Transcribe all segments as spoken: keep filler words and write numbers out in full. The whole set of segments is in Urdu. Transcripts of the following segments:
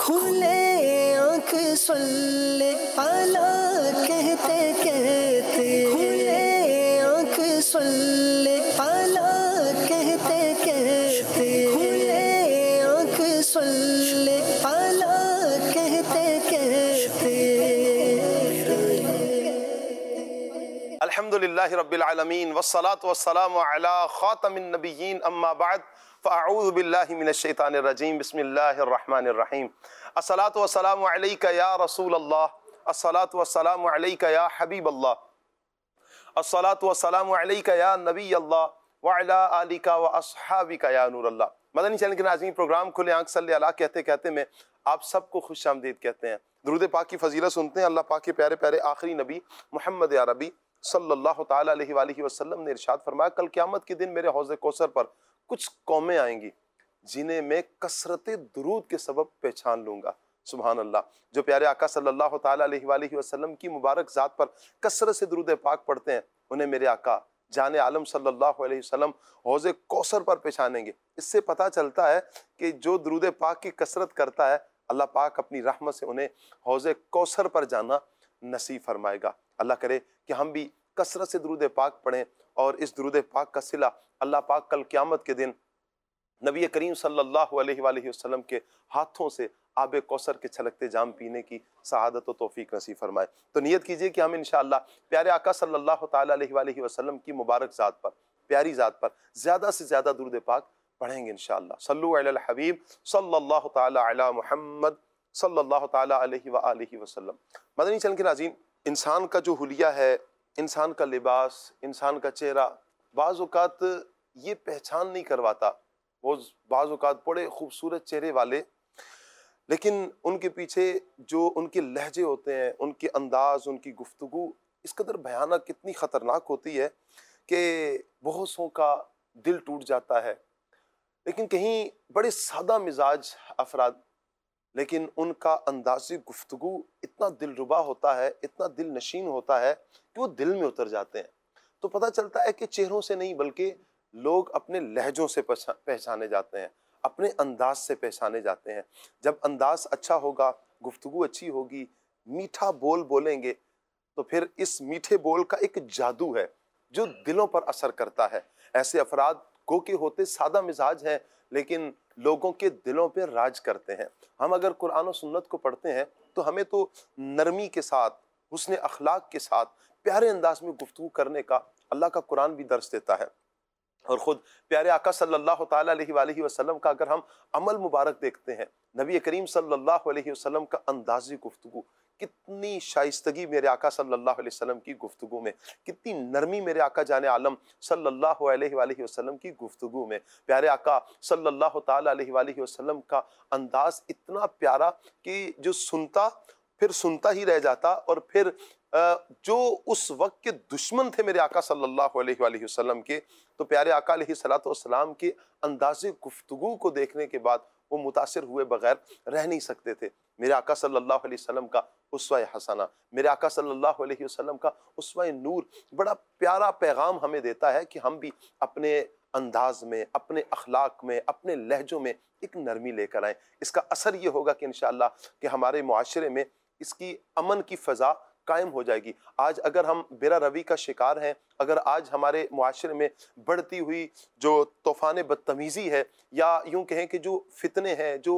کھلے آنکھ صلی اعلیٰ کہتے کہتے، کھلے آنکھ صلی اعلیٰ کہتے کہتے، کھلے آنکھ صلی اعلیٰ کہتے کہتے۔ الحمدللہ رب العالمین والصلاة والسلام علی خاتم النبیین، اما بعد فاعوذ باللہ من الشیطان الرجیم، بسم اللہ الرحمن الرحیم۔ الصلاة والسلام علیک یا رسول اللہ، الصلاة والسلام علیک یا حبیب اللہ، الصلاة والسلام علیک یا نبی اللہ وعلی آلک واصحابک یا نور اللہ۔ مدنی چینل کے ناظرین، پروگرام کھلے آنکھ صلی اللہ کہتے کہتے میں آپ سب کو خوش آمدید کہتے ہیں۔ درود پاک کی فضیلت سنتے ہیں۔ اللہ پاک کے پیارے پیارے آخری نبی محمد عربی صلی اللہ تعالیٰ علیہ وآلہ وسلم نے ارشاد فرمایا، کل قیامت کے دن میرے حوض کوثر پر کچھ قومیں آئیں گی جنہیں میں کثرت درود کے سبب پہچان لوں گا۔ سبحان اللہ۔ جو پیارے آقا صلی اللہ تعالیٰ علیہ وآلہ وسلم کی مبارک ذات پر کثرت سے درود پاک پڑھتے ہیں، انہیں میرے آقا جان عالم صلی اللہ علیہ وسلم حوض کوثر پر پہچانیں گے۔ اس سے پتہ چلتا ہے کہ جو درود پاک کی کثرت کرتا ہے، اللہ پاک اپنی رحمت سے انہیں حوض کوثر پر جانا نصیب فرمائے گا۔ اللہ کرے کہ ہم بھی کثرت سے درود پاک پڑھیں، اور اس درود پاک کا صلہ اللہ پاک کل قیامت کے دن نبی کریم صلی اللہ علیہ وآلہ وسلم کے ہاتھوں سے آب کوثر کے چھلکتے جام پینے کی سعادت و توفیق نصیب فرمائے۔ تو نیت کیجئے کہ ہم انشاءاللہ پیارے آقا صلی اللہ تعالیٰ علیہ وآلہ وسلم کی مبارک ذات پر، پیاری ذات پر زیادہ سے زیادہ درود پاک پڑھیں گے انشاءاللہ۔ صلو علی الحبیب صلی اللہ تعالیٰ علی محمد صلی اللہ تعالیٰ علیہ وآلہ وسلم۔ مدنی چینل کے ناظرین، انسان کا جو حلیہ ہے، انسان کا لباس، انسان کا چہرہ بعض اوقات یہ پہچان نہیں کرواتا۔ وہ بعض اوقات بڑے خوبصورت چہرے والے، لیکن ان کے پیچھے جو ان کے لہجے ہوتے ہیں، ان کے انداز، ان کی گفتگو اس قدر بھیانک، کتنی خطرناک ہوتی ہے کہ بہت سوں کا دل ٹوٹ جاتا ہے۔ لیکن کہیں بڑے سادہ مزاج افراد، لیکن ان کا انداز گفتگو اتنا دل ربا ہوتا ہے، اتنا دل نشین ہوتا ہے کہ وہ دل میں اتر جاتے ہیں۔ تو پتہ چلتا ہے کہ چہروں سے نہیں بلکہ لوگ اپنے لہجوں سے پہچانے جاتے ہیں، اپنے انداز سے پہچانے جاتے ہیں۔ جب انداز اچھا ہوگا، گفتگو اچھی ہوگی، میٹھا بول بولیں گے، تو پھر اس میٹھے بول کا ایک جادو ہے جو دلوں پر اثر کرتا ہے۔ ایسے افراد گو کے ہوتے سادہ مزاج ہیں، لیکن لوگوں کے دلوں پہ راج کرتے ہیں۔ ہم اگر قرآن و سنت کو پڑھتے ہیں تو ہمیں تو نرمی کے ساتھ، حسن اخلاق کے ساتھ، پیارے انداز میں گفتگو کرنے کا اللہ کا قرآن بھی درس دیتا ہے۔ اور خود پیارے آقا صلی اللہ تعالیٰ علیہ وآلہ وسلم کا اگر ہم عمل مبارک دیکھتے ہیں، نبی کریم صلی اللہ علیہ وسلم کا انداز گفتگو، کتنی شائستگی میرے آقا صلی اللہ علیہ وسلم کی گفتگو میں، کتنی نرمی میرے آقا جان عالم صلی اللہ علیہ وآلہ وسلم کی گفتگو میں۔ پیارے آقا صلی اللہ تعالیٰ علیہ وآلہ وسلم کا انداز اتنا پیارا کہ جو سنتا پھر سنتا ہی رہ جاتا، اور پھر جو اس وقت کے دشمن تھے میرے آقا صلی اللہ علیہ وآلہ وسلم کے، تو پیارے آقا علیہ السلام کے انداز گفتگو کو دیکھنے کے بعد وہ متاثر ہوئے بغیر رہ نہیں سکتے تھے۔ میرے آقا صلی اللہ علیہ وسلم کا اسوہ حسنہ، میرے آقا صلی اللہ علیہ وسلم کا اسوہ نور بڑا پیارا پیغام ہمیں دیتا ہے کہ ہم بھی اپنے انداز میں، اپنے اخلاق میں، اپنے لہجوں میں ایک نرمی لے کر آئیں۔ اس کا اثر یہ ہوگا کہ انشاءاللہ کہ ہمارے معاشرے میں اس کی امن کی فضا قائم ہو جائے گی۔ آج اگر ہم بیرا روی کا شکار ہیں، اگر آج ہمارے معاشرے میں بڑھتی ہوئی جو طوفان بدتمیزی ہے، یا یوں کہیں کہ جو فتنے ہیں، جو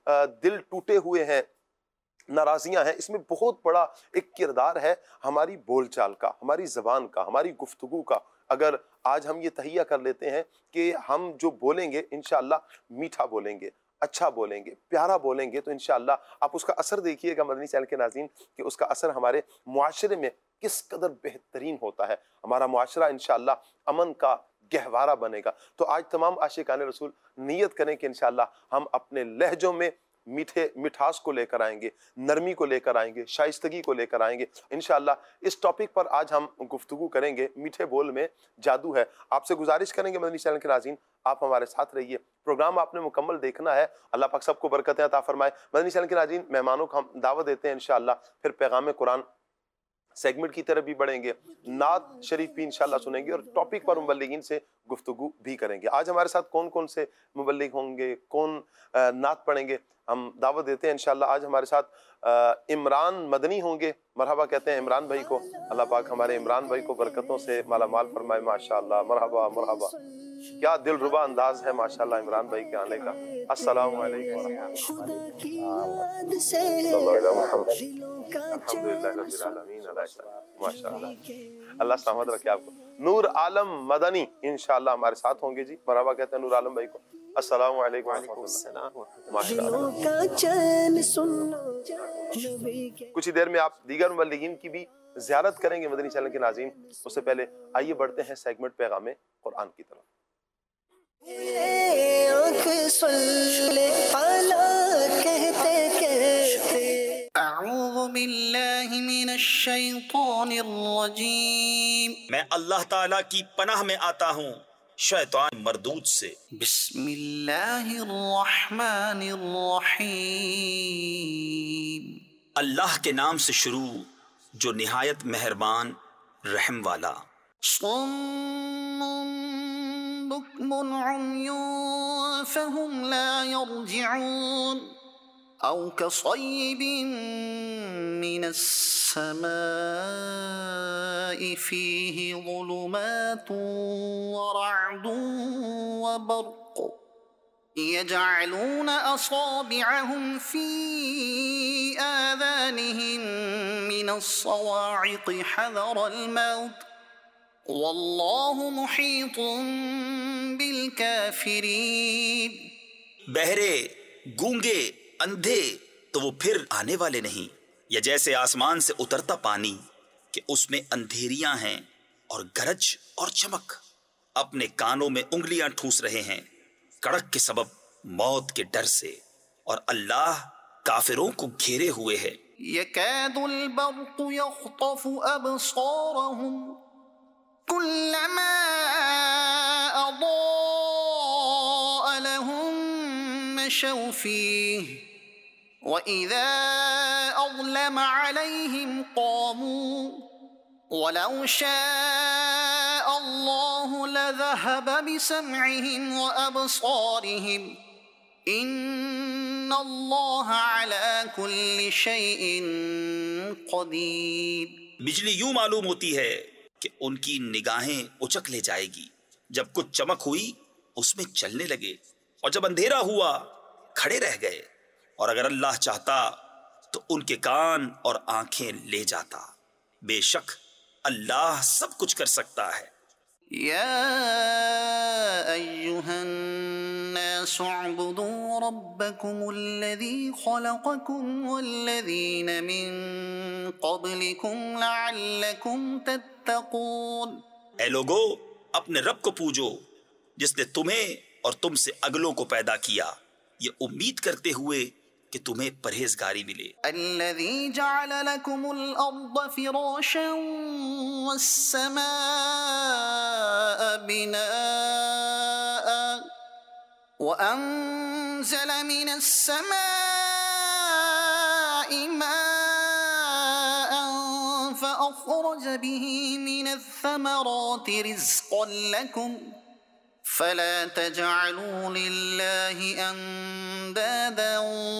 دل ٹوٹے ہوئے ہیں، ناراضیاں ہیں، اس میں بہت بڑا ایک کردار ہے ہماری بول چال کا، ہماری زبان کا، ہماری گفتگو کا۔ اگر آج ہم یہ تہیہ کر لیتے ہیں کہ ہم جو بولیں گے انشاءاللہ میٹھا بولیں گے، اچھا بولیں گے، پیارا بولیں گے، تو انشاءاللہ آپ اس کا اثر دیکھیے گا مدنی چینل کے ناظرین کہ اس کا اثر ہمارے معاشرے میں کس قدر بہترین ہوتا ہے۔ ہمارا معاشرہ انشاءاللہ امن کا گہوارہ بنے گا۔ تو آج تمام عاشقان رسول نیت کریں کہ انشاءاللہ ہم اپنے لہجوں میں میٹھے مٹھاس کو لے کر آئیں گے، نرمی کو لے کر آئیں گے، شائستگی کو لے کر آئیں گے۔ انشاءاللہ اس ٹاپک پر آج ہم گفتگو کریں گے، میٹھے بول میں جادو ہے۔ آپ سے گزارش کریں گے مدنی چینل کے ناظرین، آپ ہمارے ساتھ رہیے، پروگرام آپ نے مکمل دیکھنا ہے۔ اللہ پاک سب کو برکتیں عطا فرمائے۔ مدنی چینل کے ناظرین، مہمانوں کو ہم دعوت دیتے ہیں انشاءاللہ، پھر پیغام قرآن سیگمنٹ کی طرف بھی بڑھیں گے، نعت شریف بھی انشاءاللہ سنیں گے اور ٹاپک پر مبلغین سے گفتگو بھی کریں گے۔ آج ہمارے ساتھ کون کون سے مبلغ ہوں گے، کون نعت پڑھیں گے، ہم دعوت دیتے ہیں انشاءاللہ۔ آج ہمارے ساتھ عمران مدنی ہوں گے، مرحبا کہتے ہیں عمران بھائی کو۔ اللہ پاک ہمارے عمران بھائی کو برکتوں سے مالا مال فرمائے، ماشاءاللہ، مرحبا مرحبا، کیا دل ربا انداز ہے ماشاءاللہ عمران بھائی کے آنے کا۔ السلام علیکم ورحمۃ اللہ، الحمدللہ رب العالمین، ماشاءاللہ، اللہ سلامت رکھے آپ کو۔ نور عالم مدنی انشاءاللہ ہمارے ساتھ ہوں گے جی، مرحبا کہتے ہیں نور عالم بھائی کو۔ السلام علیکم ورحمۃ اللہ، ماشاءاللہ۔ کچھ ہی دیر میں آپ دیگر مبلغین کی بھی زیارت کریں گے مدنی چینل کے ناظرین، اس سے پہلے آئیے بڑھتے ہیں سیگمنٹ پیغام قرآن کی طرف۔ اعوذ باللہ من الشیطان الرجیم، میں اللہ تعالیٰ کی پناہ میں آتا ہوں شیطان مردود سے۔ بسم اللہ الرحمن الرحیم، اللہ کے نام سے شروع جو نہایت مہربان رحم والا۔ صم بکم عمی فہم لا یرجعون، او کصیب من السماء فیہ ظلمات ورعد وبرق يجعلون أصابعهم في آذانهم من الصواعق حذر الموت والله محيط بالكافرين۔ بہرے، گونگے، اندھے تو وہ پھر آنے والے نہیں، یا جیسے آسمان سے اترتا پانی کہ اس میں اندھیریاں ہیں اور گرج اور چمک، اپنے کانوں میں انگلیاں ٹھوس رہے ہیں کڑک کے سبب موت کے ڈر سے، اور اللہ کافروں کو گھیرے ہوئے ہے۔ يكاد البرق يخطف أبصارهم كلما أضاء لهم مشوا فيه وإذا أظلم عليهم قاموا ولو شاء الله لذهب بسمعهم وأبصارهم إن الله على كل شيء قدير۔ بجلی یوں معلوم ہوتی ہے کہ ان کی نگاہیں اچک لے جائے گی، جب کچھ چمک ہوئی اس میں چلنے لگے، اور جب اندھیرا ہوا کھڑے رہ گئے، اور اگر اللہ چاہتا تو ان کے کان اور آنکھیں لے جاتا، بے شک اللہ سب کچھ کر سکتا ہے۔ یا ایہا الناس اعبدوا ربکم الذی خلقکم والذین من قبلکم لعلکم تتقون۔ اے لوگو، اپنے رب کو پوجو جس نے تمہیں اور تم سے اگلوں کو پیدا کیا، یہ امید کرتے ہوئے کہ تمہیں پرہیزگاری ملے۔ الذی جعل لکم الارض فراشا والسماء بناء وانزل من السماء ماء فاخرج به من الثمرات رزقا لکم فلا تجعلوا لله اندادا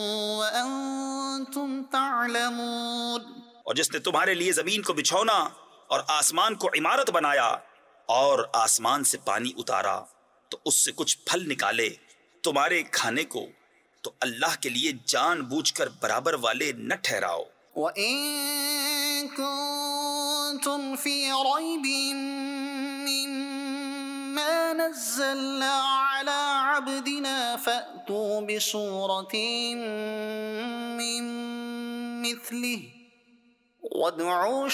وانتم تعلمون۔ اور جس نے تمہارے لیے زمین کو بچھونا اور آسمان کو عمارت بنایا اور آسمان سے پانی اتارا تو اس سے کچھ پھل نکالے تمہارے کھانے کو، تو اللہ کے لیے جان بوجھ کر برابر والے نہ ٹھہراؤ۔ وَإِن كُنتُمْ فِي رَيْبٍ مِّمَّا نَزَّلْنَا عَلَىٰ عَبْدِنَا فَأْتُوا بِسُورَةٍ مِّن مِّثْلِهِ وَادْعُوا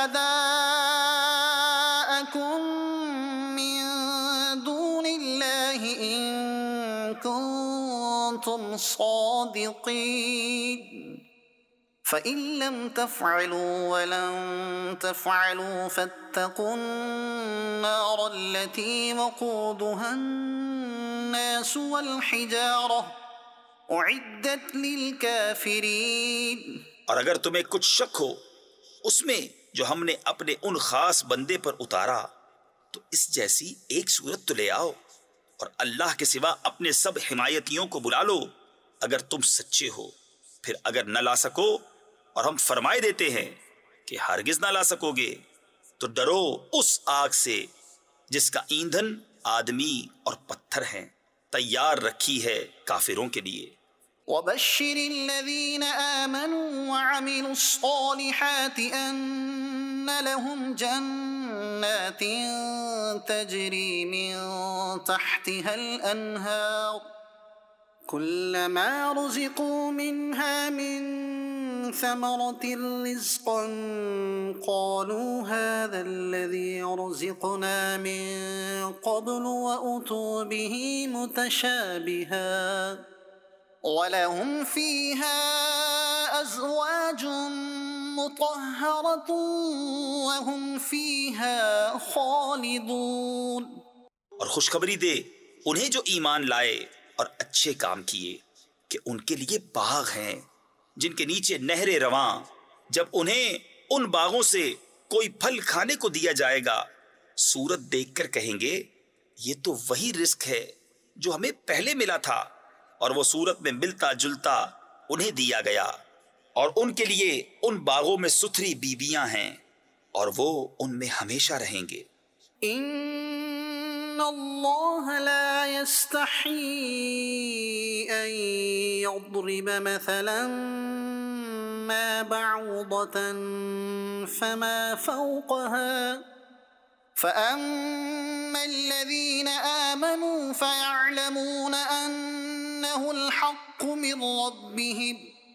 شُهَدَاءَكُم مِّن دُونِ اللَّهِ إِن كُنتُمْ صَادِقِينَ فَإِن لَّمْ تَفْعَلُوا وَلَن تَفْعَلُوا فَاتَّقُوا النَّارَ الَّتِي وَقُودُهَا النَّاسُ وَالْحِجَارَةُ أُعِدَّتْ لِلْكَافِرِينَ۔ اور اگر تمہیں کچھ شک ہو اس میں جو ہم نے اپنے ان خاص بندے پر اتارا تو اس جیسی ایک صورت تو لے آؤ، اور اللہ کے سوا اپنے سب حمایتیوں کو بلا لو اگر تم سچے ہو۔ پھر اگر نہ لا سکو اور ہم فرمائے دیتے ہیں کہ ہرگز نہ لا سکو گے تو ڈرو اس آگ سے جس کا ایندھن آدمی اور پتھر ہیں، تیار رکھی ہے کافروں کے لیے۔ وبشر الذين آمنوا وعملوا الصالحات أن لهم جنات تجري من تحتها الأنهار كلما رزقوا منها من ثمرة رزقا قالوا هذا الذي رزقنا من قبل وأتوا به متشابها وَلَهُمْ فِيهَا أَزْوَاجٌ مُطَهَّرَةٌ وَهُمْ فِيهَا خَالِدُونَ۔ اور خوشخبری دے انہیں جو ایمان لائے اور اچھے کام کیے کہ ان کے لیے باغ ہیں جن کے نیچے نہریں رواں، جب انہیں ان باغوں سے کوئی پھل کھانے کو دیا جائے گا صورت دیکھ کر کہیں گے یہ تو وہی رزق ہے جو ہمیں پہلے ملا تھا، اور وہ صورت میں ملتا جلتا انہیں دیا گیا، اور ان کے لیے ان باغوں میں ستھری بیویاں ہیں اور وہ ان میں ہمیشہ رہیں گے۔ ان اللہ لا يستحی ان يضرب مثلا ما بعوضة فما فوقها فأما الذين آمنوا فيعلمون أنه الحق من ربهم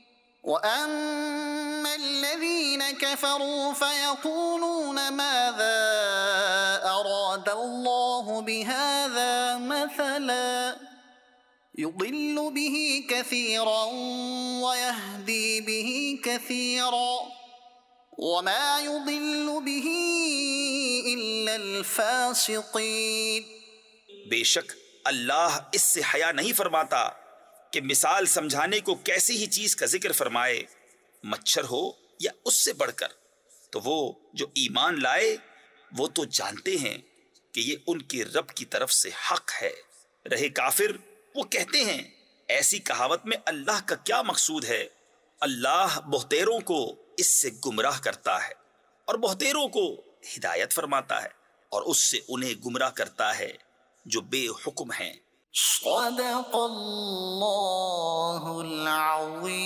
وأما الذين كفروا فيقولون ماذا أراد الله بهذا مثلا يضل به كثيرا ويهدي به كثيرا وما يضل به إلا الفاسقين۔ بے شک اللہ اس سے حیا نہیں فرماتا کہ مثال سمجھانے کو کیسی ہی چیز کا ذکر فرمائے، مچھر ہو یا اس سے بڑھ کر، تو وہ جو ایمان لائے وہ تو جانتے ہیں کہ یہ ان کے رب کی طرف سے حق ہے، رہے کافر وہ کہتے ہیں ایسی کہاوت میں اللہ کا کیا مقصود ہے۔ اللہ بہتیروں کو اس سے گمراہ کرتا ہے اور بہتیروں کو ہدایت فرماتا ہے، اور اس سے انہیں گمراہ کرتا ہے جو بے حکم ہیں۔ صدق اللہ العظیم۔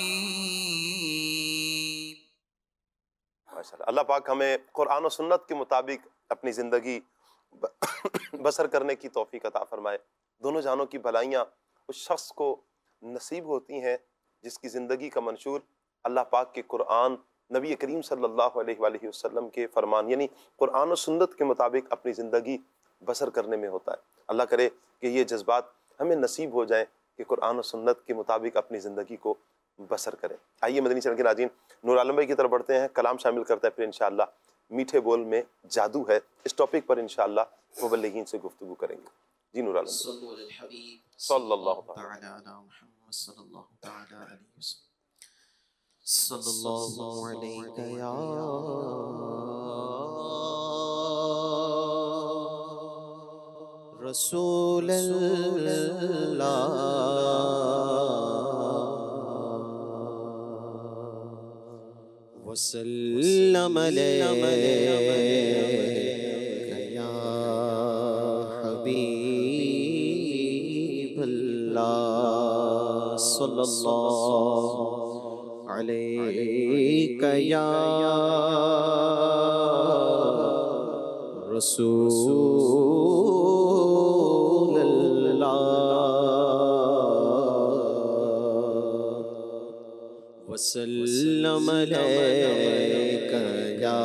ماشاء اللہ، اللہ پاک ہمیں قرآن و سنت کے مطابق اپنی زندگی بسر کرنے کی توفیق عطا فرمائے۔ دونوں جہانوں کی بھلائیاں اس شخص کو نصیب ہوتی ہیں جس کی زندگی کا منشور اللہ پاک کے قرآن، نبی کریم صلی اللہ علیہ وآلہ وسلم کے فرمان یعنی قرآن و سنت کے مطابق اپنی زندگی بسر کرنے میں ہوتا ہے۔ اللہ کرے کہ یہ جذبات ہمیں نصیب ہو جائیں کہ قرآن و سنت کے مطابق اپنی زندگی کو بسر کریں۔ آئیے مدنی چینل کے ناظرین نور عالم بھائی کی طرف بڑھتے ہیں، کلام شامل کرتے ہیں، پھر انشاءاللہ میٹھے بول میں جادو ہے، اس ٹاپک پر انشاءاللہ مبلغین سے گفتگو کریں گے۔ جی نور عالم بھائی صلی اللہ تعالی علی محمد صلی اللہ تعالی علیہ وسلم صلی اللہ علیہ یا رسول اللہ وسلم علیہ یا حبیب اللہ صلی اللہ علیہ یا رسول اللہ وسلم علیک یا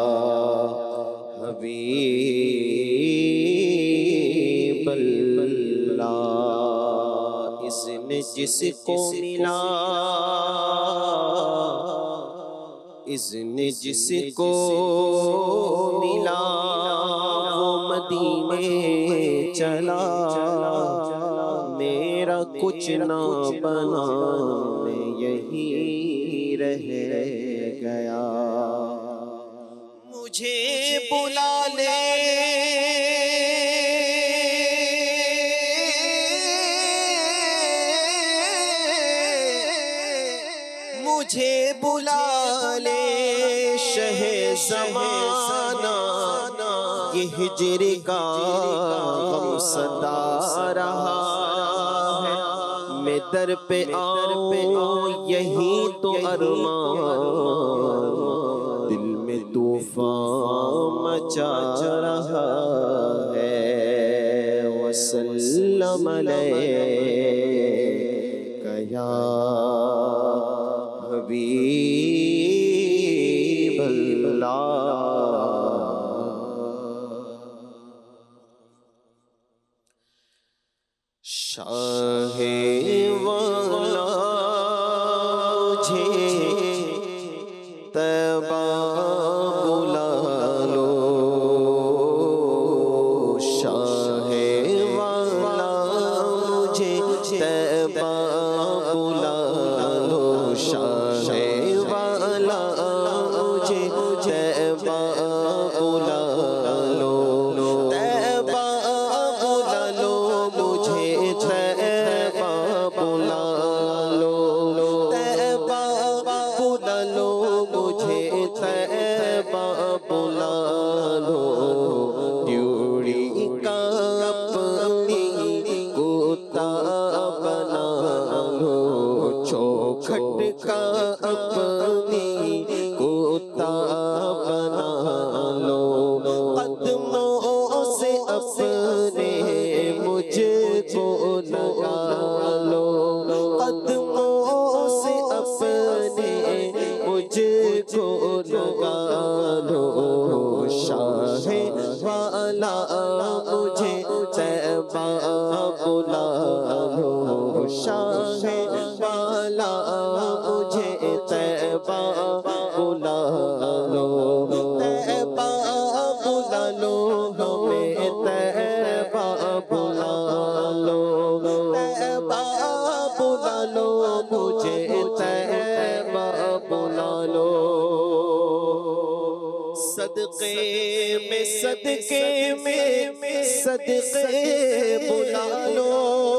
حبیب اللہ۔ اذن جس کو ملا اذن جس کو ملا وہ مدینے چلا، میرا کچھ نہ بنا میں یہی رہ گیا، مجھے بلا لے مجھے بلا لے شہ زمانہ یہ ہجر کا غم ستا رہا ہے میں در پہ آؤں یہی تو ارمان دل میں طوفان مچا رہا ہے وسلم علیک یا حبیب اللہ شاہ والا مجھے طیبہ بلا لو شاہ والا مجھے طیبہ بلا لو شاہ والا مجھے طیبہ بلا لو طیبہ بلا لو مجھے طیبہ بلا لو طیبہ بلا لو مجھے طیبہ بلا لو ڈیوڑی کا اپنی کوتا بنا لو چوکھٹ کا اپنی کوتا بنا لو قدموں سے اپنے مجھ کو لگا لو قدموں سے اپنے مجھ کو لگا لو شاہ والا مجھے طیبہ بلا لو شاہ والا مجھے طیبہ بلا لو طیبہ بلا لو ہمیں طیبہ بلا لو طیبہ بلا لو مجھے طیبہ بلا لو صدقے میں صدقے میں صدقے بلا لو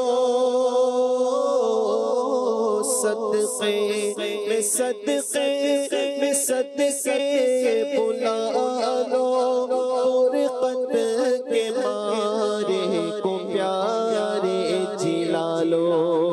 صدقے میں صدقے میں صدقے بلا لو فرقت کے مارے کو پیارے جلا لو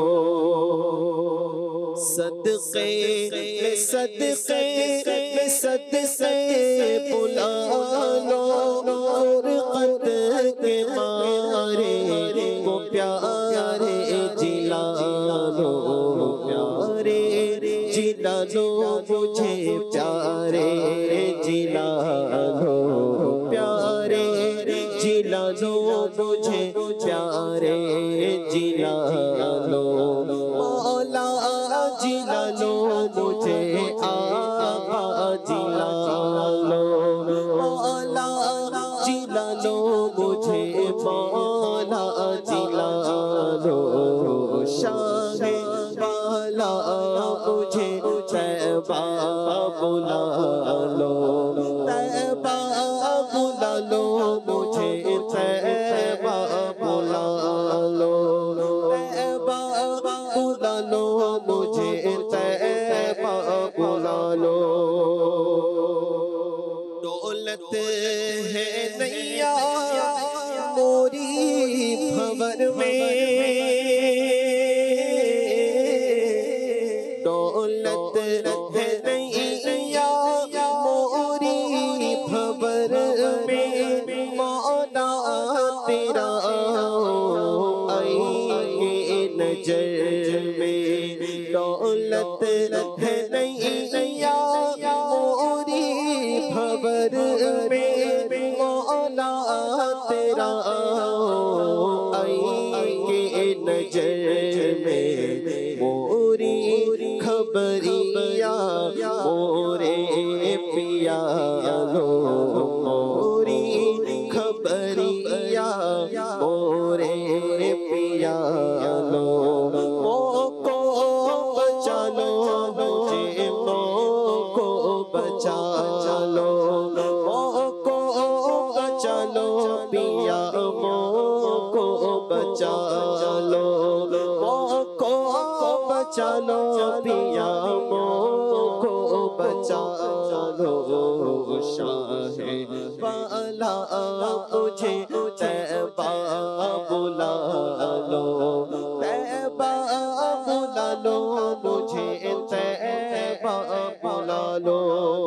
صدقے میں صدقے میں صدقے بلا لو فرقت کے مارے کو پیارے جلا لو پیارے جلا لو مجھے پیارے جلا لو پیارے جلا لو مجھے پیارے جلا لو مولا جلا لو مجھے آقا جلا لو مولا جلا لو مجھے مولا جلا لو شاہ والا مجھے طیبہ بلا لو طیبہ بلا لو مجھے طیبہ بلا لو طیبہ بلا لو مجھے طیبہ بلا لو دولت ہے نیا موری بھور میں دولت ہے نیا موری بھور میں مولا تیرا آئے نظر میں دولت ہے نیا موری بھور میں مولا تیرا آئے نظر میں موری خبریا مورے پیا لو موری خبریا مورے پیا لو موکو بچا لو مجھے موکو بچا لو بچا لو مو کو بچا لو پیا مو کو بچا لو شاہ والا مجھے طیبہ بلا لو طیبہ بلا لو مجھے طیبہ بلا لو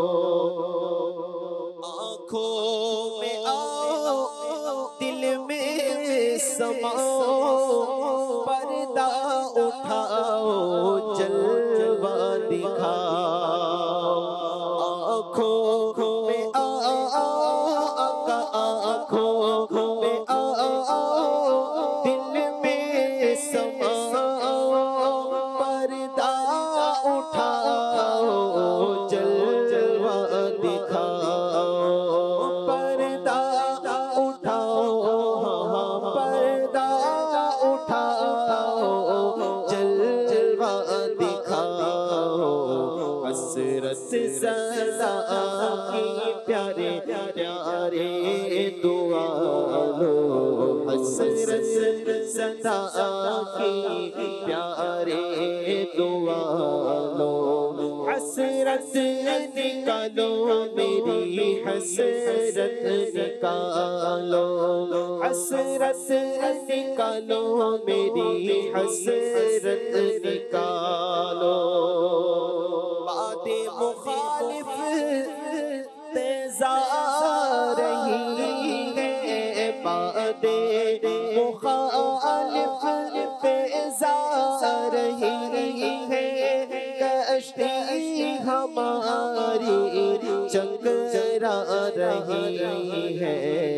آنکھوں میں آؤ دل میں سماؤ پردہ اٹھاؤ جلوہ دکھاؤ آنکھوں میں آؤ آقا آنکھوں میں آؤ دل میں سماؤ پردہ اٹھاؤ جلوہ دکھاؤ پردہ اٹھاؤ پردہ اٹھاؤ جلوہ دکھاؤ حسرت زدہ کی پیارے پیارے دعا لو حسرت زدہ کی پیارے دعا لو حسرت نکالو میری حسرت نکالو حسرت نکالو میری حسرت نکالو بات مخالف تیزا رہی ہے بات مخالف تیزا رہی ہے کشتی ہماری چکرا رہی ہے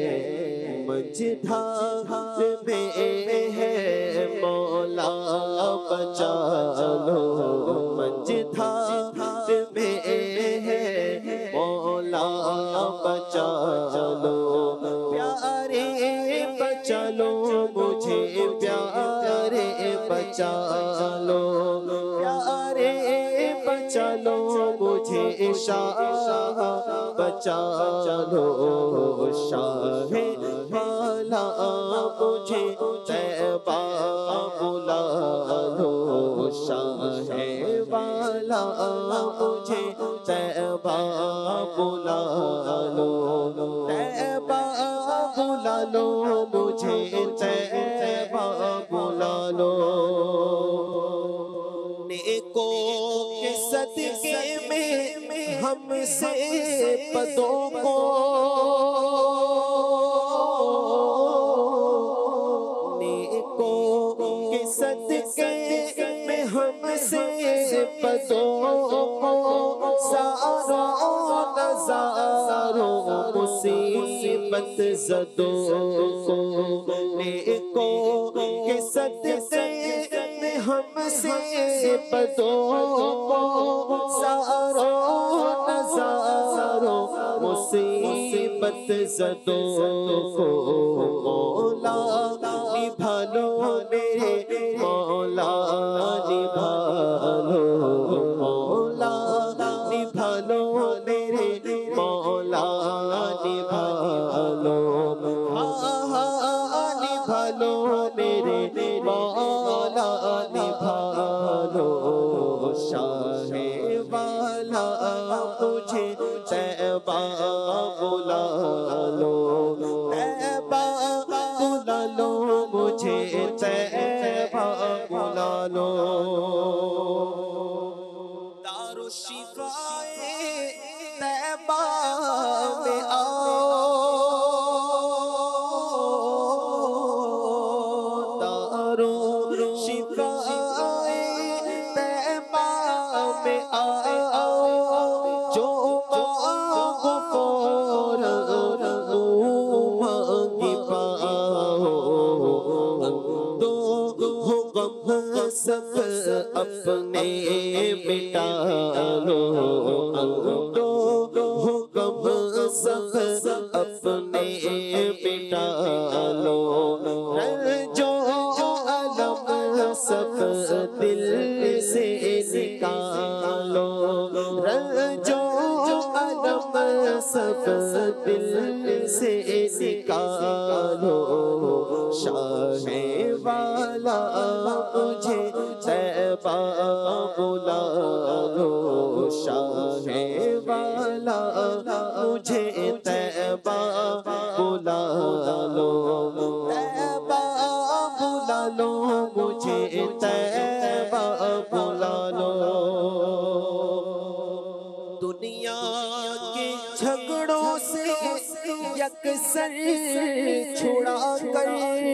مجھدھار میں ہے مولا بچا لو مجھدھار میں ہے مولا بچا لو پیارے بچا لو مجھے پیارے بچا لو پیارے بچا لو مجھے شاہ بچا لو شاہ والا مجھے طیبہ بلا لو شاہ والا مجھے طیبہ بلا لو طیبہ بلا لو مجھے طیبہ بلا لو نیکوں کے صدقے میں ہم سے بدوں کو نیکوں کے صدقے میں ہم سے بدوں کو ساروں نظاروں مصیبت زدوں کو نیکوں کے صدقے میں ہم سے بدوں کو ساروں نظاروں مصیبت زدوں کو مولا نبھا لو میرے مولا نبھا لو مولا نبھا لو میرے مولا نبھا لو ہاں ہاں نبھا لو میرے مولا نبھا لو شاہ والا مجھے طیبہ بلا لو طیبہ بلا لو مجھے طیبہ بلا لو دار الشفاء طیبہ میں آؤ دار الشفاء طیبہ میں آؤ جو مانگو فوراً مانگی پاؤ دو غم سب اپنے مٹا لو دو غم سب اپنے مٹا لو جو علم سب دل سے نکالو جو علم سب دل سے نکالو شاہ والا مجھے طیبہ بلا لو شاہ والا مجھے طیبہ بلا لو طیبہ بلا لو مجھے طیبہ بلا لو دنیا کے جھگڑوں سے یکسر چھڑا کر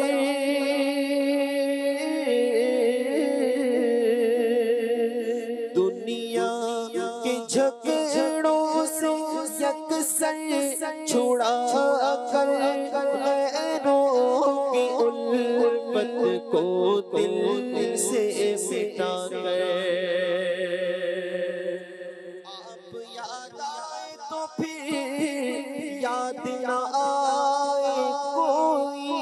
دنیا کے جھگڑوں سے یکسر چھڑا کر غیروں کی الفت کو دل سے مٹا کر آپ یاد آئے تو پھر یاد نہ آئے کوئی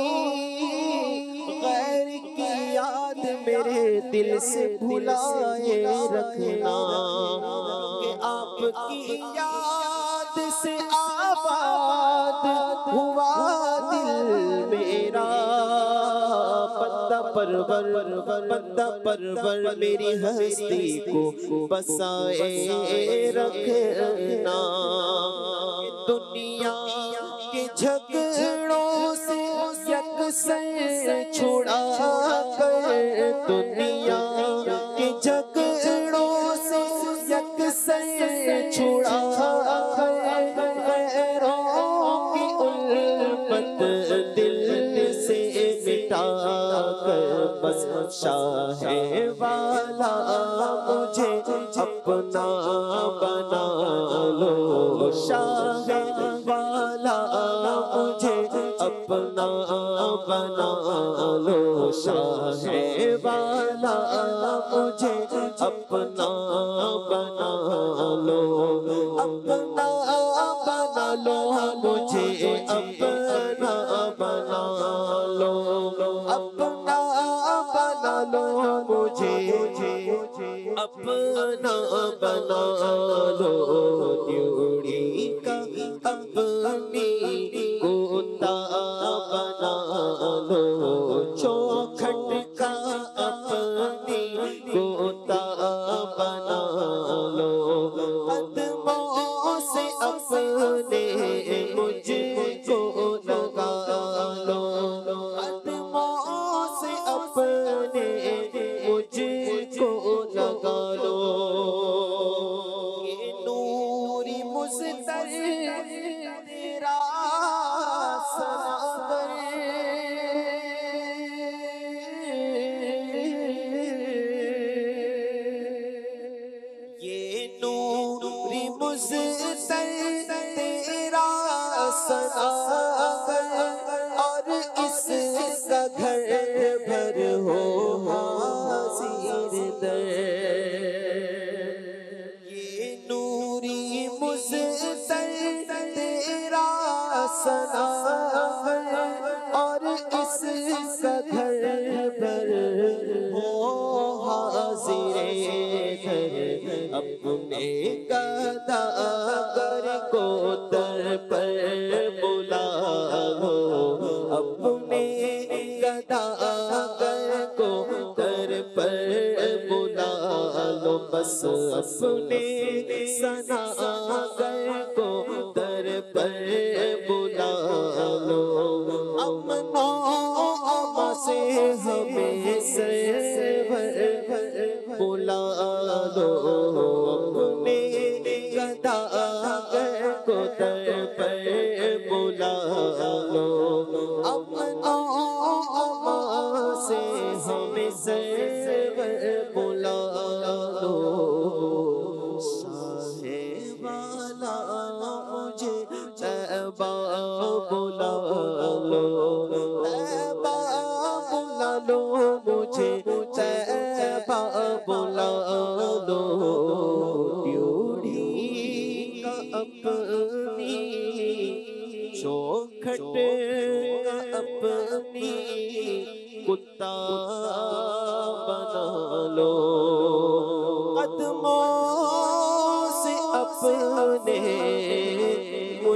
غیر کی یاد میرے دل سے بھلائے رکھنا کہ آپ کی یاد سے آباد ہوا دل میرا بندہ پرور بندہ پرور میری ہستی کو بسائے رکھنا دنیا کے جھگڑوں سے یکسر چھڑا کر دنیا کے جھگڑوں سے یکسر چھڑا کر غیروں کی الفت دل سے مٹا کر بس شاہ والا مجھے اپنا بنا لو شاہ والا مجھے اپنا بنا لو شاہ والا مجھے اپنا بنا لو اپنا بنا لو مجھے اپنا بنا لو اپنا بنا لو مجھے اپنا بنا لو ڈیوڑی کا اپنی کوتا بنا لو چوکھٹ کا اپنی کوتا بنا لو قدموں سے اپنے مجھ کو لگا لو قدموں سے اپنے مجھ کو لگا لو یہ نوری مزدر تیرا سناگر یہ نوری مزدر تیرا سناگر اور اس کا گھر بھر ہو حاضر در یہ نوری مزدر تیرا سناگر اور اس کا گھر بھر ہو حاضر در اپنے گداگر کو در پر بلا لو اپنے گداگر کو در پر بلا لو بس اپنے سناگر کو در پر بلا لو امن و امان سے ہمیں سرور بلا لو اپنے گداگر کو در پر بلا لو امن و امان سے ہمیں سرور بلا لو شاہ والا مجھے طیبہ بلا لو طیبہ بلا لو مجھے طیبہ بلا لو ڈیوڑی کا اپنی چوکھٹ کا اپنی کتا بنا لو قدموں سے اپنے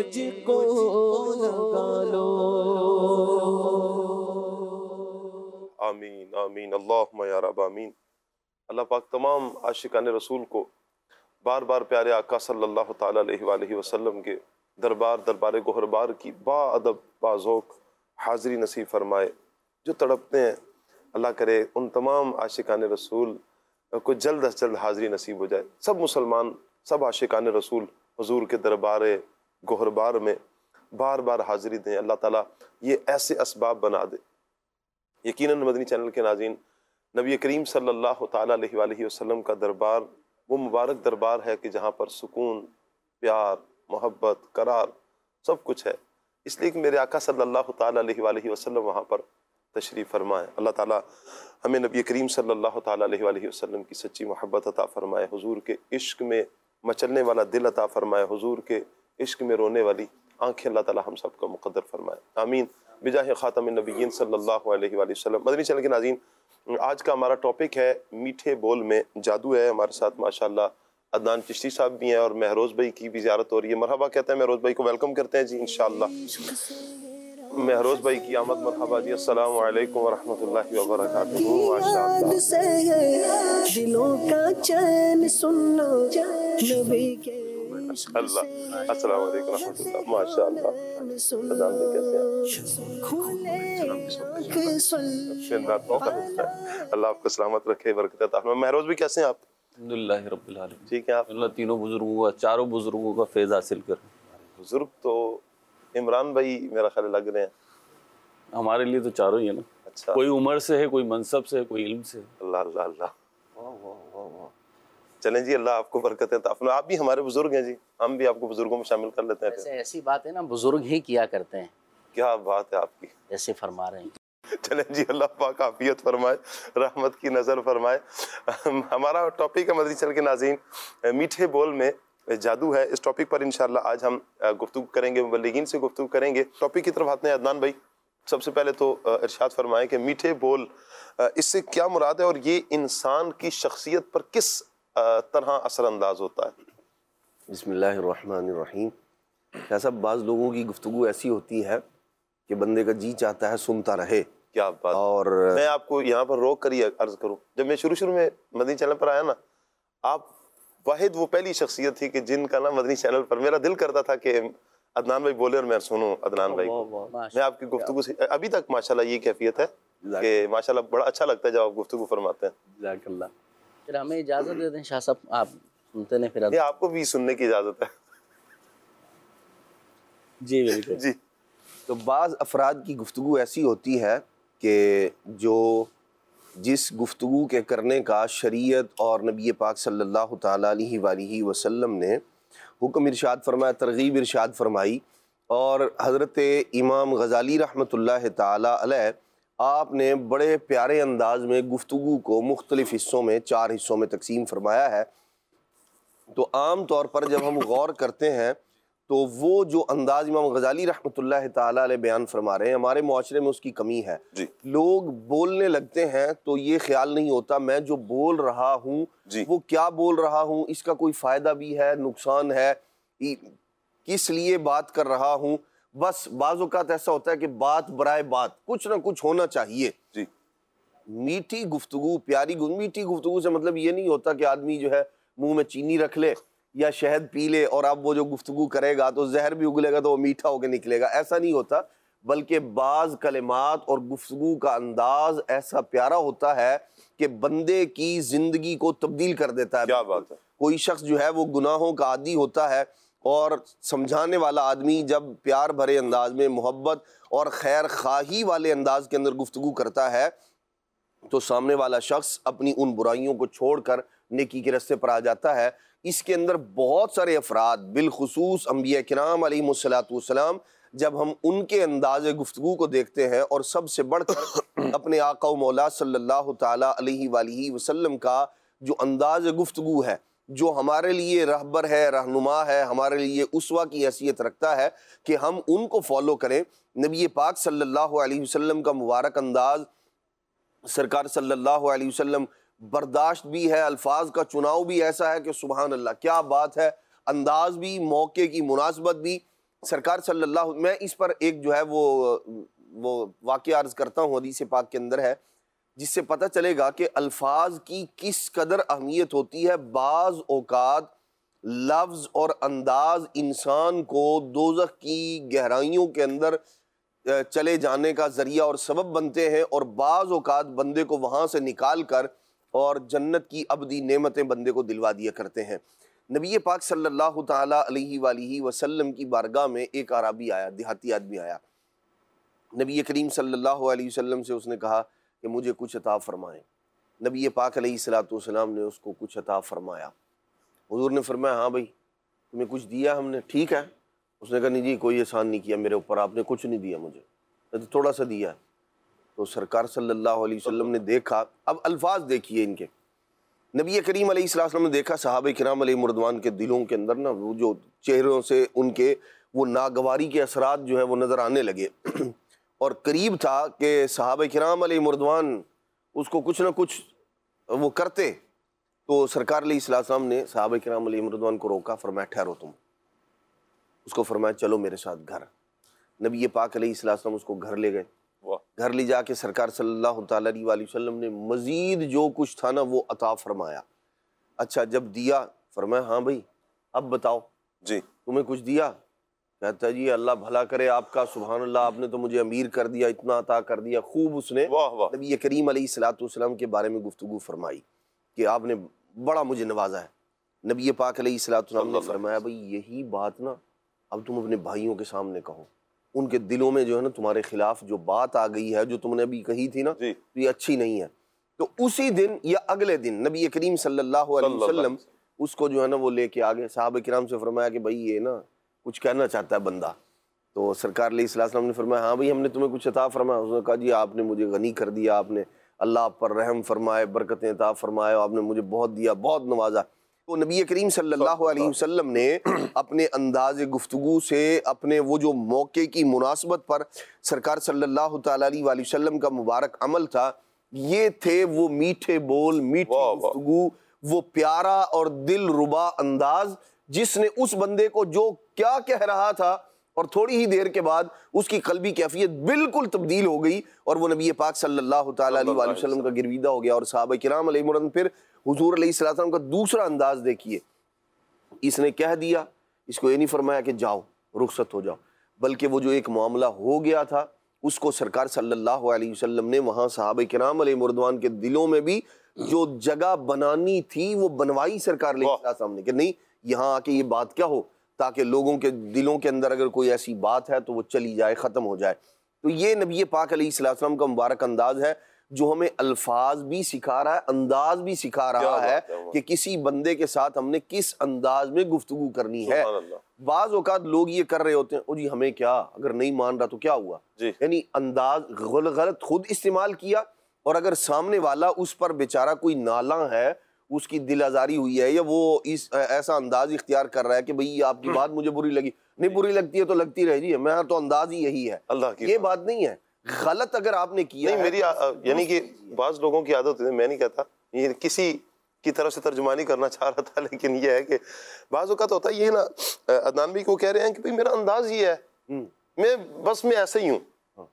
अल्लाहुम्मा या रब आमीन। अल्लाह पाक तमाम आशिकान रसूल को बार बार प्यारे आका सल्लल्लाहु ताला अलैहि वालैहि वसल्लम के दरबार दरबार गोहरबार की बाअदब बाज़ौक़ हाज़री नसीब फरमाए। जो तड़पते हैं अल्लाह करे उन तमाम आशिकान रसूल को जल्द अज जल्द हाज़री नसीब हो जाए। सब मुसलमान सब आशिकान रसूल हुजूर के दरबार गोहरबार में बार बार हाज़री दें। अल्लाह ताला ये ऐसे असबाब बना दे। यकीनन मदनी चैनल के नाज़रीन, नबी करीम सल्लल्लाहु ताला अलैहि वालैहि वसल्लम का दरबार वो मुबारक दरबार है कि जहाँ पर सुकून, प्यार, मोहब्बत, करार सब कुछ है। इसलिए कि मेरे आका सल्लल्लाहु ताला अलैहि वालैहि वसल्लम वहाँ पर तशरीफ़ फरमाए। अल्लाह ताला हमें नबी करीम सल्लल्लाहु ताला अलैहि वालैहि वसल्लम की सच्ची मोहब्बत अता फरमाए, हुजूर के इश्क में मचलने वाला दिल अता फरमाए, हुजूर के इश्क में रोने वाली आंखें अल्लाह ताला हम सबको मुक़द्दर फरमाए, आमीन। बिजाह ख़ातमिन नबिय्यीन सल्लल्लाहु अलैहि वसल्लम। मदनी चैनल के नाज़रीन, आज का हमारा टॉपिक है मीठे बोल में जादू है। हमारे साथ माशाल्लाह अदनान चिश्ती साहब भी हैं और महरोज़ भाई की भी ज़ियारत हो रही है। मरहबा कहते हैं, महरोज़ भाई को वेलकम करते हैं जी इंशाअल्लाह। महरोज़ भाई की आमद मरहबा जी। अस्सलामु अलैकुम व रहमतुल्लाहि व बरकातुहू। माशाअल्लाह दिलों का चैन सुनना नबी के अल्लाह। अस्सलामु अलैकुम रहमतुल्लाह। माशाअल्लाह अदनान भाई कैसे हैं? अल्लाह आपको सलामत रखे, बरकत अता फरमाए। महरोज़ भी कैसे हैं आप? अल्हम्दुलिल्लाह रब्बिल आलमीन। ठीक है आप? अल्लाह तीनों बुजुर्गों का, चारों बुजुर्गों का फैज़ हासिल कर। बुजुर्ग तो इमरान भाई मेरा ख्याल लग रहे हैं। हमारे लिए तो चारों ही है ना। अच्छा, कोई उम्र से है, कोई मनसब से है, कोई इल्म से है। अल्लाह अल्लाह अल्लाह। चलें जी, अल्लाह आपको बरकत अता फरमाए। आप भी हमारे बुजुर्ग हैं जी, हम भी आपको बुजुर्गों में शामिल कर लेते हैं। ऐसे ऐसी बात है ना, बुजुर्ग ही किया करते हैं। क्या बात है आपकी, जैसे फरमा रहे हैं। चलें जी, अल्लाह पाक आफियत फरमाए, रहमत की नज़र फरमाए। हमारा टॉपिक है मदनी चैनल के नाज़रीन, मीठे बोल में जादू है। इस टॉपिक पर इंशाअल्लाह आज हम गुफ्तगू करेंगे, मुबल्लिगीन से गुफ्तगू करेंगे। टॉपिक की तरफ आते हैं। अदनान भाई, सबसे पहले तो इरशाद फरमाएं कि मीठे बोल इससे क्या मुराद है और ये इंसान की शख्सियत पर किस तरह असरअंदाज होता है? बिस्मिल्लाहिर्रहमानिर्रहीम। ऐसा बाज़ लोगों की गुफ्तगू ऐसी होती है कि बंदे का जी चाहता है सुनता रहे। क्या बात। और मैं आपको यहाँ पर रोक कर ही अर्ज करूँ, जब मैं शुरू शुरू में मदनी चैनल पर आया ना, आप वाहिद वो पहली शख्सियत थी कि जिनका ना मदनी चैनल पर मेरा दिल करता था कि अदनान भाई बोले और मैं सुनूं अदनान भाई को। मैं आपकी गुफ्तगू से अभी तक माशाल्लाह ये कैफियत है कि माशाल्लाह बड़ा अच्छा लगता है जब आप गुफ्तगू फरमाते हैं। जज़ाकल्लाह। फिर हमें इजाज़त दे दें शाह साहब, आप सुनते नहीं फिर? ये आपको भी सुनने की इजाज़त है जी बिल्कुल जी। तो बाज़ अफराद की गुफ्तगू ऐसी होती है कि जो जिस गुफ्तगू के करने का शरीयत और नबी पाक सल्लल्लाहु ताला अलैहि वसल्लम ने हुक्म इरशाद फरमाया, तरगीब इरशाद फरमाई, और हज़रत इमाम गज़ाली रहमतुल्लाह ताला अलैह आपने बड़े प्यारे अंदाज में गुफ्तगू को मुख्तलिफ़ हिस्सों में, चार हिस्सों में तकसीम फरमाया है। तो आम तौर पर जब हम गौर करते हैं तो वो जो अंदाज इमाम गज़ाली रहमतुल्लाह ताला अलैह बयान फरमा रहे हैं, हमारे मुआशरे में उसकी कमी है जी। लोग बोलने लगते हैं तो ये ख्याल नहीं होता मैं जो बोल रहा हूँ वो क्या बोल रहा हूँ, इसका कोई फ़ायदा भी है, नुकसान है, किस लिए बात कर रहा हूँ। बस बाज़ औक़ात ऐसा होता है कि बात बराए बात कुछ ना कुछ होना चाहिए जी। मीठी गुफ्तगू, प्यारी गुफ्तगू, मीठी गुफ्तगू से मतलब ये नहीं होता कि आदमी जो है मुंह में चीनी रख ले या शहद पी ले और अब वो जो गुफ्तगू करेगा तो जहर भी उगलेगा तो वो मीठा होकर निकलेगा, ऐसा नहीं होता। बल्कि बाज़ कलिमात और गुफ्तगू का अंदाज ऐसा प्यारा होता है कि बंदे की ज़िंदगी को तब्दील कर देता है। क्या बात है। कोई शख्स जो है वो गुनाहों का आदी होता है और समझाने वाला आदमी जब प्यार भरे अंदाज में, मोहब्बत और खैर खाही वाले अंदाज के अंदर गुफ्तगू करता है तो सामने वाला शख्स अपनी उन बुराइयों को छोड़कर नेकी के रास्ते पर आ जाता है। इसके अंदर बहुत सारे अफराद, बिलखुसूस अंबिया किराम अलैहिमुस्सलातु वस्सलाम, जब हम उनके अंदाज़ गुफ्तगू को देखते हैं और सबसे बढ़कर अपने आका व मौला सल्लल्लाहु ताला अलैहि वसल्लम का जो अंदाज़ गुफ्तगू है, जो हमारे लिए रहबर है, रहनुमा है, हमारे लिए उसवा की हैसियत रखता है कि हम उनको फॉलो करें। नबी पाक सल्लल्लाहु अलैहि वसल्लम का मुबारक अंदाज़, सरकार सल्लल्लाहु अलैहि वसल्लम बर्दाश्त भी है, अल्फाज का चुनाव भी ऐसा है कि सुभान अल्लाह क्या बात है, अंदाज भी, मौके की मुनासबत भी। सरकार सल्लल्लाहु, मैं इस पर एक जो है वो वो वाक़या अर्ज़ करता हूँ, हदीस पाक के अंदर है جس سے پتہ چلے گا کہ الفاظ کی کس قدر اہمیت ہوتی ہے۔ بعض اوقات لفظ اور انداز انسان کو دوزخ کی گہرائیوں کے اندر چلے جانے کا ذریعہ اور سبب بنتے ہیں، اور بعض اوقات بندے کو وہاں سے نکال کر اور جنت کی ابدی نعمتیں بندے کو دلوا دیا کرتے ہیں۔ نبی پاک صلی اللہ تعالیٰ علیہ وآلہ وسلم کی بارگاہ میں ایک عربی آیا، دیہاتی آدمی آیا۔ نبی کریم صلی اللہ علیہ وسلم سے اس نے کہا کہ مجھے کچھ عطا فرمائیں۔ نبی پاک علیہ الصلوۃ والسلام نے اس کو کچھ عطا فرمایا۔ حضور نے فرمایا ہاں بھائی تمہیں کچھ دیا ہم نے، ٹھیک ہے۔ اس نے کہا نہیں جی کوئی احسان نہیں کیا میرے اوپر، آپ نے کچھ نہیں دیا مجھے، میں تو تھوڑا سا دیا ہے۔ تو سرکار صلی اللہ علیہ وسلم نے دیکھا، اب الفاظ دیکھیے ان کے، نبی کریم علیہ السلام نے دیکھا صحابہ کرام علیہ مردوان کے دلوں کے اندر نا وہ جو چہروں سے ان کے وہ ناگواری کے اثرات جو ہیں وہ نظر آنے لگے، اور قریب تھا کہ صحابہ کرام علیہ مردوان اس کو کچھ نہ کچھ وہ کرتے۔ تو سرکار علیہ السلام نے صحابہ کرام علیہ مردوان کو روکا، فرمایا ٹھہرو تم، اس کو فرمایا چلو میرے ساتھ گھر۔ نبی پاک علیہ السلام اس کو گھر لے گئے، گھر لے جا کے سرکار صلی اللہ تعالیٰ علیہ وآلہ وسلم نے مزید جو کچھ تھا نا وہ عطا فرمایا۔ اچھا جب دیا فرمایا ہاں بھائی اب بتاؤ جی تمہیں کچھ دیا؟ کہتا ہے جی اللہ بھلا کرے آپ کا، سبحان اللہ آپ نے تو مجھے امیر کر دیا، اتنا عطا کر دیا۔ خوب اس نے واہ واہ نبی کریم علیہ الصلوۃ والسلام کے بارے میں گفتگو فرمائی کہ آپ نے بڑا مجھے نوازا ہے۔ نبی پاک علیہ الصلوۃ والسلام نے فرمایا بھائی یہی بات نا اب تم اپنے بھائیوں کے سامنے کہو، ان کے دلوں میں جو ہے نا تمہارے خلاف جو بات آ گئی ہے جو تم نے ابھی کہی تھی نا جی یہ اچھی نہیں ہے۔ تو اسی دن یا اگلے دن نبی کریم صلی اللہ علیہ وسلم اس کو جو ہے نا وہ لے کے آگے صحابہ کرام سے فرمایا کہ بھائی یہ نا کچھ کہنا چاہتا ہے بندہ۔ تو سرکار علیہ السلام نے فرمایا ہاں بھائی ہم نے تمہیں کچھ عطا فرمایا۔ اس نے کہا جی آپ نے مجھے غنی کر دیا، آپ نے اللہ آپ پر رحم فرمائے، برکتیں عطا فرمائے، آپ نے مجھے بہت دیا، بہت نوازا۔ تو نبی کریم صلی اللہ علیہ وسلم نے اپنے انداز گفتگو سے اپنے وہ جو موقع کی مناسبت پر سرکار صلی اللہ تعالیٰ علیہ وآلہ وسلم کا مبارک عمل تھا، یہ تھے وہ میٹھے بول، میٹھی گفتگو، وہ پیارا اور دل ربا انداز جس نے اس بندے کو جو کیا کہہ رہا تھا اور تھوڑی ہی دیر کے بعد اس کی قلبی کیفیت بالکل تبدیل ہو گئی اور وہ نبی پاک صلی اللہ تعالیٰ علیہ وآلہ وسلم کا گرویدہ ہو گیا۔ اور صحابہ کرام علیہ مرن پھر حضور علیہ السلام کا دوسرا انداز دیکھیے، اس نے کہہ دیا، اس کو یہ نہیں فرمایا کہ جاؤ رخصت ہو جاؤ، بلکہ وہ جو ایک معاملہ ہو گیا تھا اس کو سرکار صلی اللہ علیہ وسلم نے وہاں صحابہ کرام علیہ مردوان کے دلوں میں بھی جو جگہ بنانی تھی وہ بنوائی سرکار علیہ السلام نے کہ نہیں یہاں آ کے یہ بات کیا ہو، تاکہ لوگوں کے دلوں کے اندر اگر کوئی ایسی بات ہے تو وہ چلی جائے، ختم ہو جائے۔ تو یہ نبی پاک علیہ السلام کا مبارک انداز ہے جو ہمیں الفاظ بھی سکھا رہا ہے، انداز بھی سکھا رہا ہے کہ کسی بندے کے ساتھ ہم نے کس انداز میں گفتگو کرنی ہے۔ بعض اوقات لوگ یہ کر رہے ہوتے ہیں او جی ہمیں کیا، اگر نہیں مان رہا تو کیا ہوا، یعنی انداز غلط خود استعمال کیا، اور اگر سامنے والا اس پر بیچارہ کوئی نالاں ہے، اس کی دل آزاری ہوئی ہے یا وہ اس ایسا انداز اختیار کر رہا ہے کہ بھئی آپ کی بات مجھے بری لگی، نہیں بری لگتی ہے تو لگتی رہے جی، میں تو انداز ہی یہی ہے، اللہ کی یہ بات نہیں ہے۔ غلط اگر آپ نے کیا نہیں، میری یعنی کہ بعض لوگوں کی عادت ہے، میں نہیں کہتا، یہ کسی کی طرف سے ترجمانی کرنا چاہ رہا تھا، لیکن یہ ہے کہ بعض اوقات ہوتا ہے یہ نا، عدنان بھی کو کہہ رہے ہیں کہ بھئی میرا انداز یہ ہے، میں بس میں ایسے ہی ہوں،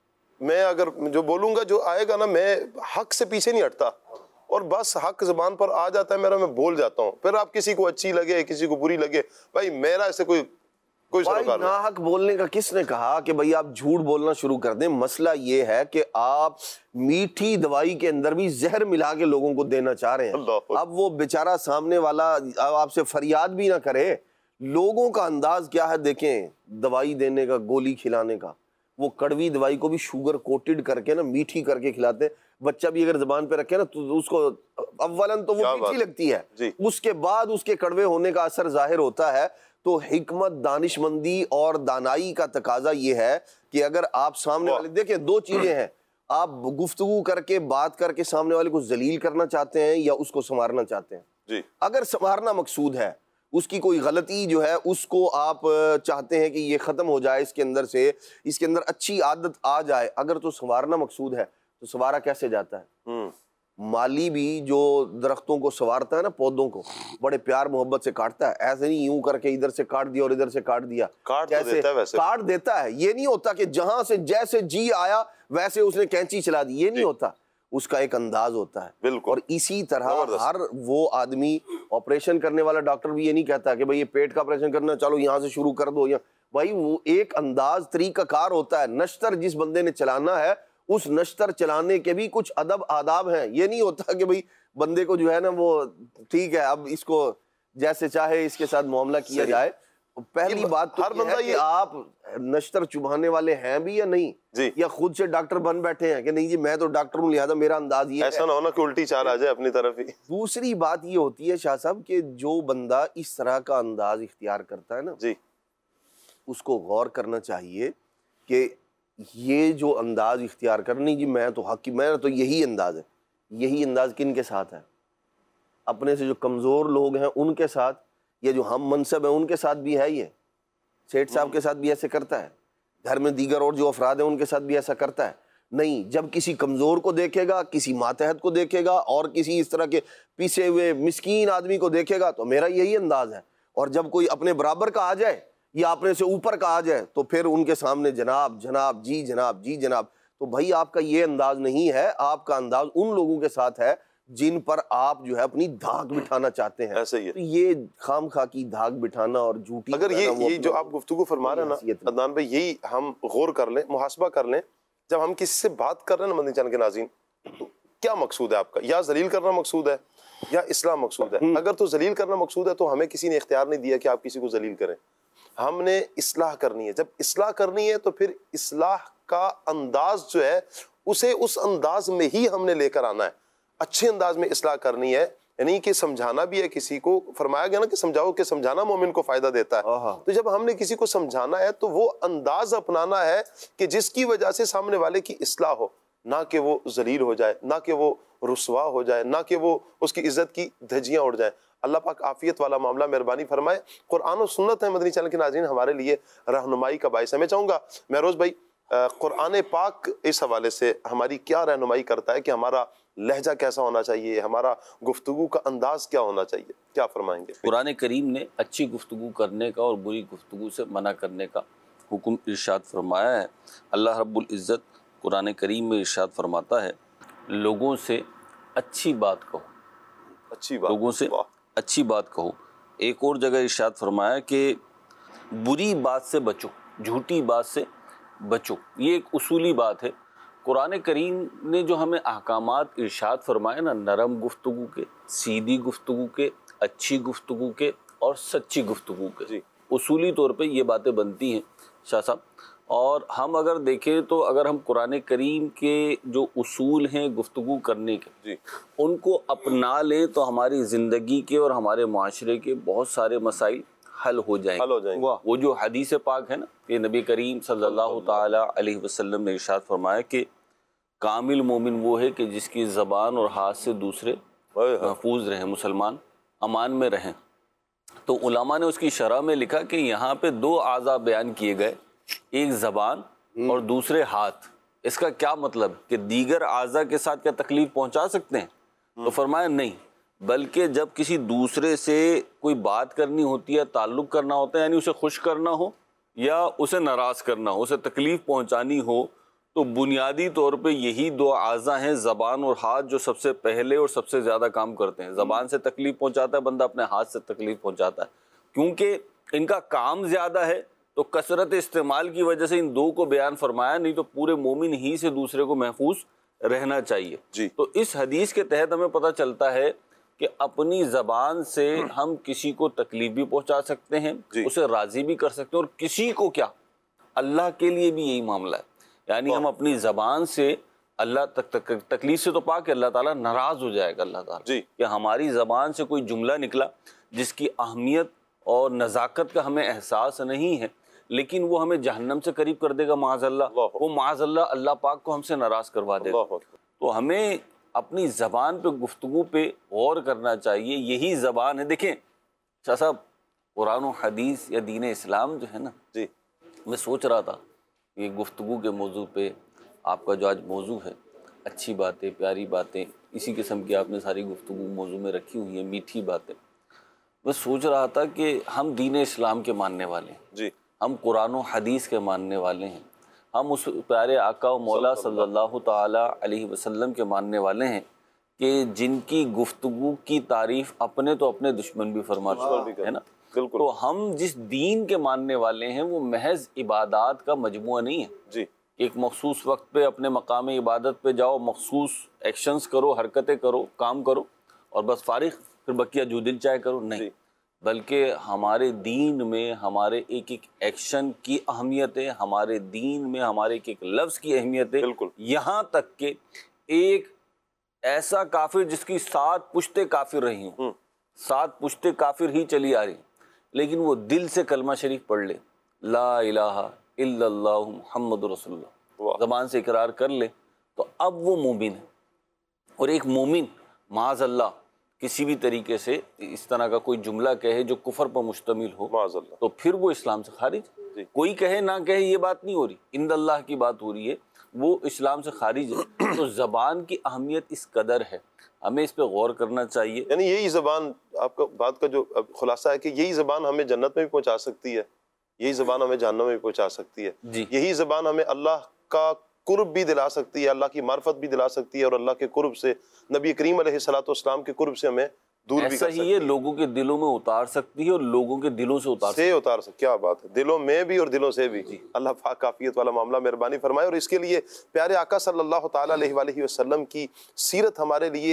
میں اگر جو بولوں گا جو آئے گا نا میں حق سے پیچھے نہیں ہٹتا، اور بس حق زبان پر آ جاتا ہے میرا، میں بول جاتا ہوں، پھر آپ کسی کو اچھی لگے کسی کو بری لگے، بھائی میرا ایسے کوئی کوئی سروکار نہیں۔ ناحق بولنے کا کس نے کہا کہ بھئی آپ جھوٹ بولنا شروع کر دیں؟ مسئلہ یہ ہے کہ آپ میٹھی دوائی کے اندر بھی زہر ملا کے لوگوں کو دینا چاہ رہے ہیں۔ اب وہ بیچارہ سامنے والا آپ سے فریاد بھی نہ کرے، لوگوں کا انداز کیا ہے دیکھیں، دوائی دینے کا، گولی کھلانے کا، وہ کڑوی دوائی کو بھی شوگر کوٹڈ کر کے نا میٹھی کر کے کھلاتے ہیں۔ بچہ بھی اگر زبان پہ رکھے نا تو اس کو اولاً تو وہ میٹھی لگتی ہے، اس کے بعد اس کے کڑوے ہونے کا اثر ظاہر ہوتا ہے۔ تو حکمت، دانش مندی اور دانائی کا تقاضا یہ ہے کہ اگر آپ سامنے والے، دیکھیں دو چیزیں ہیں، آپ گفتگو کر کے بات کر کے سامنے والے کو ذلیل کرنا چاہتے ہیں یا اس کو سنوارنا چاہتے ہیں۔ اگر سنوارنا مقصود ہے، اس کی کوئی غلطی جو ہے اس کو آپ چاہتے ہیں کہ یہ ختم ہو جائے، اس کے اندر سے اس کے اندر اچھی عادت آ جائے، اگر تو سنوارنا مقصود ہے تو سنوارا کیسے جاتا ہے؟ مالی بھی جو درختوں کو سنوارتا ہے نا، پودوں کو بڑے پیار محبت سے کاٹتا ہے، ایسے نہیں یوں کر کے ادھر سے کاٹ دیا اور ادھر سے کاٹ دیا، کاٹ دیتا ہے۔ یہ نہیں ہوتا کہ جہاں سے جیسے جی آیا ویسے اس نے کینچی چلا دی، یہ نہیں ہوتا۔ اس کا ایک انداز ہوتا ہے. بالکل. اور اسی طرح ہر وہ آدمی آپریشن کرنے والا ڈاکٹر بھی یہ نہیں کہتا کہ بھئی یہ پیٹ کا آپریشن کرنا چلو یہاں سے شروع کر دو. یا بھائی وہ ایک انداز طریقہ کار ہوتا ہے. نشتر جس بندے نے چلانا ہے اس نشتر چلانے کے بھی کچھ ادب آداب ہیں. یہ نہیں ہوتا کہ بھئی بندے کو جو ہے نا وہ ٹھیک ہے اب اس کو جیسے چاہے اس کے ساتھ معاملہ کیا جائے. پہلی بات تو یہ ہے کہ آپ نشتر چبھانے والے ہیں بھی یا نہیں, یا خود سے ڈاکٹر بن بیٹھے ہیں کہ نہیں جی میں تو ڈاکٹر ہوں لہذا میرا انداز یہ ہے. ایسا نہ ہونا کہ الٹی چار آ جائے اپنی طرف ہی. دوسری بات یہ ہوتی ہے شاہ صاحب کہ جو بندہ اس طرح کا انداز اختیار کرتا ہے نا جی اس کو غور کرنا چاہیے کہ یہ جو انداز اختیار کرنی جی میں تو حق کی میں تو یہی انداز ہے. یہی انداز کن کے ساتھ ہے؟ اپنے سے جو کمزور لوگ ہیں ان کے ساتھ, یہ جو ہم منصب ہیں ان کے ساتھ بھی ہے. یہ سیٹھ صاحب کے ساتھ بھی ایسے کرتا ہے, گھر میں دیگر اور جو افراد ہیں ان کے ساتھ بھی ایسا کرتا ہے. نہیں, جب کسی کمزور کو دیکھے گا, کسی ماتحت کو دیکھے گا اور کسی اس طرح کے پیسے ہوئے مسکین آدمی کو دیکھے گا تو میرا یہی انداز ہے. اور جب کوئی اپنے برابر کا آ جائے یا اپنے سے اوپر کا آ جائے تو پھر ان کے سامنے جناب جناب جی جناب جی جناب. تو بھائی آپ کا یہ انداز نہیں ہے. آپ کا انداز ان لوگوں کے ساتھ ہے جن پر آپ جو ہے اپنی دھاگ بٹھانا چاہتے ہیں. ایسے ہی ہے. تو یہ خام خواہ کی دھاگ بٹھانا اور جھوٹی اگر یہ یہ جو آپ گفتگو فرما رہے ہیں نا عدنان بھائی, یہی ہم غور کر لیں, محاسبہ کر لیں. جب ہم کسی سے بات کر رہے ہیں نا مدنی چینل کے ناظرین, تو کیا مقصود ہے آپ کا؟ یا ذلیل کرنا مقصود ہے یا اصلاح مقصود ہے؟ اگر تو ذلیل کرنا مقصود ہے تو ہمیں کسی نے اختیار نہیں دیا کہ آپ کسی کو ذلیل کریں. ہم نے اصلاح کرنی ہے. جب اصلاح کرنی ہے تو پھر اصلاح کا انداز جو ہے اسے اس انداز میں ہی ہم نے لے کر آنا ہے. اچھے انداز میں اصلاح کرنی ہے, یعنی کہ سمجھانا بھی ہے کسی کو. فرمایا گیا نا کہ سمجھاؤ کہ سمجھانا مومن کو فائدہ دیتا ہے. تو جب ہم نے کسی کو سمجھانا ہے تو وہ انداز اپنانا ہے کہ جس کی وجہ سے سامنے والے کی اصلاح ہو, نہ کہ وہ ذلیل ہو جائے, نہ کہ وہ رسوا ہو جائے, نہ کہ وہ اس کی عزت کی دھجیاں اڑ جائیں. اللہ پاک عافیت والا معاملہ مہربانی فرمائے. قرآن و سنت ہے مدنی چینل کے ناظرین ہمارے لیے رہنمائی کا باعث ہے. میں چاہوں گا مہروز بھائی قرآن پاک اس حوالے سے ہماری کیا رہنمائی کرتا ہے کہ ہمارا لہجہ کیسا ہونا چاہیے, ہمارا گفتگو کا انداز کیا ہونا چاہیے, کیا فرمائیں گے؟ قرآن کریم نے اچھی گفتگو کرنے کا اور بری گفتگو سے منع کرنے کا حکم ارشاد فرمایا ہے. اللہ رب العزت قرآن کریم میں ارشاد فرماتا ہے لوگوں سے اچھی بات کہو, اچھی بات, لوگوں سے اچھی بات کہو. ایک اور جگہ ارشاد فرمایا کہ بری بات سے بچو, جھوٹی بات سے بچو. یہ ایک اصولی بات ہے. قرآن کریم نے جو ہمیں احکامات ارشاد فرمائے نا, نرم گفتگو کے, سیدھی گفتگو کے, اچھی گفتگو کے اور سچی گفتگو کے, جی اصولی طور پہ یہ باتیں بنتی ہیں شاہ صاحب. اور ہم اگر دیکھیں تو اگر ہم قرآن کریم کے جو اصول ہیں گفتگو کرنے کے, جی ان کو اپنا لیں تو ہماری زندگی کے اور ہمارے معاشرے کے بہت سارے مسائل حل ہو جائیں حل ہو جائیں گے. وہ جو حدیث پاک ہے نا, یہ نبی کریم صلی اللہ تعالی علیہ وسلم نے ارشاد فرمایا کہ کامل مومن وہ ہے کہ جس کی زبان اور ہاتھ سے دوسرے محفوظ رہیں, مسلمان امان میں رہیں. تو علماء نے اس کی شرح میں لکھا کہ یہاں پہ دو اعضاء بیان کیے گئے, ایک زبان اور دوسرے ہاتھ. اس کا کیا مطلب کہ دیگر اعضاء کے ساتھ کیا تکلیف پہنچا سکتے ہیں؟ تو فرمایا نہیں, بلکہ جب کسی دوسرے سے کوئی بات کرنی ہوتی ہے, تعلق کرنا ہوتا ہے, یعنی اسے خوش کرنا ہو یا اسے ناراض کرنا ہو, اسے تکلیف پہنچانی ہو, تو بنیادی طور پہ یہی دو اعضاء ہیں زبان اور ہاتھ جو سب سے پہلے اور سب سے زیادہ کام کرتے ہیں. زبان سے تکلیف پہنچاتا ہے بندہ, اپنے ہاتھ سے تکلیف پہنچاتا ہے. کیونکہ ان کا کام زیادہ ہے تو کثرت استعمال کی وجہ سے ان دو کو بیان فرمایا, نہیں تو پورے مومن ہی سے دوسرے کو محفوظ رہنا چاہیے. جی. تو اس حدیث کے تحت ہمیں پتہ چلتا ہے کہ اپنی زبان سے ہم کسی کو تکلیف بھی پہنچا سکتے ہیں, جی. اسے راضی بھی کر سکتے ہیں, اور کسی کو کیا, اللہ کے لیے بھی یہی معاملہ ہے. یعنی ہم اپنی زبان سے اللہ تک تک تکلیف سے تو پاک ہے, اللہ تعالیٰ ناراض ہو جائے گا اللہ تعالیٰ, جی. کہ ہماری زبان سے کوئی جملہ نکلا جس کی اہمیت اور نزاکت کا ہمیں احساس نہیں ہے, لیکن وہ ہمیں جہنم سے قریب کر دے گا معاذ اللہ, وہ معاذ اللہ اللہ پاک کو ہم سے ناراض کروا دے گا. تو ہمیں اپنی زبان پہ گفتگو پہ غور کرنا چاہیے. یہی زبان ہے. دیکھیں شاہ صاحب, قرآن و حدیث یا دین اسلام جو ہے نا, جی میں سوچ رہا تھا یہ گفتگو کے موضوع پہ, آپ کا جو آج موضوع ہے اچھی باتیں, پیاری باتیں, اسی قسم کی آپ نے ساری گفتگو موضوع میں رکھی ہوئی ہیں, میٹھی باتیں. میں سوچ رہا تھا کہ ہم دین اسلام کے ماننے والے ہیں, جی, ہم قرآن و حدیث کے ماننے والے ہیں, ہم اس پیارے آقا و مولا صلی اللہ تعالیٰ علیہ وسلم کے ماننے والے ہیں کہ جن کی گفتگو کی تعریف اپنے تو اپنے دشمن بھی فرماتے ہیں نا. تو ہم جس دین کے ماننے والے ہیں وہ محض عبادات کا مجموعہ نہیں ہے جی. ایک مخصوص وقت پہ اپنے مقام عبادت پہ جاؤ، مخصوص ایکشنز کرو، حرکتیں کرو، کام کرو اور بس فارغ، پھر بقیہ جو دل چاہے کرو، نہیں. بلکہ ہمارے دین میں ہمارے ایک ایک ایکشن کی اہمیت ہے، ہمارے دین میں ہمارے ایک ایک لفظ کی اہمیت ہے. بالکل. یہاں تک کہ ایک ایسا کافر جس کی سات پشتے کافر رہی ہوں، سات پشتے کافر ہی چلی آ رہی ہیں، لیکن وہ دل سے کلمہ شریف پڑھ لے، لا الہ الا اللہ محمد رسول اللہ، زبان سے اقرار کر لے، تو اب وہ مومن ہے. اور ایک مومن معاذ اللہ کسی بھی طریقے سے اس طرح کا کوئی جملہ کہے جو کفر پر مشتمل ہو معاذ اللہ، تو پھر وہ اسلام سے خارج. کوئی کہے نہ کہے یہ بات نہیں ہو رہی، عند اللہ کی بات ہو رہی ہے، وہ اسلام سے خارج ہے. تو زبان کی اہمیت اس قدر ہے، ہمیں اس پہ غور کرنا چاہیے. یعنی یہی زبان، آپ کا بات کا جو خلاصہ ہے کہ یہی زبان ہمیں جنت میں بھی پہنچا سکتی ہے، یہی زبان ہمیں جہنم میں بھی پہنچا سکتی ہے. جی. یہی زبان ہمیں اللہ کا قرب بھی دلا سکتی ہے، اللہ کی معرفت بھی دلا سکتی ہے، اور اللہ کے قرب سے، نبی کریم علیہ الصلوۃ والسلام کے قرب سے ہمیں دور بھی کر سکتی ہے. ایسا ہی ہے، لوگوں کے دلوں میں اتار سکتی ہے اور لوگوں کے دلوں سے اتار سے اتار سکتی. کیا بات ہے، دلوں میں بھی اور دلوں سے بھی. اللہ پاک کافیت والا معاملہ مہربانی فرمائے. اور اس کے لیے پیارے آقا صلی اللہ تعالیٰ علیہ وآلہ وسلم کی سیرت ہمارے لیے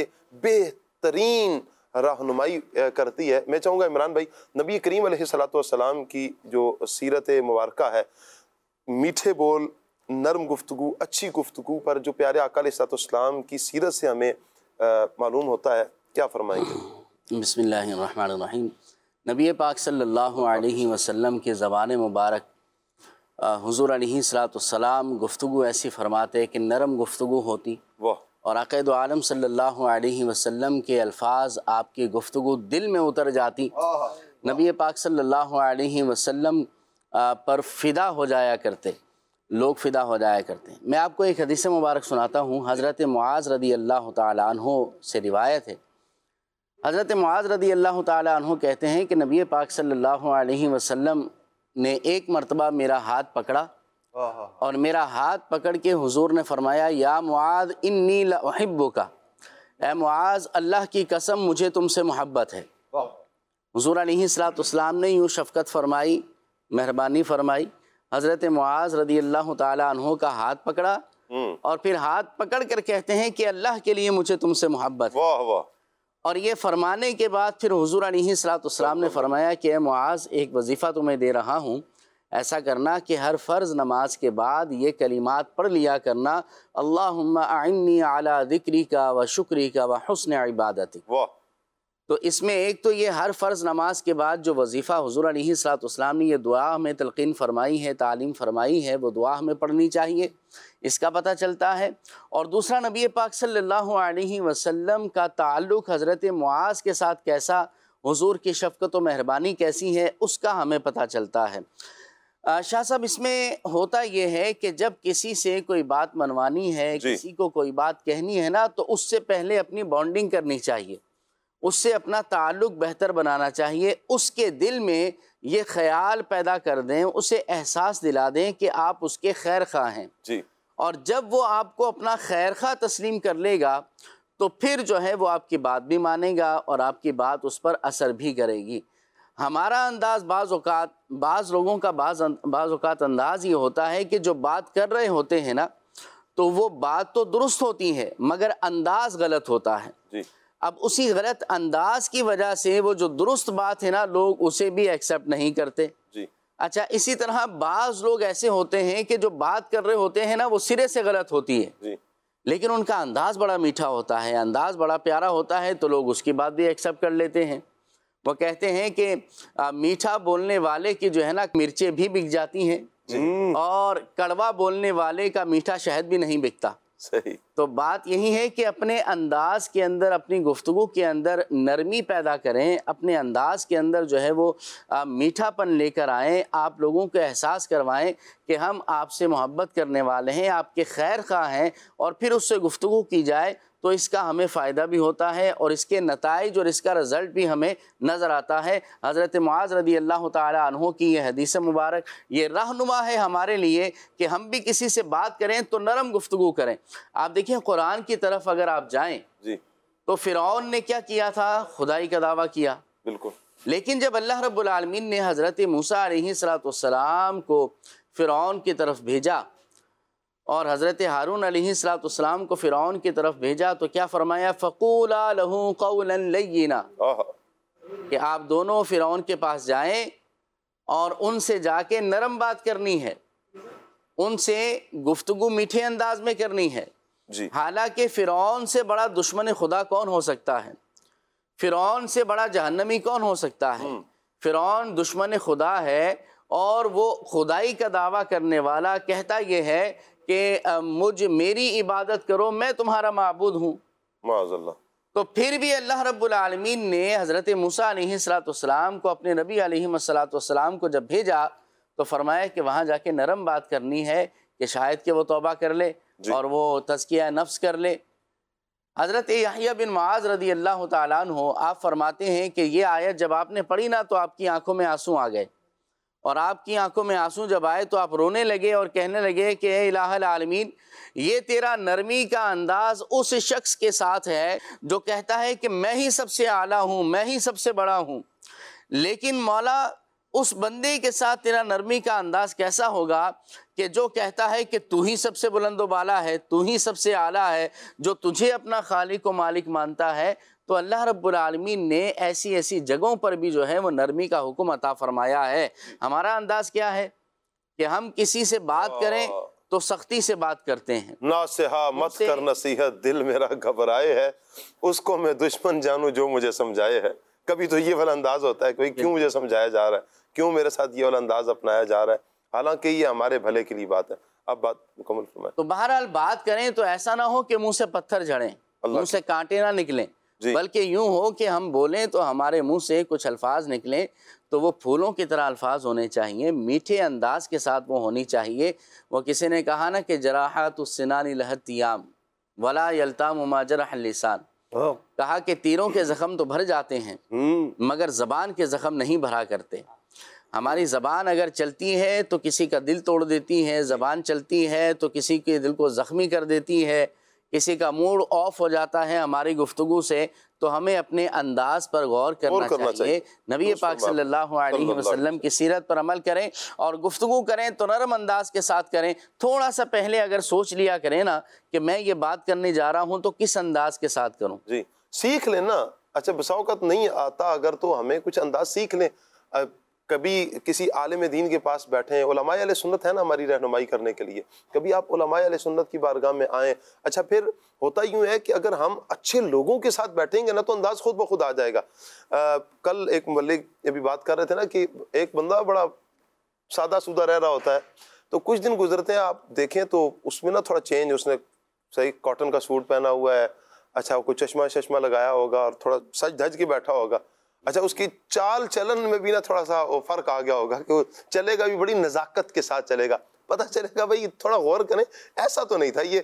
بہترین رہنمائی کرتی ہے. میں چاہوں گا عمران بھائی، نبی کریم علیہ الصلوۃ والسلام کی جو سیرت مبارکہ ہے، میٹھے بول، نرم گفتگو، اچھی گفتگو پر جو پیارے آقا علیہ الصلوۃ والسلام کی سیرت سے ہمیں معلوم ہوتا ہے، کیا فرمائیں گے؟ بسم اللہ الرحمن الرحیم. نبی پاک صلی اللہ علیہ وسلم کی زبان مبارک حضور علیہ الصلوۃ والسلام گفتگو ایسی فرماتے کہ نرم گفتگو ہوتی، اور آقا دو عالم صلی اللہ علیہ وسلم کے الفاظ آپ کی گفتگو دل میں اتر جاتی. نبی پاک صلی اللہ علیہ وسلم پر فدا ہو جایا کرتے، لوگ فدا ہو جایا کرتے ہیں. میں آپ کو ایک حدیث مبارک سناتا ہوں. حضرت معاذ رضی اللہ تعالیٰ عنہ سے روایت ہے. حضرت معاذ رضی اللہ تعالیٰ عنہ کہتے ہیں کہ نبی پاک صلی اللہ علیہ وسلم نے ایک مرتبہ میرا ہاتھ پکڑا، اور میرا ہاتھ پکڑ کے حضور نے فرمایا، یا معاذ انی لأحبک، اے معاذ اللہ کی قسم مجھے تم سے محبت ہے. حضور علیہ الصلوۃ والسلام نے یوں شفقت فرمائی، مہربانی فرمائی، حضرت معاذ رضی اللہ تعالیٰ عنہ کا ہاتھ پکڑا اور پھر ہاتھ پکڑ کر کہتے ہیں کہ اللہ کے لیے مجھے تم سے محبت ہے. واہ واہ. اور یہ فرمانے کے بعد پھر حضور علیہ الصلوۃ والسلام نے فرمایا کہ اے معاذ، ایک وظیفہ تمہیں دے رہا ہوں، ایسا کرنا کہ ہر فرض نماز کے بعد یہ کلمات پڑھ لیا کرنا، اللہم اعنی علی ذکرک و شکرک و حسن عبادتک. واہ. تو اس میں ایک تو یہ ہر فرض نماز کے بعد جو وظیفہ حضور علیہ الصلوۃ والسلام نے یہ دعا ہمیں تلقین فرمائی ہے، تعلیم فرمائی ہے، وہ دعا ہمیں پڑھنی چاہیے، اس کا پتہ چلتا ہے. اور دوسرا، نبی پاک صلی اللہ علیہ وسلم کا تعلق حضرت معاذ کے ساتھ کیسا، حضور کی شفقت و مہربانی کیسی ہے، اس کا ہمیں پتہ چلتا ہے. شاہ صاحب، اس میں ہوتا یہ ہے کہ جب کسی سے کوئی بات منوانی ہے، کسی کو کوئی بات کہنی ہے نا، تو اس سے پہلے اپنی بانڈنگ کرنی چاہیے، اس سے اپنا تعلق بہتر بنانا چاہیے، اس کے دل میں یہ خیال پیدا کر دیں، اسے احساس دلا دیں کہ آپ اس کے خیر خواہ ہیں. جی. اور جب وہ آپ کو اپنا خیر خواہ تسلیم کر لے گا تو پھر جو ہے وہ آپ کی بات بھی مانے گا اور آپ کی بات اس پر اثر بھی کرے گی. ہمارا انداز بعض اوقات، بعض لوگوں کا بعض بعض اوقات انداز یہ ہوتا ہے کہ جو بات کر رہے ہوتے ہیں نا، تو وہ بات تو درست ہوتی ہے مگر انداز غلط ہوتا ہے. جی. اب اسی غلط انداز کی وجہ سے وہ جو درست بات ہے نا، لوگ اسے بھی ایکسیپٹ نہیں کرتے. جی. اچھا، اسی طرح بعض لوگ ایسے ہوتے ہیں کہ جو بات کر رہے ہوتے ہیں نا، وہ سرے سے غلط ہوتی ہے. جی. لیکن ان کا انداز بڑا میٹھا ہوتا ہے، انداز بڑا پیارا ہوتا ہے، تو لوگ اس کی بات بھی ایکسیپٹ کر لیتے ہیں. وہ کہتے ہیں کہ میٹھا بولنے والے کی جو ہے نا مرچیں بھی بک جاتی ہیں، اور کڑوا بولنے والے کا میٹھا شہد بھی نہیں بکتا. صحیح. تو بات یہی ہے کہ اپنے انداز کے اندر، اپنی گفتگو کے اندر نرمی پیدا کریں، اپنے انداز کے اندر جو ہے وہ میٹھا پن لے کر آئیں، آپ لوگوں کو احساس کروائیں کہ ہم آپ سے محبت کرنے والے ہیں، آپ کے خیر خواہ ہیں، اور پھر اس سے گفتگو کی جائے تو اس کا ہمیں فائدہ بھی ہوتا ہے اور اس کے نتائج اور اس کا رزلٹ بھی ہمیں نظر آتا ہے۔ حضرت معاذ رضی اللہ تعالی عنہ کی یہ حدیث مبارک یہ رہنما ہے ہمارے لیے کہ ہم بھی کسی سے بات کریں تو نرم گفتگو کریں۔ آپ دیکھیں قرآن کی طرف اگر آپ جائیں جی تو فرعون نے کیا کیا تھا؟ خدائی کا دعویٰ کیا۔ بالکل۔ لیکن جب اللہ رب العالمین نے حضرت موسیٰ علیہ السلام کو فرعون کی طرف بھیجا اور حضرت ہارون علیہ السلام کو فرعون کی طرف بھیجا تو کیا فرمایا؟ فَقُولَا لَهُ قَوْلًا لَيِّنًا، کہ آپ دونوں فرعون کے پاس جائیں اور ان سے جا کے نرم بات کرنی ہے، ان سے گفتگو میٹھے انداز میں کرنی ہے۔ جی حالانکہ فرعون سے بڑا دشمن خدا کون ہو سکتا ہے؟ فرعون سے بڑا جہنمی کون ہو سکتا ہے؟ فرعون دشمن خدا ہے اور وہ خدائی کا دعویٰ کرنے والا، کہتا یہ ہے کہ مجھ میری عبادت کرو، میں تمہارا معبود ہوں۔ معاذ اللہ۔ تو پھر بھی اللہ رب العالمین نے حضرت موسیٰ علیہ السلام کو، اپنے نبی علیہ السلام کو جب بھیجا تو فرمایا کہ وہاں جا کے نرم بات کرنی ہے کہ شاید کہ وہ توبہ کر لے اور وہ تزکیہ نفس کر لے۔ حضرت یحییٰ بن معاذ رضی اللہ تعالیٰ عنہ آپ فرماتے ہیں کہ یہ آیت جب آپ نے پڑھی نا تو آپ کی آنکھوں میں آنسو آ گئے، اور آپ کی آنکھوں میں آنسو جب آئے تو آپ رونے لگے اور کہنے لگے کہ اے الہ العالمین، یہ تیرا نرمی کا انداز اس شخص کے ساتھ ہے جو کہتا ہے کہ میں ہی سب سے اعلیٰ ہوں، میں ہی سب سے بڑا ہوں، لیکن مولا اس بندے کے ساتھ تیرا نرمی کا انداز کیسا ہوگا کہ جو کہتا ہے کہ تو ہی سب سے بلند و بالا ہے، تو ہی سب سے اعلیٰ ہے، جو تجھے اپنا خالق و مالک مانتا ہے۔ تو اللہ رب العالمین نے ایسی ایسی جگہوں پر بھی جو ہے وہ نرمی کا حکم عطا فرمایا ہے۔ ہمارا انداز کیا ہے کہ ہم کسی سے بات کریں تو سختی سے بات کرتے ہیں۔ ناصحہ مت کر نصیحت، دل میرا گھبرائے ہے، اس کو میں دشمن جانوں جو مجھے سمجھائے ہے۔ کبھی تو یہ والا انداز ہوتا ہے کہ کیوں مجھے سمجھایا جا رہا ہے، کیوں میرے ساتھ یہ والا انداز اپنایا جا رہا ہے، حالانکہ یہ ہمارے بھلے کے لیے بات ہے۔ اب بات مکمل فرمائیں۔ تو بہرحال بات کریں تو ایسا نہ ہو کہ منہ سے پتھر جھڑیں، منہ سے کانٹے نہ نکلیں، بلکہ یوں ہو کہ ہم بولیں تو ہمارے منہ سے کچھ الفاظ نکلیں تو وہ پھولوں کی طرح الفاظ ہونے چاہیے، میٹھے انداز کے ساتھ وہ ہونی چاہیے۔ وہ کسی نے کہا نا کہ جراحات السنان لہتیام ولا یلتام ما جرح اللسان، کہا کہ تیروں کے زخم تو بھر جاتے ہیں مگر زبان کے زخم نہیں بھرا کرتے۔ ہماری زبان اگر چلتی ہے تو کسی کا دل توڑ دیتی ہے، زبان چلتی ہے تو کسی کے دل کو زخمی کر دیتی ہے، کسی کا موڈ آف ہو جاتا ہے ہماری گفتگو سے۔ تو ہمیں اپنے انداز پر غور کرنا, کرنا چاہیے, نبی پاک صلی اللہ علیہ وسلم کی سیرت پر عمل کریں اور گفتگو کریں تو نرم انداز کے ساتھ کریں. تھوڑا سا پہلے اگر سوچ لیا کریں نا کہ میں یہ بات کرنے جا رہا ہوں تو کس انداز کے ساتھ کروں. جی سیکھ لیں نا. اچھا بسا اوقات نہیں آتا اگر تو ہمیں کچھ انداز سیکھ لیں. کبھی کسی عالم دین کے پاس بیٹھیں, علماء اہل سنت ہے نا ہماری رہنمائی کرنے کے لیے, کبھی آپ علماء اہل سنت کی بارگاہ میں آئیں. اچھا پھر ہوتا یوں ہے کہ اگر ہم اچھے لوگوں کے ساتھ بیٹھیں گے نا تو انداز خود بخود آ جائے گا. کل ایک ملک ابھی بات کر رہے تھے نا کہ ایک بندہ بڑا سادہ سودہ رہ رہا ہوتا ہے, تو کچھ دن گزرتے ہیں آپ دیکھیں تو اس میں نا تھوڑا چینج, اس نے صحیح کاٹن کا سوٹ پہنا ہوا ہے, اچھا کوئی چشمہ چشمہ لگایا ہوگا اور تھوڑا سج دھج کے بیٹھا ہوگا. اچھا اس کی چال چلن میں بھی نا تھوڑا سا فرق آ گیا ہوگا کہ وہ چلے گا بھی بڑی نزاکت کے ساتھ چلے گا. پتہ چلے گا بھائی تھوڑا غور کریں ایسا تو نہیں تھا یہ,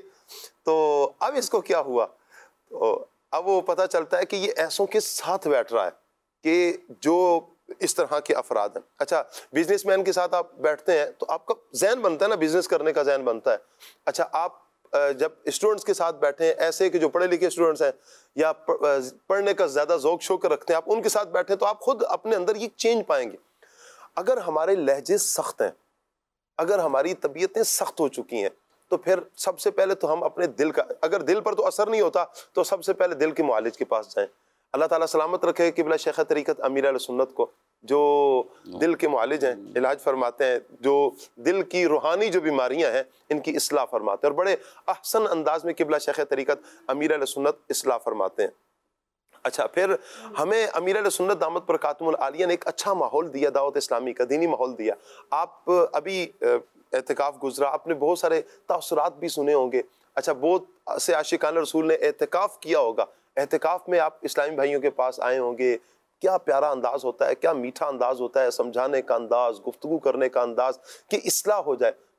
تو اب اس کو کیا ہوا, تو اب وہ پتہ چلتا ہے کہ یہ ایسوں کے ساتھ بیٹھ رہا ہے کہ جو اس طرح کے افراد ہیں. اچھا بزنس مین کے ساتھ آپ بیٹھتے ہیں تو آپ کا ذہن بنتا ہے نا, بزنس کرنے کا ذہن بنتا ہے. اچھا آپ جب اسٹوڈنٹس کے ساتھ بیٹھے ہیں, ایسے کہ جو پڑھے لکھے اسٹوڈنٹس ہیں یا پڑھنے کا زیادہ ذوق شوق رکھتے ہیں, آپ ان کے ساتھ بیٹھیں تو آپ خود اپنے اندر یہ چینج پائیں گے. اگر ہمارے لہجے سخت ہیں, اگر ہماری طبیعتیں سخت ہو چکی ہیں, تو پھر سب سے پہلے تو ہم اپنے دل کا, اگر دل پر تو اثر نہیں ہوتا تو سب سے پہلے دل کے معالج کے پاس جائیں. اللہ تعالیٰ سلامت رکھے قبلہ شیخ طریقت امیر اہل سنت کو, جو دل کے معالج ہیں, علاج فرماتے ہیں, جو دل کی روحانی جو بیماریاں ہیں ان کی اصلاح فرماتے ہیں, اور بڑے احسن انداز میں قبلہ شیخ طریقت امیر اہل سنت اصلاح فرماتے ہیں. اچھا پھر ہمیں امیر اہل سنت دامت برکاتہم العالیہ نے ایک اچھا ماحول دیا, دعوت اسلامی کا دینی ماحول دیا. آپ ابھی اعتکاف گزرا, آپ نے بہت سارے تاثرات بھی سنے ہوں گے. اچھا بہت سے عاشقان رسول نے اعتکاف کیا ہوگا, اعتکاف میں آپ اسلامی بھائیوں کے پاس آئے ہوں گے. کیا پیارا انداز ہوتا ہے, کیا میٹھا انداز ہوتا ہے, سمجھانے کا انداز, گفتگو کرنے کا انداز, کہ اصلاح ہو جائے.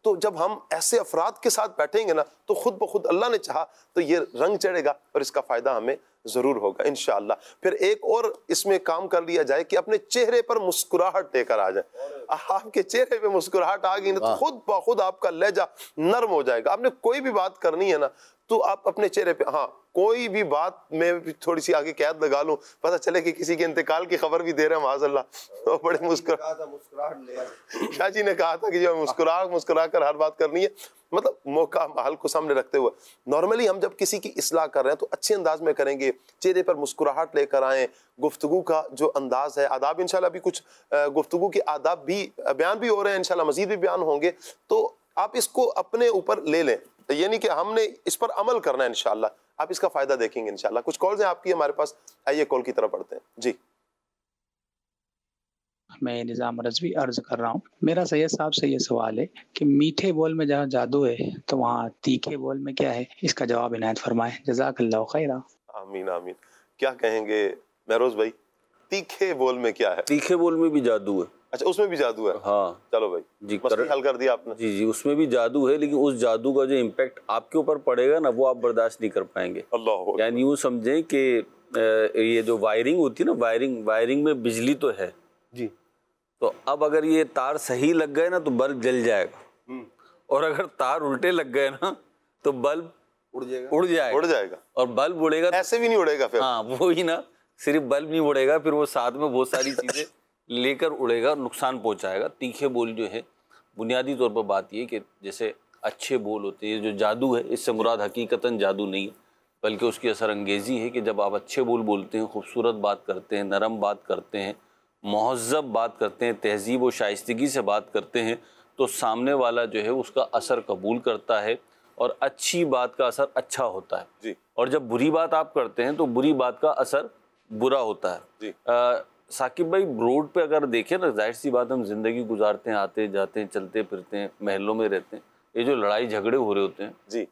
تو جب ہم ایسے افراد کے ساتھ بیٹھیں گے نا تو خود بخود اللہ نے چاہا تو یہ رنگ چڑھے گا اور اس کا فائدہ ہمیں ضرور ہوگا انشاءاللہ. پھر ایک اور اس میں کام کر لیا جائے کہ اپنے چہرے پر مسکراہٹ لے کر آ جائے. آپ کے چہرے پہ مسکراہٹ آ گئی نا تو خود بخود آپ کا لہجہ نرم ہو جائے گا. آپ نے کوئی بھی بات کرنی ہے نا تو آپ اپنے چہرے پہ, ہاں کوئی بھی بات میں تھوڑی سی آگے قید لگا لوں, پتہ چلے کہ کسی کے انتقال کی خبر بھی دے رہے ہیں معاذ اللہ, تو بڑے مسکراہٹ شاہ جی نے کہا تھا کہ جو مسکرا مسکرا کر ہر بات کرنی ہے, مطلب موقع حال کو سامنے رکھتے ہوئے. نارملی ہم جب کسی کی اصلاح کر رہے ہیں تو اچھے انداز میں کریں گے, چہرے پر مسکراہٹ لے کر آئیں. گفتگو کا جو انداز ہے, آداب انشاءاللہ بھی کچھ گفتگو کے آداب بھی بیان بھی ہو رہے ہیں انشاءاللہ, مزید بھی بیان ہوں گے, تو آپ اس کو اپنے اوپر لے لیں. یعنی کہ ہم نے اس پر عمل کرنا ہے انشاءاللہ, آپ اس کا فائدہ دیکھیں گے انشاءاللہ. کچھ کالز ہیں آپ کی ہمارے پاس, آئیے کال کی طرف بڑھتے ہیں. جی میں نظام رضوی عرض کر رہا ہوں. میرا سید صاحب سے یہ سوال ہے کہ میٹھے بول میں جہاں جادو ہے تو وہاں تیکھے بول میں کیا ہے, اس کا جواب عنایت فرمائیں. جزاک اللہ خیرہ. آمین آمین. کیا کہیں گے مہروز بھائی, تیکھے بول میں کیا ہے؟ تیکھے بول میں بھی جادو ہے. اچھا اس میں بھی جادو ہے. ہاں چلو بھائی جی, مسئلہ حل کر دیا آپ نے. جی جی اس میں بھی جادو ہے, لیکن اس جادو کا جو امپیکٹ آپ کے اوپر پڑے گا نا وہ آپ برداشت نہیں کر پائیں گے. اللہ یعنی یوں سمجھیں کہ یہ جو وائرنگ ہوتی ہے نا, وائرنگ وائرنگ میں بجلی تو ہے جی, تو اب اگر یہ تار صحیح لگ گئے نا تو بلب جل جائے گا, اور اگر تار الٹے لگ گئے نا تو بلب اڑ جائے گا. اڑ جائے گا اڑ جائے گا اور بلب اڑے گا ایسے بھی نہیں اڑے گا پھر. ہاں وہی نا, صرف بلب نہیں اڑے گا, پھر وہ ساتھ میں بہت ساری چیزیں لے کر اڑے گا, نقصان پہنچائے گا. تیکھے بول جو ہے بنیادی طور پر بات یہ کہ جیسے اچھے بول ہوتے ہیں, جو جادو ہے اس سے مراد حقیقتاً جادو نہیں ہے بلکہ اس کی اثر انگیزی ہے کہ جب آپ اچھے بول بولتے ہیں, خوبصورت بات کرتے ہیں, نرم بات کرتے ہیں, مہذب بات کرتے ہیں, تہذیب و شائستگی سے بات کرتے ہیں, تو سامنے والا جو ہے اس کا اثر قبول کرتا ہے اور اچھی بات کا اثر اچھا ہوتا ہے. جی. اور جب بری بات آپ کرتے ہیں تو بری بات کا اثر برا ہوتا ہے. جی. ثاقب بھائی روڈ پہ اگر دیکھیں نا, ظاہر سی بات ہم زندگی گزارتے ہیں, آتے جاتے ہیں, چلتے پھرتے ہیں, محلوں میں رہتے ہیں, یہ جو لڑائی جھگڑے ہو رہے ہوتے ہیں جی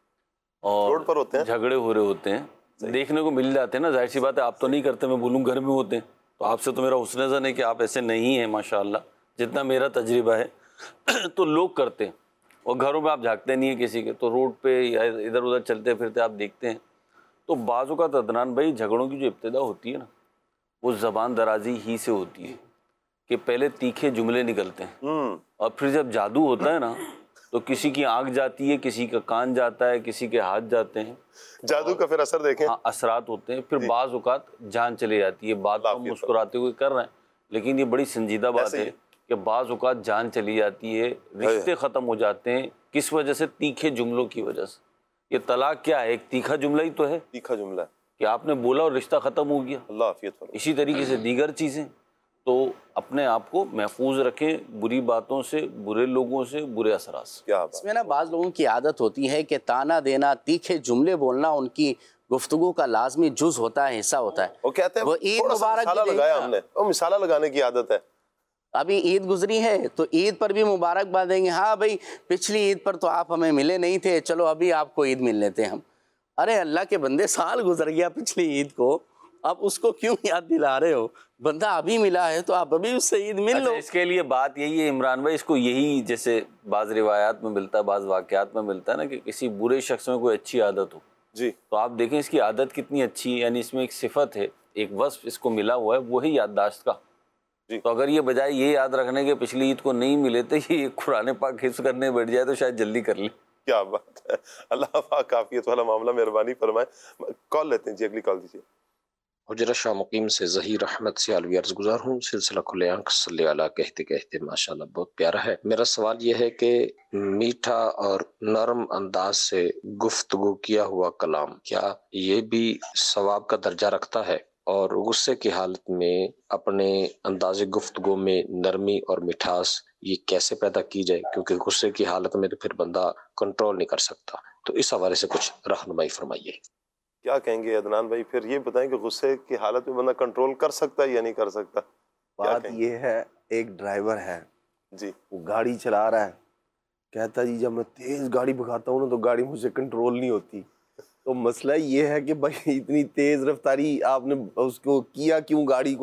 اور روڈ پر ہوتے ہیں, جھگڑے ہو رہے ہوتے ہیں, دیکھنے کو مل جاتے ہیں نا. ظاہر سی بات ہے آپ تو نہیں کرتے, میں بولوں گھر میں ہوتے ہیں, تو آپ سے تو میرا حسن ظن ہے کہ آپ ایسے نہیں ہیں ماشاءاللہ جتنا میرا تجربہ ہے. تو لوگ کرتے ہیں اور گھروں میں آپ جھانکتے نہیں ہیں کسی کے, تو روڈ پہ یا ادھر ادھر چلتے پھرتے آپ دیکھتے ہیں. تو بعض اوقات عدنان بھائی جھگڑوں کی جو ابتدا ہوتی ہے نا وہ زبان درازی ہی سے ہوتی ہے کہ پہلے تیکھے جملے نکلتے ہیں اور پھر جب جادو ہوتا ہے نا تو کسی کی آنکھ جاتی ہے, کسی کا کان جاتا ہے, کسی کے ہاتھ جاتے ہیں. جادو کا پھر اثر دیکھیں. ہاں اثرات ہوتے ہیں. پھر بعض اوقات جان چلے جاتی ہے. بات تو مسکراتے ہوئے کر رہے ہیں لیکن یہ بڑی سنجیدہ بات ہے کہ بعض اوقات جان چلی جاتی ہے, رشتے ختم ہو جاتے ہیں. کس وجہ سے؟ تیکھے جملوں کی وجہ سے. یہ طلاق کیا ہے؟ ایک تیکھا جملہ ہی تو ہے. تیکھا جملہ کہ آپ نے بولا اور رشتہ ختم ہو گیا. اللہ عافیت فرمائے. اسی طریقے سے دیگر چیزیں. تو اپنے آپ کو محفوظ رکھیں بری باتوں سے, برے لوگوں سے, برے اثرات سے. کیا اس میں نا بعض لوگوں کی عادت ہوتی ہے کہ تانا دینا, تیکھے جملے بولنا ان کی گفتگو کا لازمی جز ہوتا ہے, حصہ ہوتا ہے. وہ کہتے ہیں وہ عید مبارک مثالہ لگایا ہم نے, وہ مثالہ لگانے کی عادت ہے. ابھی عید گزری ہے تو عید پر بھی مبارکباد دیں گے, ہاں بھائی پچھلی عید پر تو آپ ہمیں ملے نہیں تھے, چلو ابھی آپ کو عید مل لیتے ہیں ہم. ارے اللہ کے بندے, سال گزر گیا پچھلی عید کو, آپ اس کو کیوں یاد دلا رہے ہو؟ بندہ ابھی ملا ہے تو آپ ابھی اس سے عید مل لو. اس کے لیے بات یہی ہے عمران بھائی, اس کو یہی جیسے بعض روایات میں ملتا ہے, بعض واقعات میں ملتا ہے نا کہ کسی برے شخص میں کوئی اچھی عادت ہو جی, تو آپ دیکھیں اس کی عادت کتنی اچھی ہے. یعنی اس میں ایک صفت ہے, ایک وصف اس کو ملا ہوا ہے, وہی یادداشت کا. جی. تو اگر یہ بجائے یہ یاد رکھنے کے پچھلی عید کو نہیں ملے تو یہ قرآن پاک حفظ کرنے بیٹھ جائے تو شاید جلدی کر لیں. کیا بات ہے. اللہ پاک عافیت والا معاملہ مہربانی فرمائے. کال لیتے ہیں جی, اگلی کال دیجیے. حجرہ شاہ مقیم سے ظہیر احمد سے علوی عرض گزار ہوں. سلسلہ کھلے آنکھ صلی علیہ کہتے کہتے ماشاءاللہ بہت پیارا ہے. میرا سوال یہ ہے کہ میٹھا اور نرم انداز سے گفتگو کیا ہوا کلام کیا یہ بھی ثواب کا درجہ رکھتا ہے؟ اور غصے کی حالت میں اپنے انداز گفتگو میں نرمی اور مٹھاس یہ کیسے پیدا کی جائے؟ کیونکہ غصے کی حالت میں تو پھر بندہ کنٹرول نہیں کر سکتا. تو اس حوالے سے کچھ رہنمائی فرمائیے. کیا کہیں گے عدنان بھائی؟ پھر یہ بتائیں کہ غصے کی حالت میں بندہ کنٹرول کر سکتا ہے یا نہیں کر سکتا؟ بات یہ ہے, ایک ڈرائیور ہے جی, وہ گاڑی چلا رہا ہے, کہتا جی جب میں تیز گاڑی بھگاتا ہوں نا تو گاڑی مجھ سے کنٹرول نہیں ہوتی. تو مسئلہ یہ ہے کہ بھائی اتنی تیز رفتاری آپ نے اس کو کیا کیوں گاڑی کو,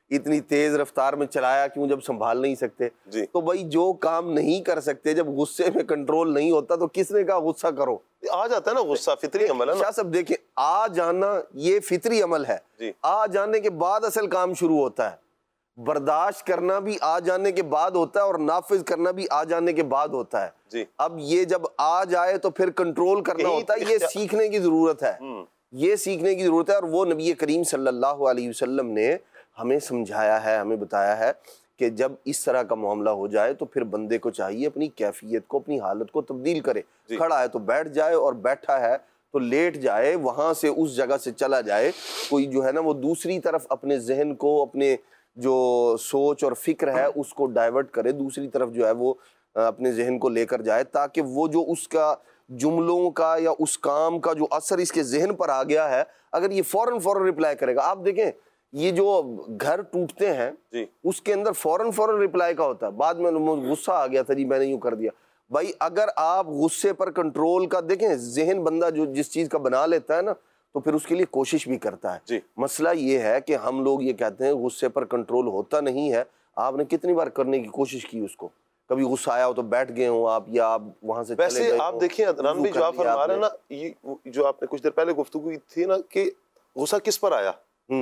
اتنی تیز رفتار میں چلایا کیوں جب سنبھال نہیں سکتے؟ جی تو بھائی جو کام نہیں کر سکتے، جب غصے میں کنٹرول نہیں ہوتا تو کس نے کہا غصہ کرو؟ آ جاتا ہے نا غصہ، فطری عمل ہے نا شاہ صاحب دیکھیں، آ جانا یہ فطری عمل ہے، جی آ جانے کے بعد اصل کام شروع ہوتا ہے۔ برداشت کرنا بھی آ جانے کے بعد ہوتا ہے اور نافذ کرنا بھی آ جانے کے بعد ہوتا ہے۔ جی اب یہ جب آ جائے تو پھر کنٹرول کرنا ہوتا ہے، یہ سیکھنے کی ضرورت ہے، یہ سیکھنے کی ضرورت ہے۔ اور وہ نبی کریم صلی اللہ علیہ وسلم نے ہمیں سمجھایا ہے، ہمیں بتایا ہے کہ جب اس طرح کا معاملہ ہو جائے تو پھر بندے کو چاہیے اپنی کیفیت کو، اپنی حالت کو تبدیل کرے۔ کھڑا ہے تو بیٹھ جائے، اور بیٹھا ہے تو لیٹ جائے، وہاں سے اس جگہ سے چلا جائے۔ کوئی جو ہے نا وہ دوسری طرف اپنے ذہن کو، اپنے جو سوچ اور فکر ہے اس کو ڈائیورٹ کرے، دوسری طرف جو ہے وہ اپنے ذہن کو لے کر جائے، تاکہ وہ جو اس کا جملوں کا یا اس کام کا جو اثر اس کے ذہن پر آ گیا ہے، اگر یہ فوراً فوراً رپلائی کرے گا۔ آپ دیکھیں یہ جو گھر ٹوٹتے ہیں اس کے اندر فوراً فوراً رپلائی کا ہوتا ہے، بعد میں غصہ آ گیا تھا جی میں نے یوں کر دیا۔ بھائی اگر آپ غصے پر کنٹرول کا، دیکھیں ذہن بندہ جو جس چیز کا بنا لیتا ہے نا تو پھر اس کے لیے کوشش بھی کرتا ہے۔ جی مسئلہ یہ ہے کہ ہم لوگ یہ کہتے ہیں غصے پر کنٹرول ہوتا نہیں ہے۔ آپ نے کتنی بار کرنے کی کوشش کی اس کو؟ کبھی غصہ آیا ہو تو بیٹھ گئے ہوں آپ، یا آپ وہاں سے چلے گئے؟ ویسے آپ دیکھیں عدنان بھی جو آپ فرما رہے ہیں نا، یہ جو آپ نے کچھ دیر پہلے گفتگو کی تھی نا کہ غصہ کس پر آیا،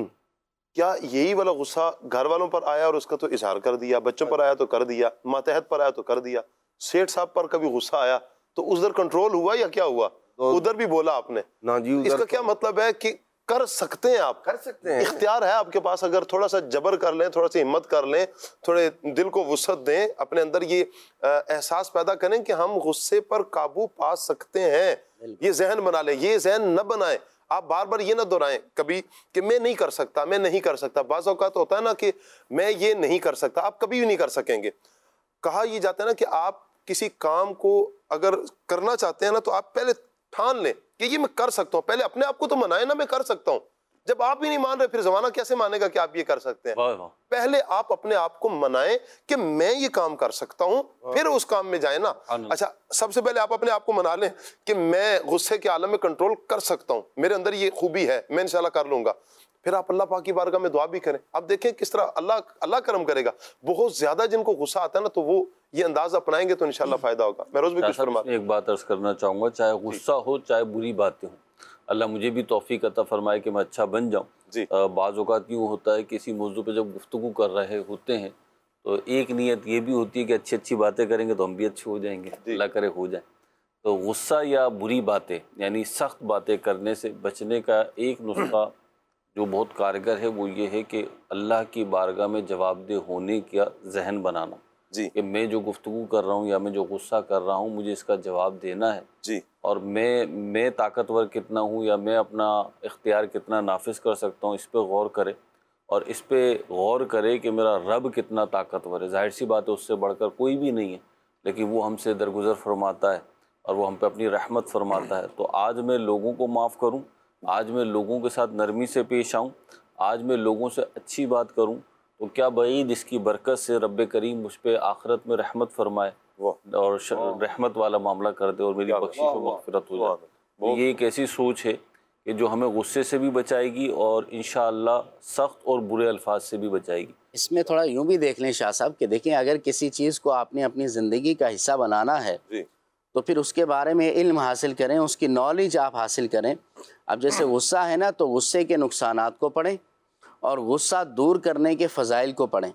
کیا یہی والا غصہ گھر والوں پر آیا اور اس کا تو اظہار کر دیا، بچوں پر آیا تو کر دیا، ماتحت پر آیا تو کر دیا، سیٹھ صاحب پر کبھی غصہ آیا تو ادھر کنٹرول ہوا یا کیا ہوا؟ ادھر بھی بولا آپ نے۔ اس کا کیا مطلب ہے کہ کر سکتے ہیں، آپ کر سکتے ہیں، اختیار ہے آپ کے پاس۔ اگر تھوڑا سا جبر کر لیں، تھوڑا سا ہمت کر لیں، تھوڑے دل کو وسعت دیں، اپنے اندر یہ احساس پیدا کریں کہ ہم غصے پر قابو پا سکتے ہیں، یہ ذہن بنا لیں۔ یہ ذہن نہ بنائیں، آپ بار بار یہ نہ دہرائیں کبھی کہ میں نہیں کر سکتا، میں نہیں کر سکتا۔ بعض اوقات ہوتا ہے نا کہ میں یہ نہیں کر سکتا، آپ کبھی بھی نہیں کر سکیں گے۔ کہا یہ جاتا ہے نا کہ آپ کسی کام کو اگر کرنا چاہتے ہیں نا تو آپ پہلے ٹھان لیں کہ یہ میں کر سکتا ہوں، پہلے اپنے آپ کو تو منائیں نا میں کر سکتا ہوں۔ جب آپ ہی نہیں مان رہے پھر زمانہ کیسے مانے گا کہ آپ یہ کر سکتے ہیں؟ پہلے آپ اپنے آپ کو منائیں کہ میں یہ کام کر سکتا ہوں، پھر اس کام میں جائیں نا۔ اچھا سب سے پہلے آپ اپنے آپ کو منا لیں کہ میں غصے کے عالم میں کنٹرول کر سکتا ہوں، میرے اندر یہ خوبی ہے، میں انشاءاللہ کر لوں گا۔ پھر آپ اللہ پاک کی بارگاہ میں دعا بھی کریں۔ اب دیکھیں کس طرح اللہ اللہ کرم کرے گا۔ بہت زیادہ جن کو غصہ آتا ہے نا تو وہ یہ انداز اپنائیں گے تو انشاءاللہ فائدہ ہوگا۔ میں روز بھی کچھ فرما ایک بات عرض کرنا چاہوں گا، چاہے غصہ ہو چاہے بری باتیں ہوں، اللہ مجھے بھی توفیق عطا فرمائے کہ میں اچھا بن جاؤں۔ جی بعض اوقات یوں ہوتا ہے کسی موضوع پہ جب گفتگو کر رہے ہوتے ہیں تو ایک نیت یہ بھی ہوتی ہے کہ اچھی اچھی باتیں کریں گے تو ہم بھی اچھے ہو جائیں گے، اللہ کرے ہو جائیں۔ تو غصہ یا بری باتیں یعنی سخت باتیں کرنے سے بچنے کا ایک نسخہ جو بہت کارگر ہے وہ یہ ہے کہ اللہ کی بارگاہ میں جواب دہ ہونے کا ذہن بنانا، جی کہ میں جو گفتگو کر رہا ہوں یا میں جو غصہ کر رہا ہوں مجھے اس کا جواب دینا ہے، جی اور میں میں طاقتور کتنا ہوں یا میں اپنا اختیار کتنا نافذ کر سکتا ہوں، اس پہ غور کرے، اور اس پہ غور کرے کہ میرا رب کتنا طاقتور ہے۔ ظاہر سی بات ہے اس سے بڑھ کر کوئی بھی نہیں ہے، لیکن وہ ہم سے درگزر فرماتا ہے اور وہ ہم پہ اپنی رحمت فرماتا ہے۔ تو آج میں لوگوں کو معاف کروں، آج میں لوگوں کے ساتھ نرمی سے پیش آؤں، آج میں لوگوں سے اچھی بات کروں، تو کیا بعید اس کی برکت سے رب کریم مجھ پہ آخرت میں رحمت فرمائے اور رحمت والا معاملہ کر دے اور میری بخشش و مغفرت ہو جائے۔ یہ ایک ایسی سوچ ہے کہ جو ہمیں غصے سے بھی بچائے گی اور انشاءاللہ سخت اور برے الفاظ سے بھی بچائے گی۔ اس میں تھوڑا یوں بھی دیکھ لیں شاہ صاحب کہ دیکھیں اگر کسی چیز کو آپ نے اپنی زندگی کا حصہ بنانا ہے تو پھر اس کے بارے میں علم حاصل کریں، اس کی نالج آپ حاصل کریں۔ اب جیسے غصہ ہے نا تو غصے کے نقصانات کو پڑھیں اور غصہ دور کرنے کے فضائل کو پڑھیں۔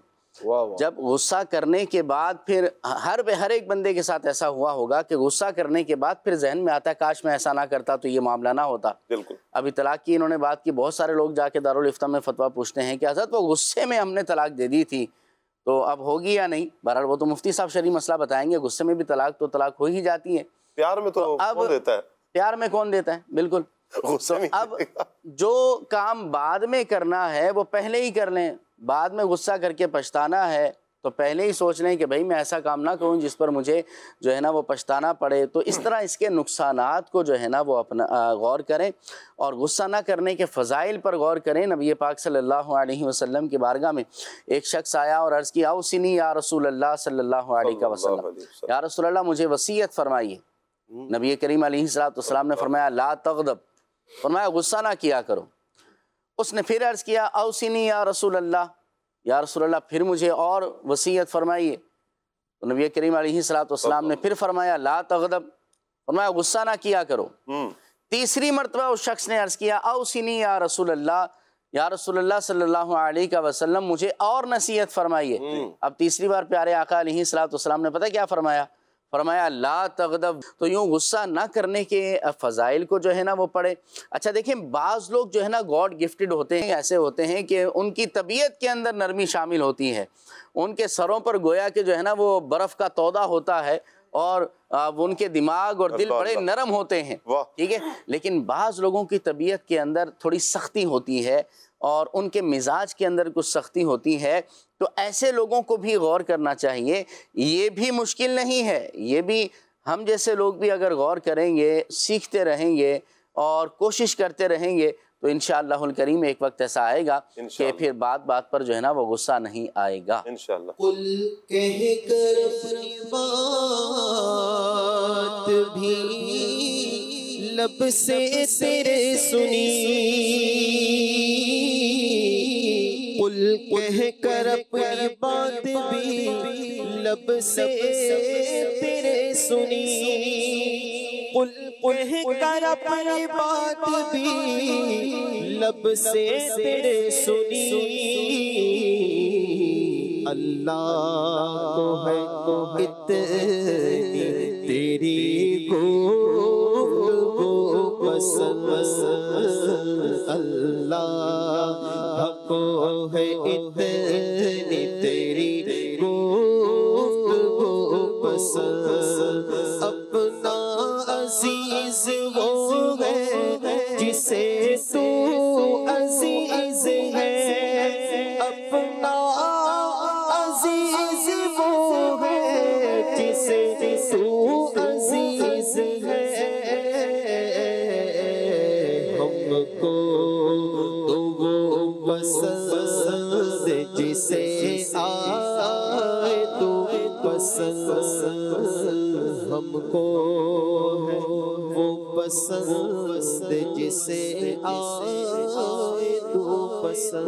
جب غصہ کرنے کے بعد پھر ہر ہر ایک بندے کے ساتھ ایسا ہوا ہوگا کہ غصہ کرنے کے بعد پھر ذہن میں آتا ہے کاش میں ایسا نہ کرتا تو یہ معاملہ نہ ہوتا۔ بالکل ابھی طلاق کی انہوں نے بات کی، بہت سارے لوگ جا کے دارالفتہ میں فتویٰ پوچھتے ہیں کہ حضرت وہ غصے میں ہم نے طلاق دے دی تھی تو اب ہوگی یا نہیں۔ بہرحال وہ تو مفتی صاحب شرعی مسئلہ بتائیں گے، غصے میں بھی طلاق تو طلاق ہو ہی جاتی ہے، پیار میں تو کون دیتا ہے؟ پیار میں کون دیتا ہے، بالکل۔ اب جو کام بعد میں کرنا ہے وہ پہلے ہی کر لیں، بعد میں غصہ کر کے پچھتانا ہے تو پہلے ہی سوچ لیں کہ بھائی میں ایسا کام نہ کروں جس پر مجھے جو ہے نا وہ پچھتانا پڑے۔ تو اس طرح اس کے نقصانات کو جو ہے نا وہ اپنا غور کریں اور غصہ نہ کرنے کے فضائل پر غور کریں۔ نبی پاک صلی اللہ علیہ وسلم کی بارگاہ میں ایک شخص آیا اور عرض کیا اوصنی یا رسول اللہ صلی اللہ علیہ وسلم، یا رسول اللہ مجھے وصیت فرمائیے۔ نبی کریم علیہ السلام نے فرمایا لا تغضب، فرمایا غصہ نہ کیا کرو۔ اس نے پھر عرض کیا اوصنی یا رسول اللہ، یا رسول اللہ پھر مجھے اور وصیت فرمائیے۔ تو نبی کریم علیہ الصلوۃ والسلام نے پھر فرمایا لا تغضب، فرمایا غصہ نہ کیا کرو۔ تیسری مرتبہ اس شخص نے عرض کیا اوصنی یا رسول اللہ، یا رسول اللہ صلی اللہ علیہ وسلم مجھے اور نصیحت فرمائیے۔ اب تیسری بار پیارے آقا علیہ الصلوۃ والسلام نے پتہ کیا فرمایا؟ فرمایا لا تغضب۔ تو یوں غصہ نہ کرنے کے فضائل کو جو ہے نا وہ پڑھے۔ اچھا دیکھیں بعض لوگ جو ہے نا گاڈ گفٹڈ ہوتے ہیں، ایسے ہوتے ہیں کہ ان کی طبیعت کے اندر نرمی شامل ہوتی ہے، ان کے سروں پر گویا کہ جو ہے نا وہ برف کا تودہ ہوتا ہے، اور ان کے دماغ اور دل بڑے نرم ہوتے ہیں، ٹھیک ہے، لیکن بعض لوگوں کی طبیعت کے اندر تھوڑی سختی ہوتی ہے اور ان کے مزاج کے اندر کچھ سختی ہوتی ہے، تو ایسے لوگوں کو بھی غور کرنا چاہیے۔ یہ بھی مشکل نہیں ہے، یہ بھی ہم جیسے لوگ بھی اگر غور کریں گے، سیکھتے رہیں گے اور کوشش کرتے رہیں گے تو انشاءاللہ الکریم ایک وقت ایسا آئے گا کہ پھر بات بات پر جو ہے نا وہ غصہ نہیں آئے گا انشاءاللہ۔ قل کہہ کر اپنی بات بھی لب سے تیرے سنی، قل کہہ کر اپنی بات بھی لب سے تیرے سنی، قل کہہ کر اپنی بات بھی لب سے تیرے سنی، اللہ کو ہے اتنی تیری گفتگو پسند، اللہ کو ہے اتنی تیری گفتگو پسند، اپنا عزیز وہ ہے جسے تو عزیز ہے، اپنا عزیز وہ ہے جسے تو عزیز ہے، ہم کو تو وہ پسند جسے آئے تو پسند، ہم کو ہے وہ پسند جسے آئے تو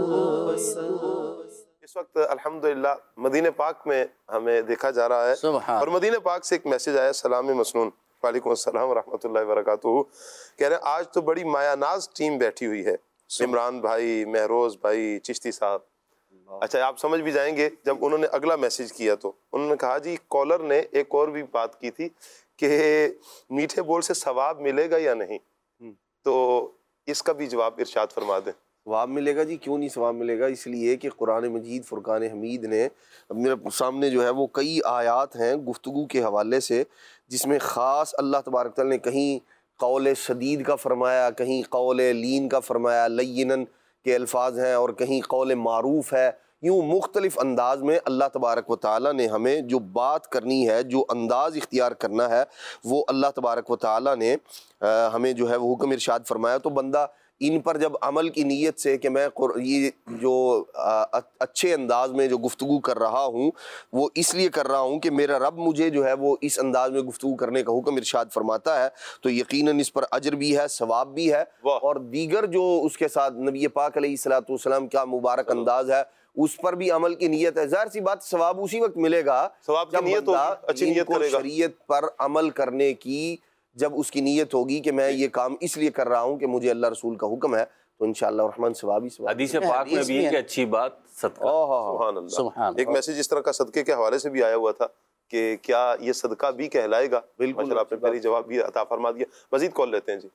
پسند۔ اس وقت الحمدللہ مدینہ پاک میں ہمیں دیکھا جا رہا ہے، اور مدینہ پاک سے ایک میسیج آیا، سلام مسنون، وعلیکم السلام ورحمۃ اللہ وبرکاتہ، کہہ رہے ہیں آج تو بڑی مایا ناز ٹیم بیٹھی ہوئی ہے، عمران بھائی، مہروز بھائی، چشتی صاحب۔ اچھا آپ سمجھ بھی جائیں گے جب انہوں نے اگلا میسیج کیا تو انہوں نے کہا جی کالر نے ایک اور بھی بات کی تھی کہ میٹھے بول سے ثواب ملے گا یا نہیں، تو اس کا بھی جواب ارشاد فرما دیں۔ ثواب ملے گا جی، کیوں نہیں ثواب ملے گا؟ اس لیے کہ قرآن مجید فرقان حمید نے میرے سامنے جو ہے وہ کئی آیات ہیں گفتگو کے حوالے سے، جس میں خاص اللہ تبارک تعالیٰ نے کہیں قول شدید کا فرمایا، کہیں قول لین کا فرمایا، لینن کے الفاظ ہیں، اور کہیں قول معروف ہے، یوں مختلف انداز میں اللہ تبارک و تعالیٰ نے ہمیں جو بات کرنی ہے، جو انداز اختیار کرنا ہے، وہ اللہ تبارک و تعالیٰ نے ہمیں جو ہے وہ حکم ارشاد فرمایا۔ تو بندہ ان پر جب عمل کی نیت سے کہ میں یہ جو اچھے انداز میں جو گفتگو کر رہا ہوں وہ اس لیے کر رہا ہوں کہ میرا رب مجھے جو ہے وہ اس انداز میں گفتگو کرنے کا حکم ارشاد فرماتا ہے، تو یقیناً اس پر اجر بھی ہے، ثواب بھی ہے، اور دیگر جو اس کے ساتھ نبی پاک علیہ الصلوۃ والسلام کا مبارک انداز ہے اس پر بھی عمل کی نیت ہے۔ ظاہر سی بات ثواب اسی وقت ملے گا جب بندہ ان کو شریعت پر عمل کرنے کی جب اس کی نیت ہوگی کہ میں یہ کام اس لیے کر رہا ہوں کہ مجھے اللہ رسول کا حکم ہے، تو انشاءاللہ الرحمن ثواب ہی ثواب۔ حدیث پاک میں بھی ہے کہ اچھی بات صدقہ۔ سبحان اللہ۔ ایک میسیج اس طرح کا صدقے کے حوالے سے بھی آیا ہوا تھا کہ کیا یہ صدقہ بھی کہلائے گا؟ بالکل، آپ نے پہلے جواب بھی عطا فرما دیا۔ مزید کال لیتے ہیں جی۔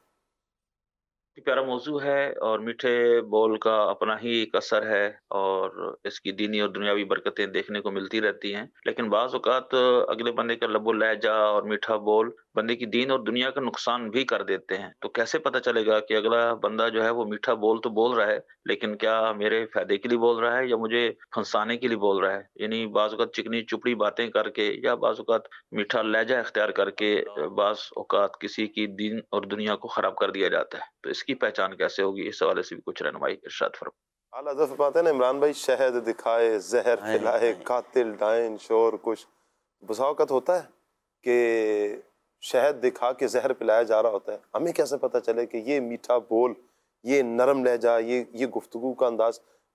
پیارا موضوع ہے اور میٹھے بول کا اپنا ہی ایک اثر ہے، اور اس کی دینی اور دنیاوی برکتیں دیکھنے کو ملتی رہتی ہیں، لیکن بعض اوقات اگلے بندے کا لب و لہجہ اور میٹھا بول بندے کی دین اور دنیا کا نقصان بھی کر دیتے ہیں۔ تو کیسے پتہ چلے گا کہ اگلا بندہ جو ہے وہ میٹھا بول تو بول رہا ہے لیکن کیا میرے فائدے کے لیے بول رہا ہے یا مجھے پھنسانے کے لیے بول رہا ہے؟ یعنی بعض اوقات چکنی چپڑی باتیں کر کے یا بعض اوقات میٹھا لہجہ اختیار کر کے بعض اوقات کسی کی دین اور دنیا کو خراب کر دیا جاتا ہے، تو اس کی پہچان کیسے ہوگی؟ اس حوالے سے بھی کچھ رہنمائی ارشاد فرمائیں۔ اعلیٰ حضرت فرماتے ہیں نا عمران بھائی، شہد دکھائے زہر پھیلائے، قاتل ڈائن شور کش۔ بسا اوقات ہوتا ہے کہ شہد دکھا کے زہر پلایا جا رہا ہوتا ہے، ہمیں کیسے پتہ چلے کہ یہ میٹھا بول، یہ نرم لہجہ، یہ یہ گفتگو کا انداز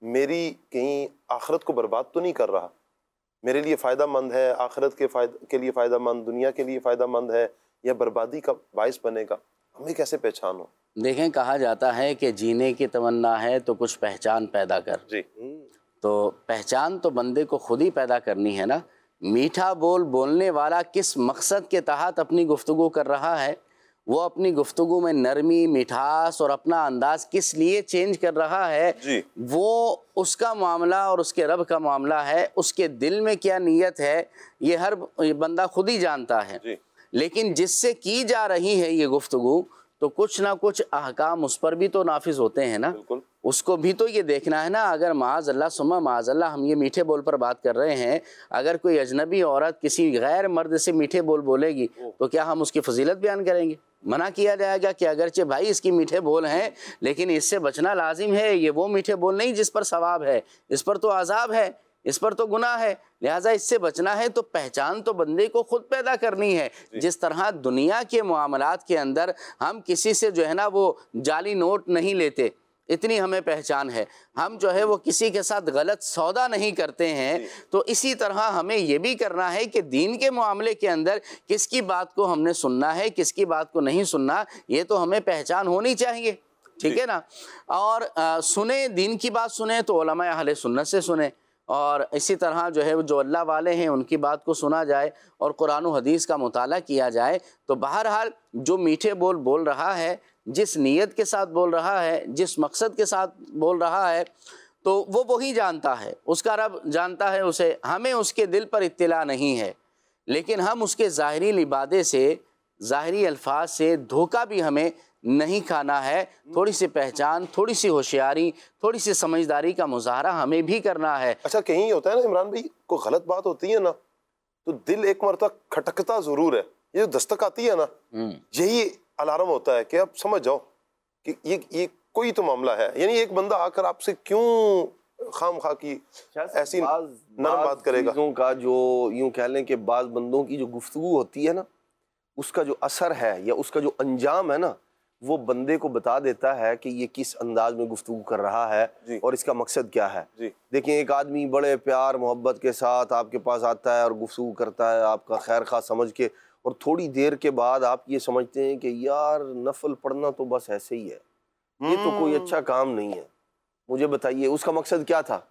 میری کہیں آخرت کو برباد تو نہیں کر رہا، میرے لیے فائدہ مند ہے، آخرت کے فائدہ کے لیے فائدہ مند، دنیا کے لیے فائدہ مند ہے، یا بربادی کا باعث بنے گا، ہمیں کیسے پہچان ہو؟ دیکھیں کہا جاتا ہے کہ جینے کی تمنا ہے تو کچھ پہچان پیدا کر. جی تو پہچان تو بندے کو خود ہی پیدا کرنی ہے نا. میٹھا بول بولنے والا کس مقصد کے تحت اپنی گفتگو کر رہا ہے، وہ اپنی گفتگو میں نرمی، مٹھاس اور اپنا انداز کس لیے چینج کر رہا ہے، جی وہ اس کا معاملہ اور اس کے رب کا معاملہ ہے. اس کے دل میں کیا نیت ہے یہ ہر بندہ خود ہی جانتا ہے. جی لیکن جس سے کی جا رہی ہے یہ گفتگو تو کچھ نہ کچھ احکام اس پر بھی تو نافذ ہوتے ہیں نا. بالکل. اس کو بھی تو یہ دیکھنا ہے نا. اگر معاذ اللہ ثم معاذ اللہ ہم یہ میٹھے بول پر بات کر رہے ہیں، اگر کوئی اجنبی عورت کسی غیر مرد سے میٹھے بول بولے گی تو کیا ہم اس کی فضیلت بیان کریں گے؟ منع کیا جائے گا کہ اگرچہ بھائی اس کی میٹھے بول ہیں لیکن اس سے بچنا لازم ہے، یہ وہ میٹھے بول نہیں جس پر ثواب ہے، اس پر تو عذاب ہے، اس پر تو گناہ ہے، لہٰذا اس سے بچنا ہے. تو پہچان تو بندے کو خود پیدا کرنی ہے. جس طرح دنیا کے معاملات کے اندر ہم کسی سے جو ہے نا وہ جعلی نوٹ نہیں لیتے، اتنی ہمیں پہچان ہے. ہم جو ہے وہ کسی کے ساتھ غلط سودا نہیں کرتے ہیں. تو اسی طرح ہمیں یہ بھی کرنا ہے کہ دین کے معاملے کے اندر کس کی بات کو ہم نے سننا ہے، کس کی بات کو نہیں سننا، یہ تو ہمیں پہچان ہونی چاہیے. ٹھیک ہے نا. اور سنیں، دین کی بات سنیں تو علماء اہل سنت سے سنیں، اور اسی طرح جو ہے جو اللہ والے ہیں ان کی بات کو سنا جائے اور قرآن و حدیث کا مطالعہ کیا جائے. تو بہرحال جو میٹھے بول بول رہا ہے، جس نیت کے ساتھ بول رہا ہے، جس مقصد کے ساتھ بول رہا ہے، تو وہ وہی جانتا ہے، اس کا رب جانتا ہے اسے. ہمیں اس کے دل پر اطلاع نہیں ہے، لیکن ہم اس کے ظاہری لبادے سے، ظاہری الفاظ سے دھوکہ بھی ہمیں نہیں کھانا ہے. تھوڑی سی پہچان، تھوڑی سی ہوشیاری، تھوڑی سی سمجھداری کا مظاہرہ ہمیں بھی کرنا ہے. اچھا کہیں یہ ہوتا ہے نا عمران بھائی، کوئی غلط بات ہوتی ہے نا تو دل ایک مرتبہ کھٹکتا ضرور ہے. یہ جو دستک آتی ہے نا، یہی الارم ہوتا ہے کہ اب سمجھ جاؤ کہ یہ یہ کوئی تو معاملہ ہے. یعنی ایک بندہ آ کر آپ سے کیوں خام خواہ کی ایسی نرم بات کرے گا. چیزوں کا جو یوں کہہ لیں کہ بعض بندوں کی جو گفتگو ہوتی ہے نا، اس کا جو اثر ہے یا اس کا جو انجام ہے نا، وہ بندے کو بتا دیتا ہے کہ یہ کس انداز میں گفتگو کر رہا ہے جی. اور اس کا مقصد کیا ہے. جی. دیکھیں ایک آدمی بڑے پیار محبت کے ساتھ آپ کے پاس آتا ہے اور گفتگو کرتا ہے آپ کا خیر خواہ سمجھ کے، اور تھوڑی دیر کے بعد آپ یہ سمجھتے ہیں کہ یار نفل پڑھنا تو بس ایسے ہی ہے، یہ تو کوئی اچھا کام نہیں ہے. مجھے بتائیے اس کا مقصد کیا تھا؟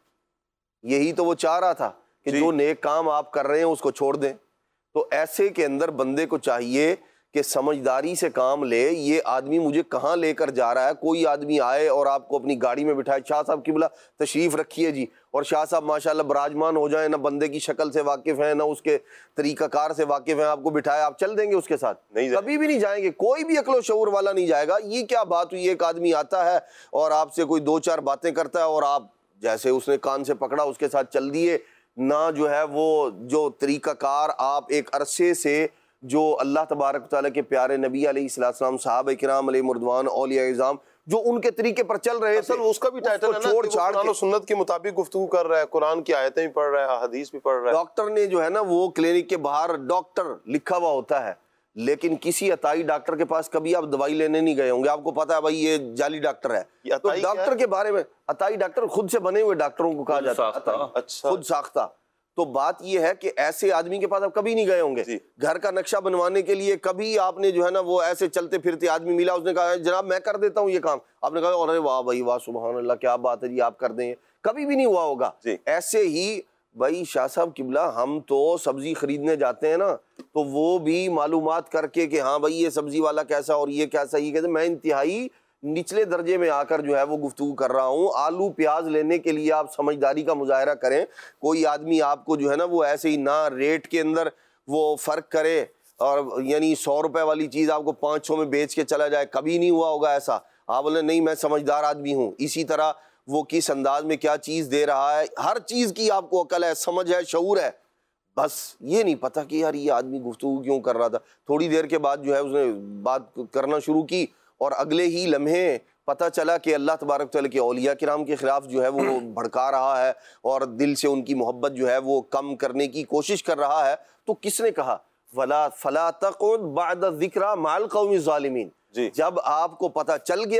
یہی تو وہ چاہ رہا تھا کہ جو نیک کام آپ کر رہے ہیں اس کو چھوڑ دیں. تو ایسے کے اندر بندے کو چاہیے کہ سمجھداری سے کام لے. یہ آدمی مجھے کہاں لے کر جا رہا ہے؟ کوئی آدمی آئے اور آپ کو اپنی گاڑی میں بٹھائے، شاہ صاحب قبلہ تشریف رکھیے جی، اور شاہ صاحب ماشاءاللہ براجمان ہو جائیں، نہ بندے کی شکل سے واقف ہیں نہ اس کے طریقہ کار سے واقف ہیں، آپ کو بٹھائے، آپ چل دیں گے اس کے ساتھ؟ نہیں، کبھی بھی نہیں جائیں گے. کوئی بھی عقل و شعور والا نہیں جائے گا. یہ کیا بات ہوئی؟ ایک آدمی آتا ہے اور آپ سے کوئی دو چار باتیں کرتا ہے اور آپ جیسے اس نے کان سے پکڑا اس کے ساتھ چل دیے. نہ جو ہے وہ جو طریقہ کار آپ ایک عرصے سے جو اللہ تبارک تعالیٰ کے پیارے نبی علیہ السلام، صحابہ کرام علیہ مردوان، اولیاء اعظام جو ان کے طریقے پر چل رہے تھے، اس کا بھی ٹائٹل ہے نا کہ وہ قرآن و سنت کے مطابق گفتگو کر رہا ہے، قرآن کی آیتیں بھی پڑھ رہا ہے، حدیث بھی پڑھ رہا ہے. ڈاکٹر نے جو ہے نا وہ کلینک کے باہر ڈاکٹر لکھا ہوا ہوتا ہے، لیکن کسی عطائی ڈاکٹر کے پاس کبھی آپ دوائی لینے نہیں گئے ہوں گے. آپ کو پتا ہے بھائی یہ جعلی ڈاکٹر ہے. تو ڈاکٹر کے بارے میں، عطائی ڈاکٹر خود سے بنے ہوئے ڈاکٹروں کو کہا جاتا ہے، خود ساختہ. تو بات یہ ہے کہ ایسے آدمی کے پاس آپ کبھی نہیں گئے ہوں گے. گھر کا نقشہ بنوانے کے لیے کبھی آپ نے جو ہے نا وہ ایسے چلتے پھرتے آدمی ملا، اس نے کہا جناب میں کر دیتا ہوں یہ کام. آپ نے کہا ارے واہ بھائی واہ، سبحان اللہ، کیا بات ہے جی، آپ کر دیں. کبھی بھی نہیں ہوا ہوگا. ایسے ہی بھائی شاہ صاحب قبلہ ہم تو سبزی خریدنے جاتے ہیں نا، تو وہ بھی معلومات کر کے کہ ہاں بھائی یہ سبزی والا کیسا اور یہ کیسا، یہ کہتے ہیں. میں انتہائی نچلے درجے میں آ کر جو ہے وہ گفتگو کر رہا ہوں. آلو پیاز لینے کے لیے آپ سمجھداری کا مظاہرہ کریں. کوئی آدمی آپ کو جو ہے نا وہ ایسے ہی نہ ریٹ کے اندر وہ فرق کرے، اور یعنی سو روپے والی چیز آپ کو پانچ سو میں بیچ کے چلا جائے. کبھی نہیں ہوا ہوگا ایسا. آپ بولے نہیں میں سمجھدار آدمی ہوں. اسی طرح وہ کس انداز میں کیا چیز دے رہا ہے، ہر چیز کی آپ کو عقل ہے، سمجھ ہے، شعور ہے. بس یہ نہیں پتا کہ یار یہ آدمی گفتگو کیوں کر رہا تھا. تھوڑی دیر کے بعد جو ہے اس نے بات کرنا شروع کی اور اگلے ہی لمحے پتہ چلا کہ اللہ تبارک تعالیٰ کے اولیاء کرام کے خلاف جو ہے وہ بھڑکا رہا ہے اور دل سے ان کی محبت جو ہے وہ کم کرنے کی کوشش کر رہا ہے. تو کس نے کہا ولا فلا تقعد بعد الذکری مع القوم الظالمین؟ جب آپ کو پتہ چل گیا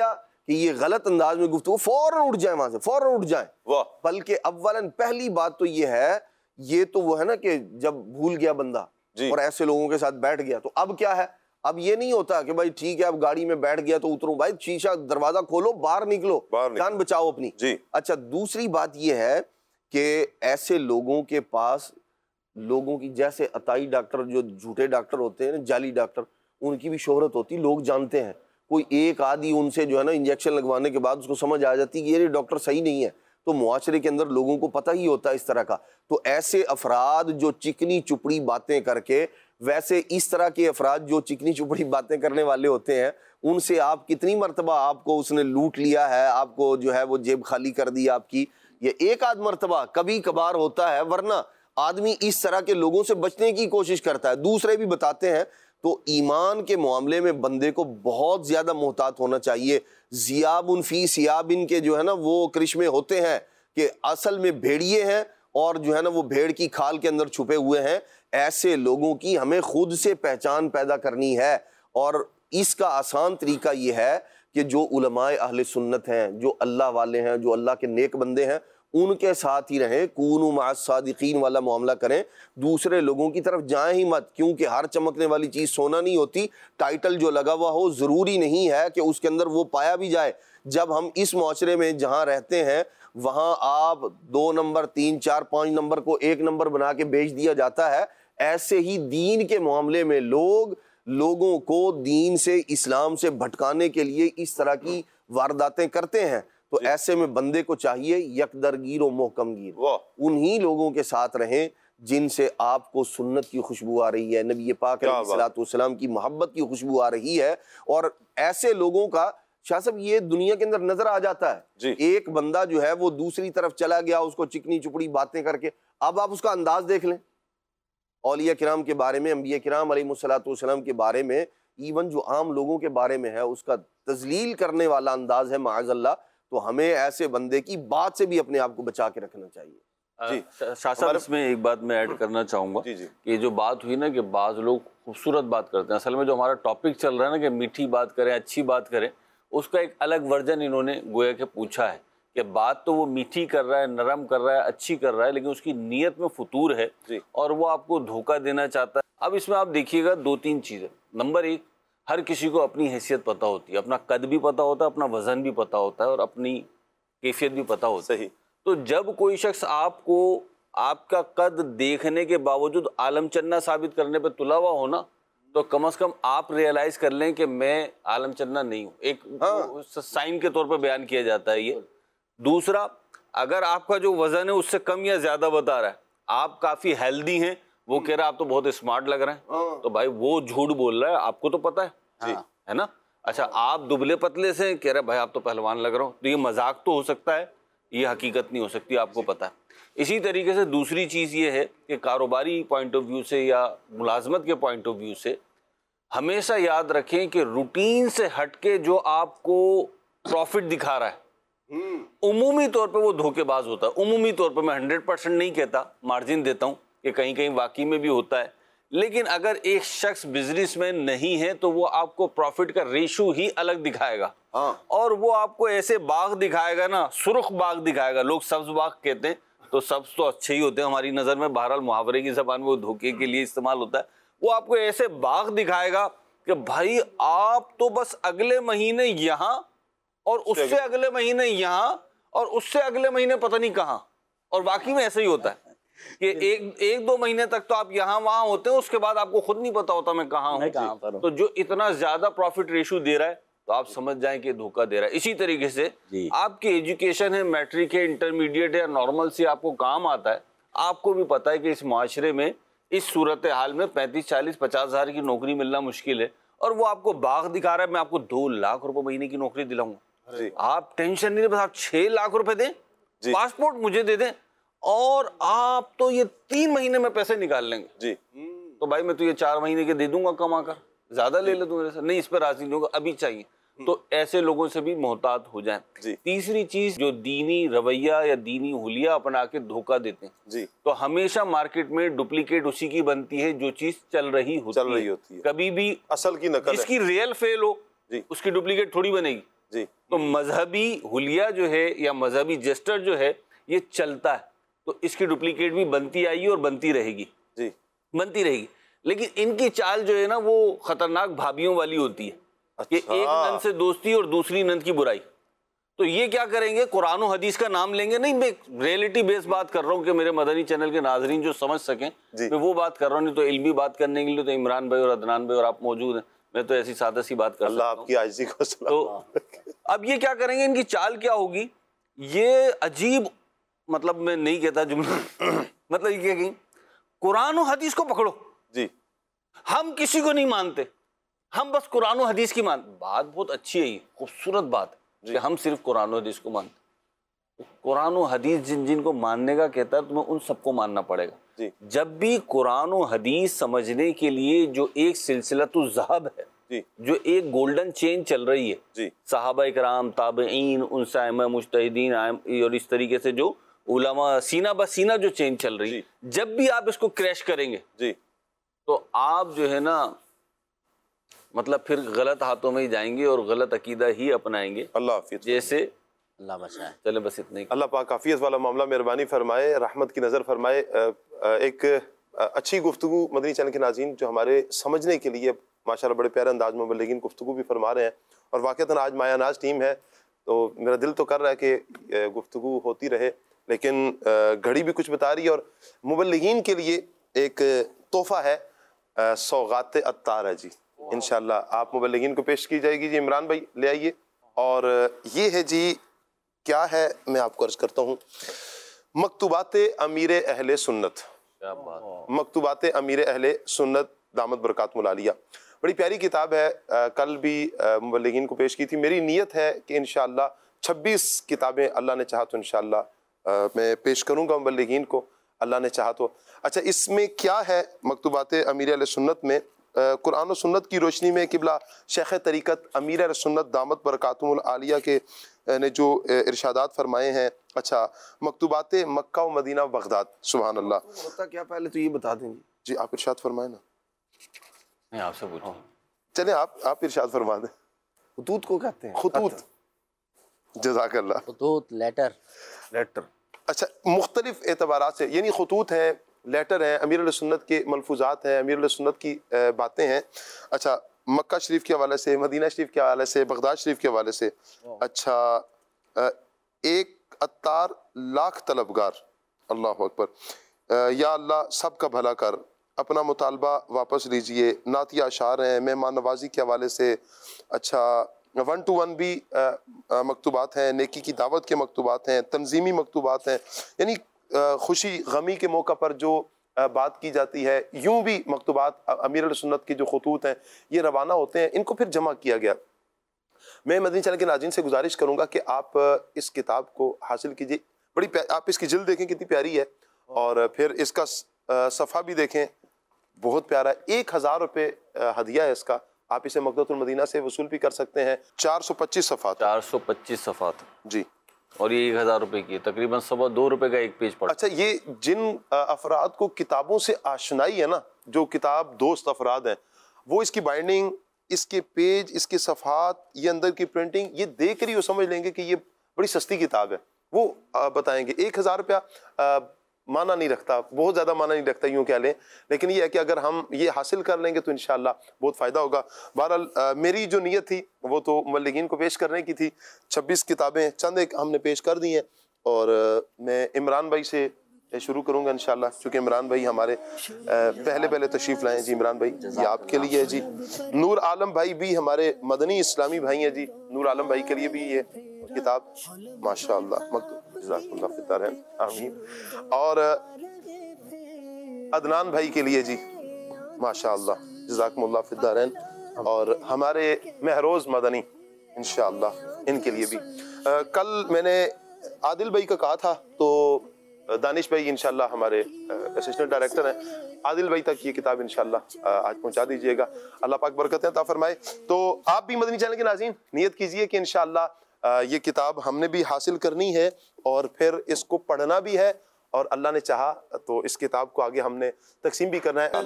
کہ یہ غلط انداز میں گفتگو، فوراً اٹھ جائیں وہاں سے، فوراً اٹھ جائیں. واہ. بلکہ اولاً پہلی بات تو یہ ہے، یہ تو وہ ہے نا کہ جب بھول گیا بندہ اور ایسے لوگوں کے ساتھ بیٹھ گیا تو اب کیا ہے، اب یہ نہیں ہوتا کہ بھائی ٹھیک ہے اب گاڑی میں بیٹھ گیا تو اتروں، بھائی شیشہ دروازہ کھولو، باہر نکلو، جان بچاؤ اپنی. جی. اچھا دوسری بات یہ ہے کہ ایسے لوگوں کے پاس لوگوں کی، جیسے عطائی ڈاکٹر جو جھوٹے ڈاکٹر ہوتے ہیں نا، جعلی ڈاکٹر، ان کی بھی شہرت ہوتی، لوگ جانتے ہیں. کوئی ایک آدھی ان سے جو ہے نا انجیکشن لگوانے کے بعد اس کو سمجھ آ جاتی کہ یہ ڈاکٹر صحیح نہیں ہے، تو معاشرے کے اندر لوگوں کو پتہ ہی ہوتا ہے اس طرح کا. تو ایسے افراد جو چکنی چپڑی باتیں کر کے، ویسے اس طرح کے افراد جو چکنی چپڑی باتیں کرنے والے ہوتے ہیں، ان سے آپ کتنی مرتبہ آپ کو اس نے لوٹ لیا ہے، آپ کو جو ہے وہ جیب خالی کر دی آپ کی، یہ ایک آدھ مرتبہ کبھی کبھار ہوتا ہے، ورنہ آدمی اس طرح کے لوگوں سے بچنے کی کوشش کرتا ہے. دوسرے بھی بتاتے ہیں. تو ایمان کے معاملے میں بندے کو بہت زیادہ محتاط ہونا چاہیے. ذیابن فی ثیابن کے جو ہے نا وہ کرشمے ہوتے ہیں کہ اصل میں بھیڑیے ہیں اور جو ہے نا وہ بھیڑ کی کھال کے اندر چھپے ہوئے ہیں. ایسے لوگوں کی ہمیں خود سے پہچان پیدا کرنی ہے، اور اس کا آسان طریقہ یہ ہے کہ جو علماء اہل سنت ہیں، جو اللہ والے ہیں، جو اللہ کے نیک بندے ہیں، ان کے ساتھ ہی رہیں. کونوا مع الصادقین والا معاملہ کریں، دوسرے لوگوں کی طرف جائیں ہی مت، کیونکہ ہر چمکنے والی چیز سونا نہیں ہوتی. ٹائٹل جو لگا ہوا ہو ضروری نہیں ہے کہ اس کے اندر وہ پایا بھی جائے. جب ہم اس معاشرے میں جہاں رہتے ہیں وہاں آپ دو نمبر، تین چار پانچ نمبر کو ایک نمبر بنا کے بیچ دیا جاتا ہے. ایسے ہی دین کے معاملے میں لوگ لوگوں کو دین سے، اسلام سے بھٹکانے کے لیے اس طرح کی وارداتیں کرتے ہیں. تو ایسے میں بندے کو چاہیے یک درگیر و محکم گیر، انہی لوگوں کے ساتھ رہیں جن سے آپ کو سنت کی خوشبو آ رہی ہے، نبی پاک علیہ الصلوۃ والسلام کی محبت کی خوشبو آ رہی ہے. اور ایسے لوگوں کا شاہ صاحب یہ دنیا کے اندر نظر آ جاتا ہے. ایک بندہ جو ہے وہ دوسری طرف چلا گیا، اس کو چکنی چپڑی باتیں کر کے، اب آپ اس کا انداز دیکھ لیں. اولیاء کرام کے بارے میں، انبیاء کرام علیہ الصلوۃ والسلام کے بارے میں، ایون جو عام لوگوں کے بارے میں ہے، اس کا تذلیل کرنے والا انداز ہے معاذ اللہ. تو ہمیں ایسے بندے کی بات سے بھی اپنے آپ کو بچا کے رکھنا چاہیے. جی شاہ صاحب، اس میں ایک بات میں ایڈ کرنا چاہوں گا کہ جو بات ہوئی نا کہ بعض لوگ خوبصورت بات کرتے ہیں، اصل میں جو ہمارا ٹاپک چل رہا ہے نا کہ میٹھی بات کریں، اچھی بات کریں، اس کا ایک الگ ورژن انہوں نے گویا کہ پوچھا ہے کہ بات تو وہ میٹھی کر رہا ہے، نرم کر رہا ہے، اچھی کر رہا ہے، لیکن اس کی نیت میں فطور ہے اور وہ آپ کو دھوکہ دینا چاہتا ہے. اب اس میں آپ دیکھیے گا دو تین چیزیں. نمبر ایک، ہر کسی کو اپنی حیثیت پتہ ہوتی ہے، اپنا قد بھی پتہ ہوتا ہے، اپنا وزن بھی پتہ ہوتا ہے اور اپنی کیفیت بھی پتہ ہوتا ہے. تو جب کوئی شخص آپ کو آپ کا قد دیکھنے کے باوجود عالم چنا ثابت کرنے پہ تلا ہوا ہونا، تو کم از کم آپ ریئلائز کر لیں کہ میں عالم چنا نہیں ہوں. ایک سائن کے طور پہ بیان کیا جاتا ہے یہ. دوسرا، اگر آپ کا جو وزن ہے اس سے کم یا زیادہ بتا رہا ہے، آپ کافی ہیلدی ہیں، وہ کہہ رہا ہے آپ تو بہت اسمارٹ لگ رہے ہیں، تو بھائی وہ جھوٹ بول رہا ہے، آپ کو تو پتہ ہے ہے نا. اچھا، آپ دبلے پتلے سے کہہ رہے بھائی آپ تو پہلوان لگ رہا ہو، تو یہ مذاق تو ہو سکتا ہے، یہ حقیقت نہیں ہو سکتی، آپ کو پتہ ہے. اسی طریقے سے دوسری چیز یہ ہے کہ کاروباری پوائنٹ آف ویو سے یا ملازمت کے پوائنٹ آف ویو سے ہمیشہ یاد رکھیں کہ روٹین سے ہٹ کے جو آپ کو پروفٹ دکھا رہا ہے عمومی طور پہ وہ دھوکے باز ہوتا ہے. عمومی طور پہ میں ہنڈریڈ پرسینٹ نہیں کہتا، مارجن دیتا ہوں کہ کہیں کہیں واقعی میں بھی ہوتا ہے. لیکن اگر ایک شخص بزنس مین نہیں ہے تو وہ آپ کو پروفٹ کا ریشو ہی الگ دکھائے گا، اور وہ آپ کو ایسے باغ دکھائے گا نا، سرخ باغ دکھائے گا. لوگ سبز باغ کہتے ہیں، تو سبز تو اچھے ہی ہوتے ہیں ہماری نظر میں، بہرحال محاورے کی زبان میں وہ دھوکے کے لیے استعمال ہوتا ہے. وہ آپ کو ایسے باغ دکھائے گا کہ بھائی آپ تو بس اگلے مہینے یہاں اور اس سے اگلے مہینے یہاں اور اس سے اگلے مہینے پتہ نہیں کہاں. اور واقعی میں ایسا ہی ہوتا ہے کہ ایک ایک دو مہینے تک تو آپ یہاں وہاں ہوتے ہیں، اس کے بعد آپ کو خود نہیں پتا ہوتا میں کہاں ہوں. تو جو اتنا زیادہ پروفٹ ریشو دے رہا ہے تو آپ سمجھ جائیں کہ دھوکہ دے رہا ہے. اسی طریقے سے آپ کی ایجوکیشن ہے، میٹرک ہے، انٹرمیڈیٹ ہے، نارمل سے آپ کو کام آتا ہے. آپ کو بھی پتا ہے کہ اس معاشرے میں اس صورتحال میں پینتیس چالیس پچاس ہزار کی نوکری ملنا مشکل ہے، اور وہ آپ کو باغ دکھا رہا ہے میں آپ کو دو لاکھ روپے مہینے کی نوکری دلاؤں گا. آپ ٹینشن نہیں، بس آپ چھ لاکھ روپے دیں، پاسپورٹ مجھے دے دیں، اور آپ تو یہ تین مہینے میں پیسے نکال لیں گے. جی تو بھائی میں تو یہ چار مہینے کے دے دوں گا کما کر، زیادہ لے لے تو میرے سے نہیں، اس پہ راضی نہیں ہوگا، ابھی چاہیے. تو ایسے لوگوں سے بھی محتاط ہو جائیں. تیسری چیز، جو دینی رویہ یا دینی حلیہ اپنا کے دھوکہ دیتے ہیں، جی تو ہمیشہ مارکیٹ میں ڈپلیکیٹ اسی کی بنتی ہے جو چیز چل رہی ہوتی ہے. کبھی بھی اصل کی نقل جس کی ریئل فیل ہو اس کی ڈپلیکیٹ تھوڑی بنے گی. جی تو مذہبی حلیہ جو ہے یا مذہبی جسٹر جو ہے یہ چلتا ہے، تو اس کی ڈپلیکیٹ بھی بنتی آئی ہے اور بنتی رہے گی، جی بنتی رہے گی. لیکن ان کی چال جو ہے نا وہ خطرناک بھابھیوں والی ہوتی ہے کہ ایک نند سے دوستی اور دوسری نند کی برائی. تو یہ کیا کریں گے، قرآن و حدیث کا نام لیں گے. نہیں، میں ریئلٹی بیس بات کر رہا ہوں کہ میرے مدنی چینل کے ناظرین جو سمجھ سکیں، میں وہ بات کر رہا ہوں. نہیں تو علمی بات کرنے کے لیے تو عمران بھائی اور عدنان بھائی اور آپ موجود ہیں، میں تو ایسی سادہ سی بات کر اللہ سکتا ہوں. آپ کی عاجزی کو سلام. تو اب یہ کیا کریں گے، ان کی چال کیا ہوگی، یہ عجیب، مطلب میں نہیں کہتا جملہ مطلب یہ کہ قرآن و حدیث کو پکڑو، جی ہم کسی کو نہیں مانتے، ہم بس قرآن و حدیث کی مانتے. بات بہت اچھی ہے، یہ خوبصورت بات ہے کہ ہم صرف قرآن و حدیث کو مانتے. قرآن و حدیث جن جن کو ماننے کا کہتا ہے تمہیں ان سب کو ماننا پڑے گا. جی جب بھی قرآن و حدیث سمجھنے کے لیے جو ایک سلسلۃ الذہب ہے، جی جو ایک گولڈن چین چل رہی ہے، جی صحابہ کرام، تابعین، ان سے ائمہ مجتہدین اور اس طریقے سے جو علماء، سینہ بہ سینہ جو چین چل رہی ہے، جب بھی آپ اس کو کریش کریں گے جی تو آپ جو ہے نا مطلب پھر غلط ہاتھوں میں ہی جائیں گے اور غلط عقیدہ ہی اپنائیں گے. اللہ حافظ. جیسے اللہ بچائے. چلے بس اتنے. اللہ پاک عافیت والا معاملہ مہربانی فرمائے، رحمت کی نظر فرمائے. ایک اچھی گفتگو مدنی چینل کے ناظرین جو ہمارے سمجھنے کے لیے ماشاءاللہ بڑے پیارے انداز میں مبلغین گفتگو بھی فرما رہے ہیں، اور واقعتاً آج مایا ناز ٹیم ہے تو میرا دل تو کر رہا ہے کہ گفتگو ہوتی رہے، لیکن گھڑی بھی کچھ بتا رہی ہے. اور مبلغین کے لیے ایک تحفہ ہے، سوغات عطار ہے جی، انشاءاللہ آپ مبلغین کو پیش کی جائے گی. جی عمران بھائی لے آئیے. اور یہ ہے جی، کیا ہے میں آپ کو عرض کرتا ہوں، مکتوبات امیر اہل سنت. مکتوبات امیر اہل سنت دامت برکاتہم العالیہ، بڑی پیاری کتاب ہے. کل بھی مبلغین کو پیش کی تھی. میری نیت ہے کہ انشاءاللہ چھبیس کتابیں اللہ نے چاہا تو انشاءاللہ میں پیش کروں گا مبلغین کو، اللہ نے چاہا تو. اچھا، اس میں کیا ہے مکتوبات امیر اہل سنت میں؟ قرآن و سنت کی روشنی میں قبلہ شیخ طریقت امیر اہل سنت دامت برکاتہم العالیہ کے نے جو ارشادات فرمائے ہیں. اچھا، مکتوبات مکہ و مدینہ و بغداد. سبحان اللہ. ہوتا کیا پہلے تو یہ بتا دیں گے. جی آپ ارشاد فرمائیں نا. میں آپ سے پوچھوں. چلیں آپ آپ ارشاد فرما دیں. خطوط کو کہتے ہیں. خطوط. جزاک اللہ. خطوط، لیٹر. لیٹر. اچھا، مختلف اعتبارات سے، یعنی خطوط ہیں، لیٹر ہیں، امیر علیہ سنت کے ملفوظات ہیں، امیر علیہ سنت کی باتیں ہیں. اچھا، مکہ شریف کے حوالے سے، مدینہ شریف کے حوالے سے، بغداد شریف کے حوالے سے. اچھا، ایک عطار لاکھ طلبگار. اللہ اکبر. یا اللہ سب کا بھلا کر، اپنا مطالبہ واپس لیجئے. نعتیہ اشعار ہیں، مہمان نوازی کے حوالے سے. اچھا، ون ٹو ون بھی مکتوبات ہیں، نیکی کی دعوت کے مکتوبات ہیں، تنظیمی مکتوبات ہیں، یعنی خوشی غمی کے موقع پر جو بات کی جاتی ہے. یوں بھی مکتوبات امیر علیہ سنت کے جو خطوط ہیں یہ روانہ ہوتے ہیں. ان کو پھر جمع کیا گیا. میں مدنی چینل کے ناظرین سے گزارش کروں گا کہ آپ اس کتاب کو حاصل کیجئے. بڑی آپ اس کی جلد دیکھیں کتنی پیاری ہے، اور پھر اس کا صفحہ بھی دیکھیں، بہت پیارا ہے. ایک ہزار روپے ہدیہ ہے اس کا. آپ اسے مقدمۃ المدینہ سے وصول بھی کر سکتے ہیں. چار سو پچیس صفحات. چار سو پچیس صفحات جی. اور یہ ایک ہزار روپے کی ہے، تقریباً سوا دو روپے کا ایک پیج پڑتا. اچھا، یہ جن افراد کو کتابوں سے آشنائی ہے نا، جو کتاب دوست افراد ہیں، وہ اس کی بائنڈنگ، اس کے پیج، اس کے صفحات، یہ اندر کی پرنٹنگ، یہ دیکھ رہی ہو سمجھ لیں گے کہ یہ بڑی سستی کتاب ہے. وہ بتائیں گے. ایک ہزار روپیہ معنی نہیں رکھتا، بہت زیادہ معنی نہیں رکھتا یوں کہہ لیں، لیکن یہ ہے کہ اگر ہم یہ حاصل کر لیں گے تو انشاءاللہ بہت فائدہ ہوگا. بہرحال میری جو نیت تھی وہ تو مبلغین کو پیش کرنے کی تھی. چھبیس کتابیں چند ایک ہم نے پیش کر دی ہیں، اور میں عمران بھائی سے شروع کروں گا انشاءاللہ، چونکہ عمران بھائی ہمارے پہلے پہلے تشریف لائیں. جی عمران بھائی، یہ آپ کے لیے ہے. جی نور عالم بھائی بھی ہمارے مدنی اسلامی بھائی ہیں. جی نور عالم بھائی کے لیے بھی یہ کتاب ماشاءاللہ مکتوب. جزاک اللہ فی الدارین، آمین. اور عدنان بھائی کے لیے جی ماشاءاللہ جزاکم اللہ فی الدارین، اور ہمارے مہروز مدنی انشاءاللہ ان کے لیے بھی. کل میں نے عادل بھائی کا کہا تھا، تو دانش بھائی انشاءاللہ ہمارے اسسٹنٹ ڈائریکٹر ہیں، عادل بھائی تک یہ کتاب انشاءاللہ آج پہنچا دیجئے گا. اللہ پاک برکتیں عطا فرمائے. تو آپ بھی مدنی چینل کے ناظرین نیت کیجئے کہ انشاءاللہ یہ کتاب ہم نے بھی حاصل کرنی ہے، اور پھر اس کو پڑھنا بھی ہے، اور اللہ نے چاہا تو اس کتاب کو آگے ہم نے تقسیم بھی کرنا ہے.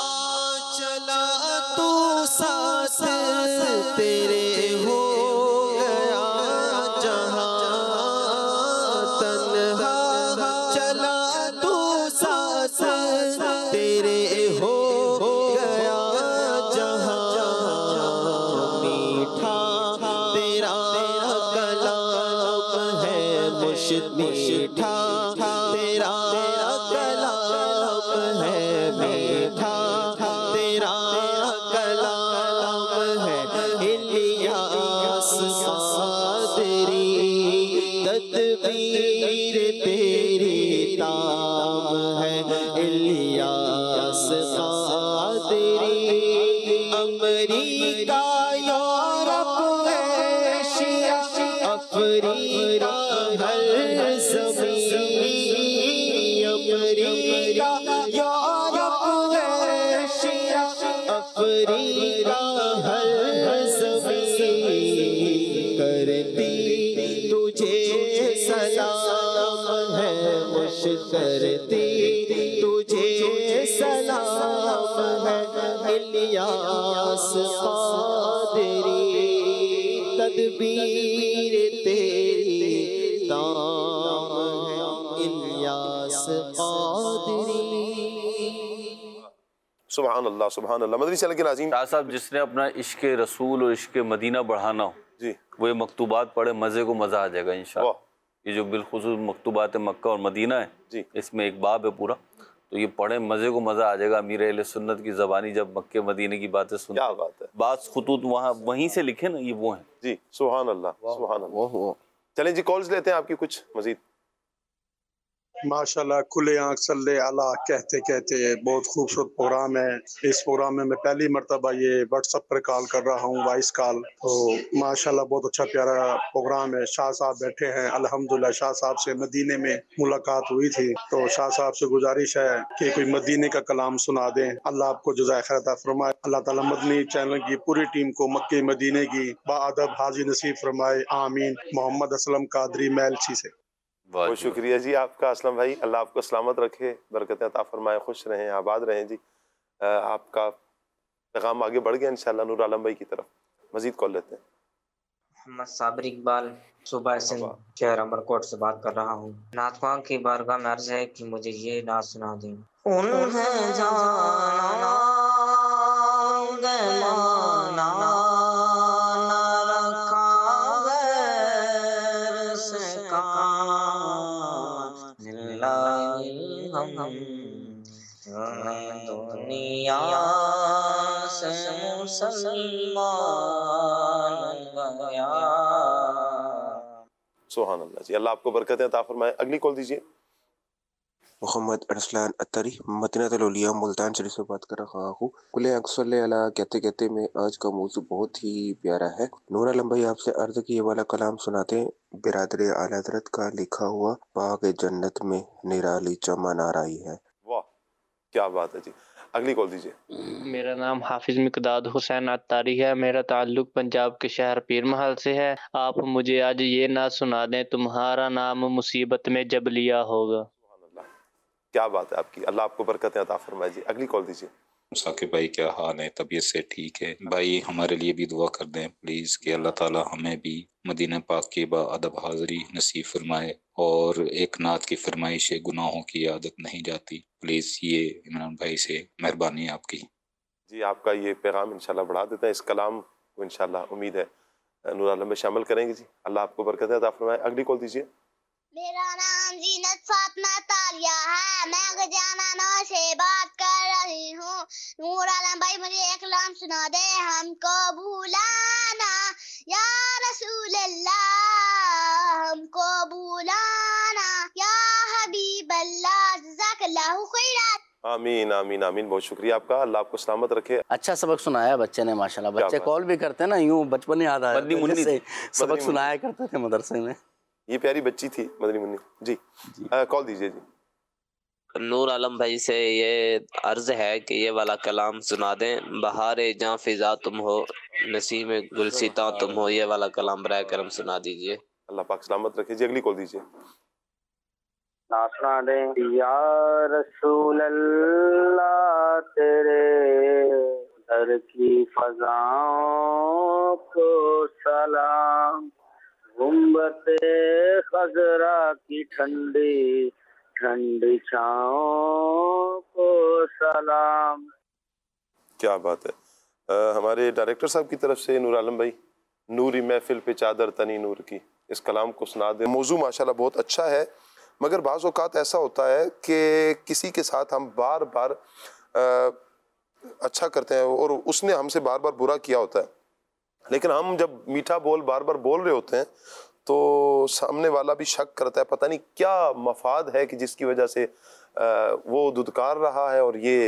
چلا تو ساتھ تیرے ہو میٹھا تیرا کلام ہے، میٹھا تیرا کلام ہے، الیاس قادری تدبیر تیری تام ہے، Ilyas Qadri America Europe Asia Africa ہر زمین، امریکہ یورپ ایشیا افریقہ ہر زمین، کرتی تجھے سلام ہے، مشکرتی تجھے سلام ہے، الیاس قادری تدبیر تیری تام ہے، الیاس قادری۔ سبحان اللہ سبحان اللہ۔ مدنی چینل کے ناظرین، شاہ صاحب جس نے اپنا عشق رسول اور عشق مدینہ بڑھانا ہو جی وہ یہ مکتوبات پڑھے، مزے کو مزہ آ جائے گا انشاءاللہ۔ یہ جو بالخصوص مکتوبات مکہ اور مدینہ ہے جی اس میں ایک باب ہے پورا، تو یہ پڑھیں مزے کو مزہ آ جائے گا۔ امیر اہل سنت کی زبانی جب مکے مدینے کی باتیں سنتے کیا بات ہے، بعض خطوط وہاں وہیں سے لکھے نا، یہ وہ ہیں جی سبحان اللہ سبحان اللہ۔ چلیں جی کالز لیتے ہیں آپ کی کچھ مزید۔ ماشاءاللہ کھلے آنکھ صلی اللہ کہتے کہتے بہت خوبصورت پروگرام ہے۔ اس پروگرام میں میں پہلی مرتبہ یہ واٹس ایپ پر کال کر رہا ہوں، وائس کال، تو ماشاءاللہ بہت اچھا پیارا پروگرام ہے۔ شاہ صاحب بیٹھے ہیں، الحمدللہ شاہ صاحب سے مدینے میں ملاقات ہوئی تھی، تو شاہ صاحب سے گزارش ہے کہ کوئی مدینے کا کلام سنا دیں۔ اللہ آپ کو جزائے خیر عطا فرمائے، اللہ تعالیٰ مدنی چینل کی پوری ٹیم کو مکے مدینے کی باادب حاضری نصیب فرمائے، آمین۔ محمد اسلم قادری میلچی سے۔ بہت شکریہ جی آپ کا اسلم بھائی، اللہ آپ کو سلامت رکھے، برکتیں عطا فرمائے، خوش رہیں، آباد رہیں جی۔ آپ کا پیغام آگے بڑھ گیا انشاءاللہ نور عالم بھائی کی طرف۔ مزید کال لیتے ہیں۔ محمد صابر اقبال صوبہ سندھ شہر امرکوٹ سے بات کر رہا ہوں۔ نعت خواں کی بارگاہ میں عرض ہے کہ مجھے یہ نعت سنا دیں۔ انہیں جانا گے مانا نہ رکھا غیر سے کام، للہ ہم دنیا سے مسلمان گیا۔ سبحان اللہ جی، اللہ آپ کو برکتیں عطا فرمائے۔ اگلی کال دیجیے۔ محمد ارسلان اتری مدینہ الاولیاء ملتان شریف سے بات کر رہا ہوں۔ کلے آنکھ صلی اللہ کہتے کہتے میں آج کا موضوع بہت ہی پیارا ہے۔ نور عالم بھائی آپ سے عرض کی یہ والا کلام سناتے ہیں۔ برادر اعلی حضرت کا لکھا ہوا باغ جنت میں نرالی چمن آ رہی ہے۔ واہ کیا بات ہے جی، اگلی کال دیجیے۔ میرا نام حافظ مقداد حسین عطاری ہے، میرا تعلق پنجاب کے شہر پیر محل سے ہے۔ آپ مجھے آج یہ نعت سنا دیں، تمہارا نام مصیبت میں جب لیا ہوگا۔ کیا بات ہے آپ کی، اللہ آپ کو برکتیں عطا فرمائے جی۔ اگلی کال دیجیے۔ ثاقب بھائی کیا حال ہے، طبیعت سے ٹھیک ہے؟ بھائی ہمارے لیے بھی دعا کر دیں پلیز کہ اللہ تعالی ہمیں بھی مدینہ پاک کی با ادب حاضری نصیب فرمائے، اور ایک نعت کی فرمائش ہے، گناہوں کی عادت نہیں جاتی، پلیز یہ عمران بھائی سے مہربانی آپ کی۔ جی آپ کا یہ پیغام انشاءاللہ بڑھا دیتے ہیں، اس کلام کو انشاءاللہ امید ہے نور عالم میں شامل کریں گے جی، اللہ آپ کو برکتیں عطا فرمائے۔ اگلی کال دیجیے۔ میرا نام زینت فاطمہ تالیہ ہے، میں گجانا نو سے بات کر رہی ہوں۔ نور عالم بھائی مجھے ایک کلام سنا دے، ہم کو بھولانا یا رسول اللہ، ہم کو بھولانا یا حبیب اللہ، جزاک اللہ خیرات۔ آمین آمین آمین، بہت شکریہ آپ کا، اللہ آپ کو سلامت رکھے۔ اچھا سبق سنایا بچے نے ماشاءاللہ، بچے کال بھی کرتے ہیں نا، یوں بچپن یاد آیا جیسے سبق سنایا کرتے تھے مدرسے میں۔ یہ پیاری بچی تھی مدنی منی جی۔ کال دیجیے جی۔ نور عالم بھائی سے یہ عرض ہے کہ یہ والا کلام سنا دیں، بہار جاں فضا تم ہو، نسیم گلسیتا تم ہو، یہ والا کلام برائے کرم سنا دیجئے۔ اللہ پاک سلامت رکھے جی۔ اگلی کال دیجیے۔ سنا دیں۔ یا رسول اللہ تیرے در کی فضاؤں کو سلام، گنبد خضرا کی ٹھنڈی ٹھنڈی چھاؤں کو سلام۔ کیا بات ہے، ہمارے ڈائریکٹر صاحب کی طرف سے نور عالم بھائی، نوری محفل پہ چادر تنی نور کی، اس کلام کو سنا دیں. موضوع ماشاءاللہ بہت اچھا ہے، مگر بعض اوقات ایسا ہوتا ہے کہ کسی کے ساتھ ہم بار بار اچھا کرتے ہیں اور اس نے ہم سے بار بار برا کیا ہوتا ہے، لیکن ہم جب میٹھا بول بار بار بول رہے ہوتے ہیں تو سامنے والا بھی شک کرتا ہے، پتہ نہیں کیا مفاد ہے کہ جس کی وجہ سے وہ دھتکار رہا ہے اور یہ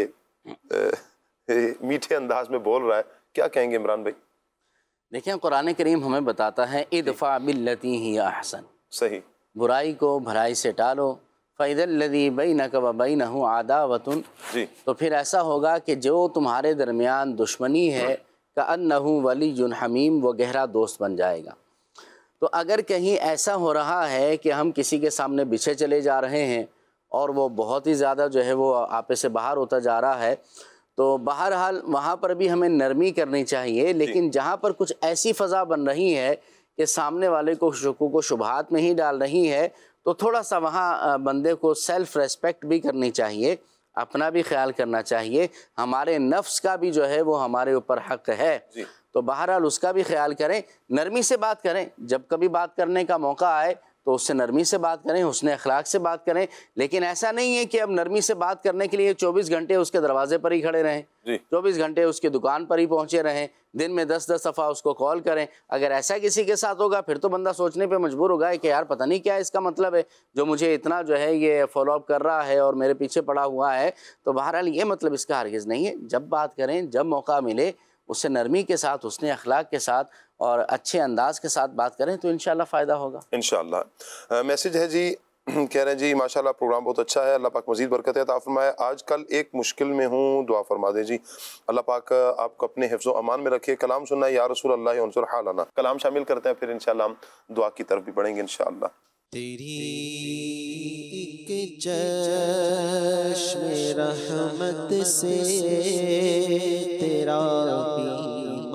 میٹھے انداز میں بول رہا ہے. کیا کہیں گے عمران بھائی؟ دیکھیں قرآن کریم ہمیں بتاتا ہے ادفع باللتی ہی احسن، صحیح، برائی کو بھلائی سے ٹالو. فَإِذَا الَّذِي بَيْنَكَ وَبَيْنَهُ عَدَاوَةٌ، جی تو پھر ایسا ہوگا کہ جو تمہارے درمیان دشمنی ہے كَأَنَّهُ وَلِيٌّ حَمِيمٌ، وہ گہرا دوست بن جائے گا. تو اگر کہیں ایسا ہو رہا ہے کہ ہم کسی کے سامنے بچھے چلے جا رہے ہیں اور وہ بہت ہی زیادہ جو ہے وہ آپے سے باہر ہوتا جا رہا ہے، تو بہرحال وہاں پر بھی ہمیں نرمی کرنی چاہیے. لیکن جہاں پر کچھ ایسی فضا بن رہی ہے کہ سامنے والے کو شکوک و شبہات میں ہی ڈال رہی ہے، تو تھوڑا سا وہاں بندے کو سیلف ریسپیکٹ بھی کرنی چاہیے، اپنا بھی خیال کرنا چاہیے. ہمارے نفس کا بھی جو ہے وہ ہمارے اوپر حق ہے، تو بہرحال اس کا بھی خیال کریں، نرمی سے بات کریں. جب کبھی بات کرنے کا موقع آئے تو اس سے نرمی سے بات کریں، حسن اخلاق سے بات کریں. لیکن ایسا نہیں ہے کہ اب نرمی سے بات کرنے کے لیے چوبیس گھنٹے اس کے دروازے پر ہی کھڑے رہیں، چوبیس گھنٹے اس کی دکان پر ہی پہنچے رہیں، دن میں دس دس دفعہ اس کو کال کریں. اگر ایسا کسی کے ساتھ ہوگا پھر تو بندہ سوچنے پہ مجبور ہوگا کہ یار پتہ نہیں کیا اس کا مطلب ہے جو مجھے اتنا جو ہے یہ فالو اپ کر رہا ہے اور میرے پیچھے پڑا ہوا ہے. تو بہرحال یہ مطلب اس کا ہرگز نہیں ہے. جب بات کریں، جب موقع ملے، اس سے نرمی کے ساتھ، حسن اخلاق کے ساتھ اور اچھے انداز کے ساتھ بات کریں تو انشاءاللہ فائدہ ہوگا. انشاءاللہ. میسج ہے جی، کہہ رہے ہیں جی ماشاءاللہ پروگرام بہت اچھا ہے، اللہ پاک مزید برکت عطا فرمائے. آج کل ایک مشکل میں ہوں، دعا فرما دیں جی. اللہ پاک آپ کو اپنے حفظ و امان میں رکھے. کلام سننا یا رسول اللہ انصر حالنا. کلام شامل کرتے ہیں، پھر انشاءاللہ ہم دعا کی طرف بھی بڑھیں گے انشاءاللہ. تیری ایک چشم رحمت سے تیرا بیمار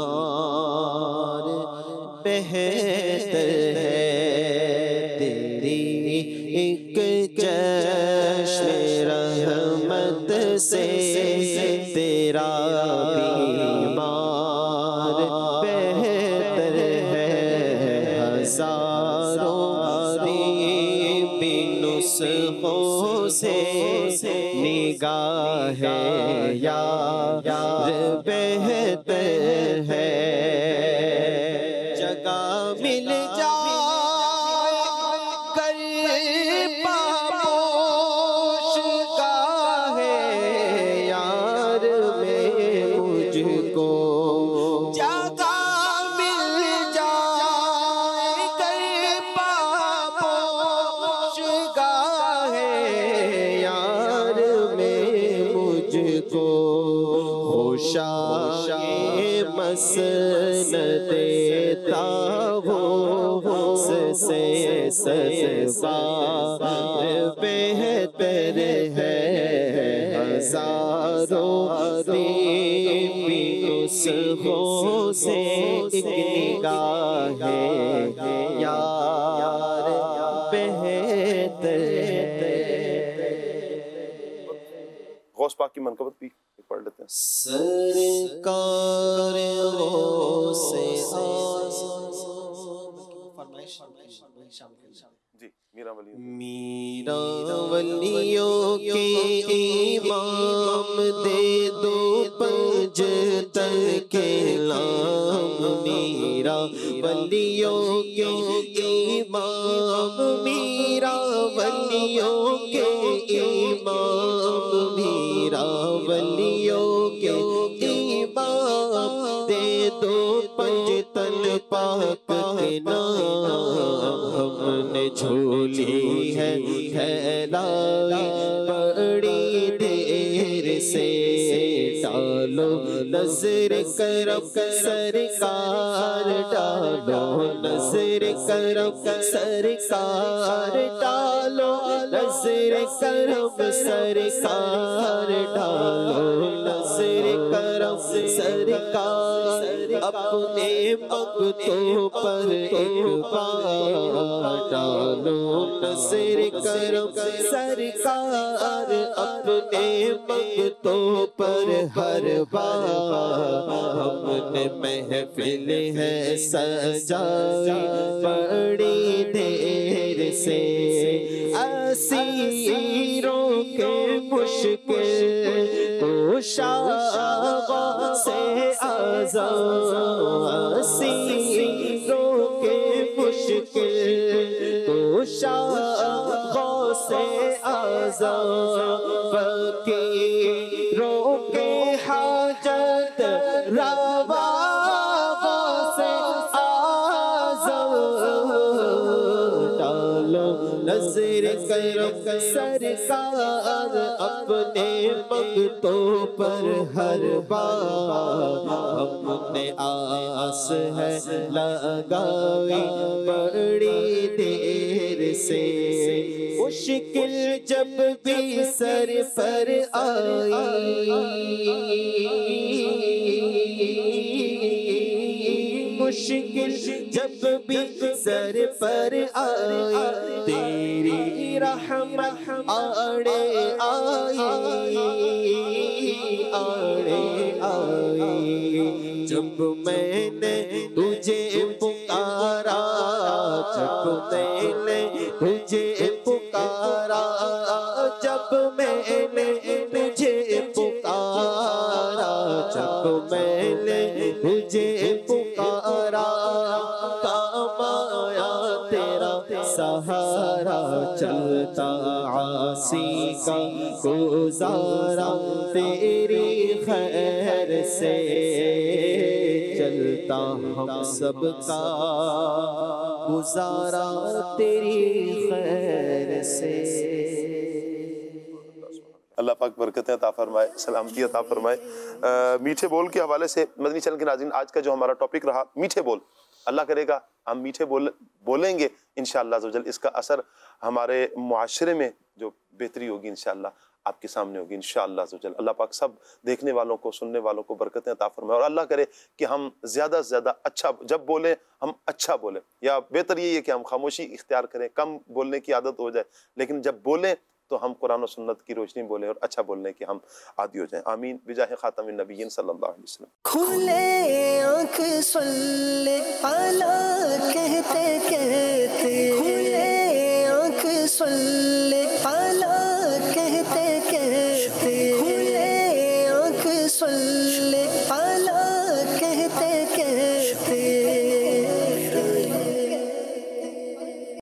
بہتر ہے، تیری ایک چشم رحمت سے تیرا بیمار بہتر ہے، ہزاروں نسخوں سے نگاہ یار بہتر ہے. جگہ مل جائے کر پاموش گاہ یار میں مجھ کو، جگہ مل جائے کر پاموش گاہ یار میں مجھ کو، خوشائے مسند دیتا ہوں سے سبار بہتر ہے، ہزاروں نسخوں سے ایک نگاہ یار بہتر. غوث پاک کی منقبت بھی پڑھ لیتے ہیں. سرکار غوث جی میرا ولی میرا ولیوں کے امام دے دو پنجتن کے لام، میرا ولیوں کے امام، میرا ولیوں کے امام، میرا ولیوں کے امام دے دو پنجتن پاک کے نام. ہم نے جھولی ہے پھیلائی بڑی دیر سے، ڈالو نظر کرم سرکار، ڈالو نظر کرم سرکار، ڈالو نظر کرم سرکار، ڈالو نظر کرم سرکار اپنے مقتوں پر ایک بار ڈالو نظر کرم سرکار اپنے مقتوں پر ہر بار ہم نے محفل ہے سجائی بڑی دیر سے اسیروں کے مشکل کوشاں سے آزاد اسیروں کے مشکل کوشاں سے آزاد فقیروں کے حاجت روا سے آزاد ڈالو نظر کرم سرکار اپنے مقتوں پر ہر بار ہم نے آس ہے لگائی بڑی دیر سے مشکل جب بھی سر پر آئی مشکل جب بھی سر پر آئی تیری رحمت آڑے آئی آڑے آئی جب میں نے تجھے پکارا جب میں نے تجھے پکارا جب میں نے تجھے پکارا جب میں نے تجھے پکارا کام آیا تیرا سہارا چلتا عاصی کا گزارا تیری خیر سے چلتا ہم سب کا گزارا تیری خیر سے۔ اللہ پاک برکتیں عطا فرمائے، سلامتی عطا فرمائے۔ میٹھے بول کے حوالے سے مدنی چینل کے ناظرین آج کا جو ہمارا ٹاپک رہا میٹھے بول، اللہ کرے گا ہم میٹھے بول بولیں گے انشاءاللہ عزوجل، اس کا اثر ہمارے معاشرے میں جو بہتری ہوگی انشاءاللہ آپ کے سامنے ہوگی انشاءاللہ عزوجل۔ اللہ پاک سب دیکھنے والوں کو سننے والوں کو برکتیں عطا فرمائے، اور اللہ کرے کہ ہم زیادہ سے زیادہ اچھا جب بولیں ہم اچھا بولیں، یا بہتر یہ ہے کہ ہم خاموشی اختیار کریں، کم بولنے کی عادت ہو جائے، لیکن جب بولیں تو ہم قرآن و سنت کی روشنی بولیں اور اچھا بولنے کے ہم عادی ہو جائیں۔ آمین بجاہ خاتم النبیین صلی اللہ علیہ وسلم۔ کھلے آنکھ صلی علی